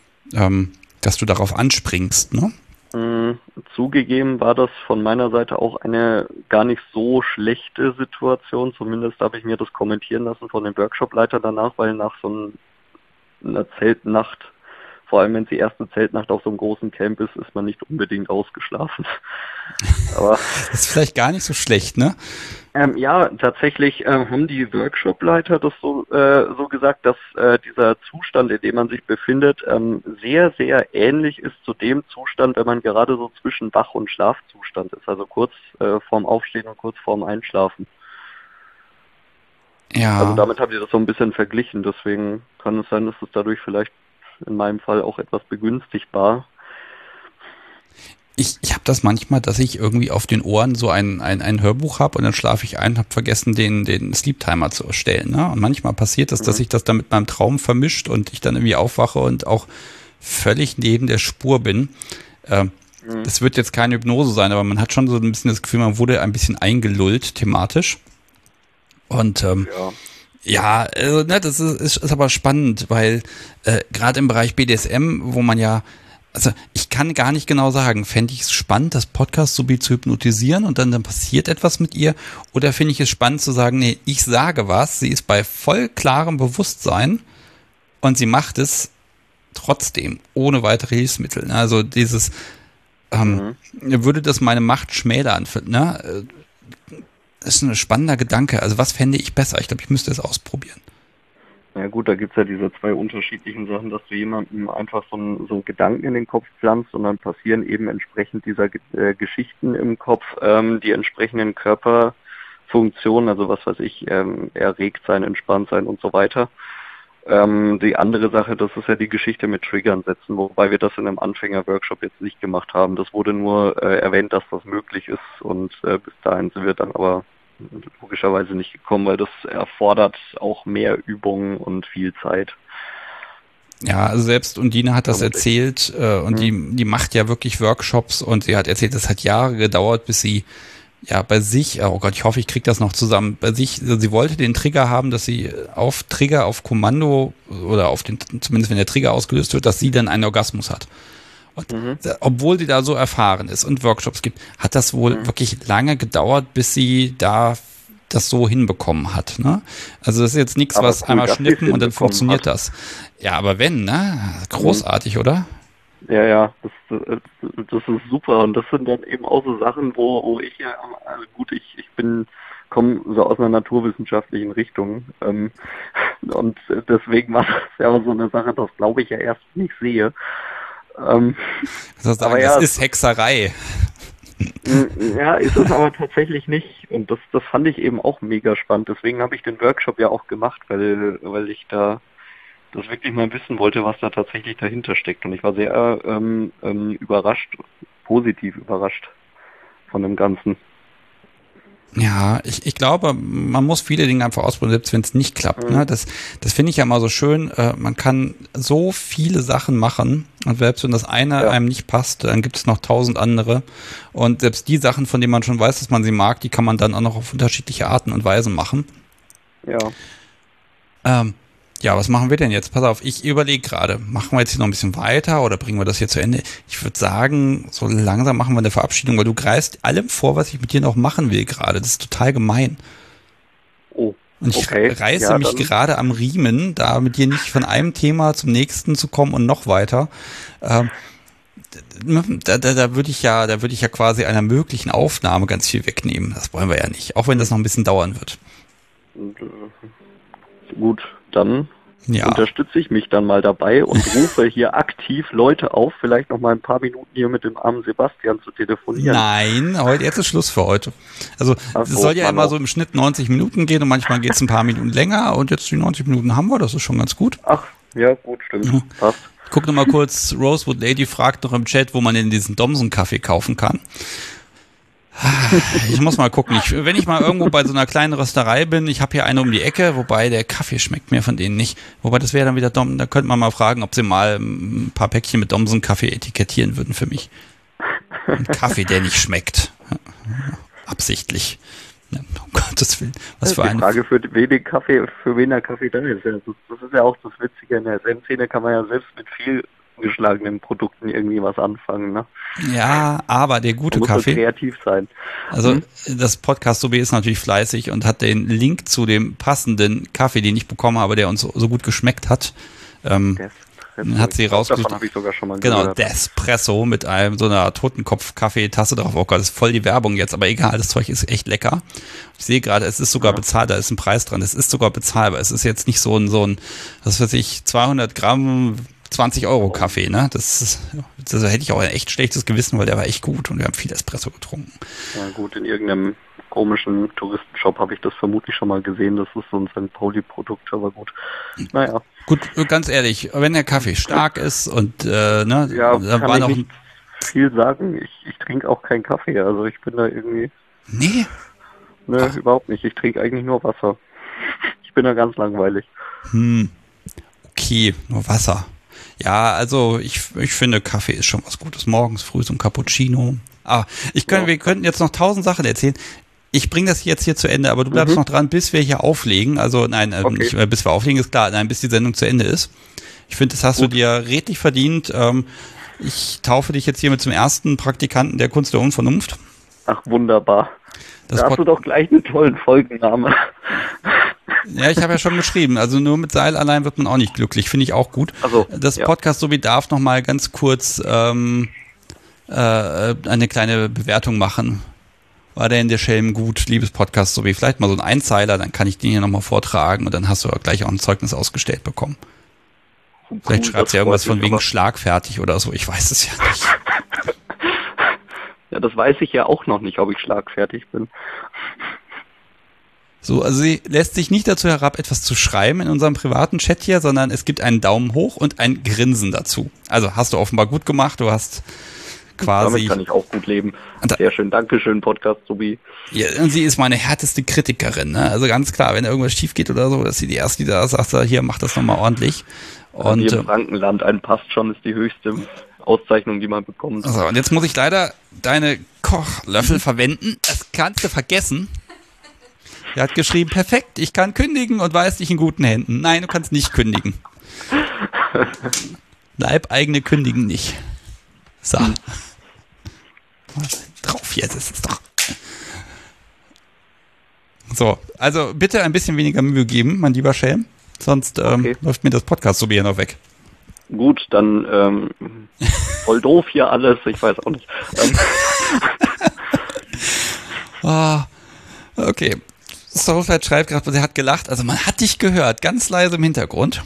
darauf anspringst, ne? Zugegeben war das von meiner Seite auch eine gar nicht so schlechte Situation. Zumindest habe ich mir das kommentieren lassen von dem Workshopleiter danach, weil nach so einer Zeltnacht, vor allem wenn es die erste Zeltnacht auf so einem großen Camp ist, ist man nicht unbedingt ausgeschlafen. Aber das ist vielleicht gar nicht so schlecht, ne? Ja, tatsächlich haben die Workshopleiter das so gesagt, dass dieser Zustand, in dem man sich befindet, sehr, sehr ähnlich ist zu dem Zustand, wenn man gerade so zwischen Wach- und Schlafzustand ist, also kurz vorm Aufstehen und kurz vorm Einschlafen. Ja. Also damit haben die das so ein bisschen verglichen, deswegen kann es sein, dass es dadurch vielleicht in meinem Fall auch etwas begünstigt war. Ich habe das manchmal, dass ich irgendwie auf den Ohren so ein Hörbuch habe und dann schlafe ich ein und habe vergessen, den Sleep-Timer zu erstellen. Ne? Und manchmal passiert das, dass sich das dann mit meinem Traum vermischt und ich dann irgendwie aufwache und auch völlig neben der Spur bin. Das wird jetzt keine Hypnose sein, aber man hat schon so ein bisschen das Gefühl, man wurde ein bisschen eingelullt thematisch. Und also, ne, das ist aber spannend, weil gerade im Bereich BDSM, wo man also ich kann gar nicht genau sagen, fände ich es spannend, das Podcast so wie zu hypnotisieren und dann passiert etwas mit ihr, oder finde ich es spannend zu sagen, nee, ich sage was, sie ist bei voll klarem Bewusstsein und sie macht es trotzdem, ohne weitere Hilfsmittel. Also dieses, würde das meine Macht schmälern, ne? Das ist ein spannender Gedanke. Also was fände ich besser? Ich glaube, ich müsste es ausprobieren. Ja gut, da gibt's ja diese zwei unterschiedlichen Sachen, dass du jemandem einfach so einen Gedanken in den Kopf pflanzt und dann passieren eben entsprechend dieser Geschichten im Kopf die entsprechenden Körperfunktionen, also was weiß ich, erregt sein, entspannt sein und so weiter. Die andere Sache, das ist ja die Geschichte mit Triggern setzen, wobei wir das in einem Anfänger-Workshop jetzt nicht gemacht haben. Das wurde nur erwähnt, dass das möglich ist und bis dahin sind wir dann aber logischerweise nicht gekommen, weil das erfordert auch mehr Übungen und viel Zeit. Ja, also selbst Undine hat das erzählt und die macht ja wirklich Workshops und sie hat erzählt, das hat Jahre gedauert, bis sie bei sich, oh Gott, ich hoffe, ich kriege das noch zusammen, bei sich, also sie wollte den Trigger haben, dass sie auf Kommando oder zumindest wenn der Trigger ausgelöst wird, dass sie dann einen Orgasmus hat. Und obwohl sie da so erfahren ist und Workshops gibt, hat das wohl wirklich lange gedauert, bis sie da das so hinbekommen hat. Ne? Also das ist jetzt nichts, was einmal schnippen und dann funktioniert das. Ja, aber wenn, ne? Großartig, oder? Ja, das ist super und das sind dann eben auch so Sachen, wo ich also gut, ich komme so aus einer naturwissenschaftlichen Richtung und deswegen war das ja so eine Sache, das glaube ich ja erst nicht sehe. Das ist Hexerei. Ja, ist es aber tatsächlich nicht. Und das fand ich eben auch mega spannend. Deswegen habe ich den Workshop ja auch gemacht, weil ich da das wirklich mal wissen wollte, was da tatsächlich dahinter steckt. Und ich war sehr überrascht, positiv überrascht von dem Ganzen. Ja, ich glaube, man muss viele Dinge einfach ausprobieren, selbst wenn es nicht klappt. Ne? Das finde ich ja immer so schön. Man kann so viele Sachen machen und selbst wenn das eine einem nicht passt, dann gibt es noch 1000 andere. Und selbst die Sachen, von denen man schon weiß, dass man sie mag, die kann man dann auch noch auf unterschiedliche Arten und Weisen machen. Ja. Ja, was machen wir denn jetzt? Pass auf, ich überlege gerade, machen wir jetzt hier noch ein bisschen weiter oder bringen wir das hier zu Ende? Ich würde sagen, so langsam machen wir eine Verabschiedung, weil du greifst allem vor, was ich mit dir noch machen will gerade. Das ist total gemein. Oh, und ich reiße mich gerade am Riemen, da mit dir nicht von einem Thema zum nächsten zu kommen und noch weiter. Da würde ich ja quasi einer möglichen Aufnahme ganz viel wegnehmen. Das wollen wir ja nicht, auch wenn das noch ein bisschen dauern wird. Gut, dann unterstütze ich mich dann mal dabei und rufe hier aktiv Leute auf, vielleicht noch mal ein paar Minuten hier mit dem armen Sebastian zu telefonieren. Nein, jetzt ist Schluss für heute. Also es soll ja immer so im Schnitt 90 Minuten gehen und manchmal geht es ein paar Minuten länger und jetzt die 90 Minuten haben wir, das ist schon ganz gut. Ach, ja, gut, stimmt, passt. Ich gucke nochmal kurz, Rosewood Lady fragt noch im Chat, wo man denn diesen Domsen-Kaffee kaufen kann. Ich muss mal gucken. Wenn ich mal irgendwo bei so einer kleinen Rösterei bin, ich habe hier eine um die Ecke, wobei der Kaffee schmeckt mir von denen nicht. Wobei das wäre dann wieder Dom, da könnte man mal fragen, ob sie mal ein paar Päckchen mit Domsen-Kaffee etikettieren würden für mich. Ein Kaffee, der nicht schmeckt. Absichtlich. Um Gottes Willen. Was für eine Frage, für wen der Kaffee da ist. Das ist ja auch das Witzige. In der Zen-Szene kann man ja selbst mit viel geschlagenen Produkten irgendwie was anfangen, ne? Ja, aber der gute muss Kaffee. Muss kreativ sein. Also das Podcast OB ist natürlich fleißig und hat den Link zu dem passenden Kaffee, den ich bekommen habe, der uns so gut geschmeckt hat. Hat sie rausgesucht. Davon habe ich sogar schon mal gehört. Genau, Despresso mit so einer Totenkopf-Kaffeetasse drauf. Oh Gott, das ist voll die Werbung jetzt, aber egal, das Zeug ist echt lecker. Ich sehe gerade, es ist sogar bezahlbar, da ist ein Preis dran, es ist sogar bezahlbar. Es ist jetzt nicht so ein was weiß ich, 200 Gramm 20 € Kaffee, ne? Das hätte ich auch ein echt schlechtes Gewissen, weil der war echt gut und wir haben viel Espresso getrunken. Ja gut, in irgendeinem komischen Touristenshop habe ich das vermutlich schon mal gesehen. Das ist so ein St. Pauli-Produkt, aber gut. Naja. Gut, ganz ehrlich, wenn der Kaffee stark ist und ja, da war noch nicht viel sagen. Ich trinke auch keinen Kaffee, also ich bin da irgendwie. Nee? Ne, überhaupt nicht. Ich trinke eigentlich nur Wasser. Ich bin da ganz langweilig. Okay, nur Wasser. Ja, also ich finde, Kaffee ist schon was Gutes. Morgens früh so ein Cappuccino. Wir könnten jetzt noch 1000 Sachen erzählen. Ich bringe das jetzt hier zu Ende, aber du bleibst noch dran, bis wir hier auflegen. Also nein, nicht bis wir auflegen ist klar, nein, bis die Sendung zu Ende ist. Ich finde, das hast du dir redlich verdient. Ich taufe dich jetzt hiermit zum ersten Praktikanten der Kunst der Unvernunft. Ach, wunderbar. Da hast du doch gleich einen tollen Folgenname. Ja, ich habe ja schon geschrieben, also nur mit Seil allein wird man auch nicht glücklich, finde ich auch gut. Also, das Podcast Sobi darf noch mal ganz kurz eine kleine Bewertung machen. War der in der Schelm gut, liebes Podcast Sobi? Vielleicht mal so ein Einzeiler, dann kann ich den hier nochmal vortragen und dann hast du gleich auch ein Zeugnis ausgestellt bekommen. Vielleicht schreibt sie irgendwas von wegen schlagfertig oder so, ich weiß es ja nicht. Ja, das weiß ich ja auch noch nicht, ob ich schlagfertig bin. So, also sie lässt sich nicht dazu herab, etwas zu schreiben in unserem privaten Chat hier, sondern es gibt einen Daumen hoch und ein Grinsen dazu. Also hast du offenbar gut gemacht, du hast quasi... Damit kann ich auch gut leben. Sehr schön, Dankeschön, Podcast Sobi. Ja, und sie ist meine härteste Kritikerin, ne? Also ganz klar, wenn irgendwas schief geht oder so, dass sie die Erste, die da sagt, hier, mach das nochmal ordentlich. Und hier im Frankenland, ein passt schon, ist die höchste Auszeichnung, die man bekommt. Also, und jetzt muss ich leider deine Kochlöffel verwenden. Das kannst du vergessen. Er hat geschrieben, perfekt, ich kann kündigen und weiß dich in guten Händen. Nein, du kannst nicht kündigen. Leibeigene kündigen nicht. So. Drauf jetzt ist es doch. So, also bitte ein bisschen weniger Mühe geben, mein lieber Schelm. Sonst läuft mir das Podcast so wieder noch weg. Gut, dann voll doof hier alles, ich weiß auch nicht. Okay. Soulflight schreibt gerade, er hat gelacht. Also man hat dich gehört, ganz leise im Hintergrund.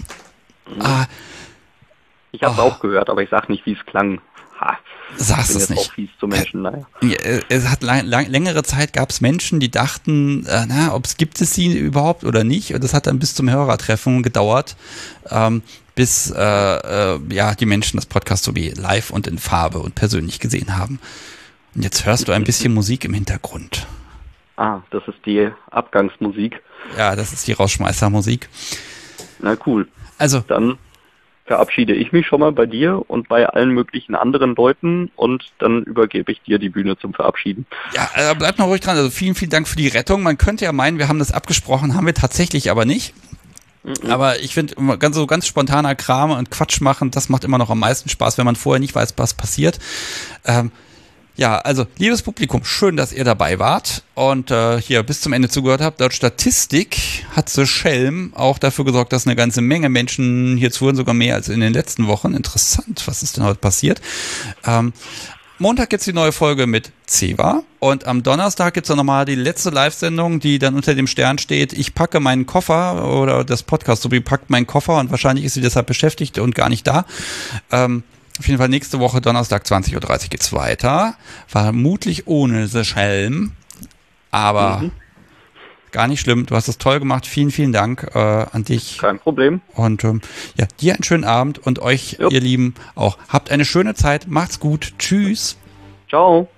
Ich habe es auch gehört, aber ich sag nicht, wie es klang. Sagst es nicht. Auch fies zu Menschen, naja. Es hat längere Zeit gab es Menschen, die dachten, gibt es sie überhaupt oder nicht. Und das hat dann bis zum Hörertreffen gedauert, bis die Menschen das Podcast so wie live und in Farbe und persönlich gesehen haben. Und jetzt hörst du ein bisschen Musik im Hintergrund. Ah, das ist die Abgangsmusik. Ja, das ist die Rausschmeißermusik. Na cool. Also, Dann verabschiede ich mich schon mal bei dir und bei allen möglichen anderen Leuten und dann übergebe ich dir die Bühne zum Verabschieden. ja, bleibt noch ruhig dran. Also vielen, vielen Dank für die Rettung. Man könnte ja meinen, wir haben das abgesprochen, haben wir tatsächlich aber nicht. Aber ich finde, ganz spontaner Kram und Quatsch machen, das macht immer noch am meisten Spaß, wenn man vorher nicht weiß, was passiert. Ja, also, liebes Publikum, schön, dass ihr dabei wart und hier bis zum Ende zugehört habt. Laut Statistik hat The Schelm auch dafür gesorgt, dass eine ganze Menge Menschen hier zuhören, sogar mehr als in den letzten Wochen. Interessant, was ist denn heute passiert? Montag gibt's die neue Folge mit Ceva und am Donnerstag gibt's dann nochmal die letzte Live-Sendung, die dann unter dem Stern steht, ich packe meinen Koffer oder das Podcast, so wie packt meinen Koffer und wahrscheinlich ist sie deshalb beschäftigt und gar nicht da. Auf jeden Fall nächste Woche, Donnerstag, 20.30 Uhr geht's weiter. Vermutlich ohne The Schelm. Aber gar nicht schlimm. Du hast es toll gemacht. Vielen, vielen Dank an dich. Kein Problem. Und ja, dir einen schönen Abend und euch, ihr Lieben, auch. Habt eine schöne Zeit. Macht's gut. Tschüss. Ciao.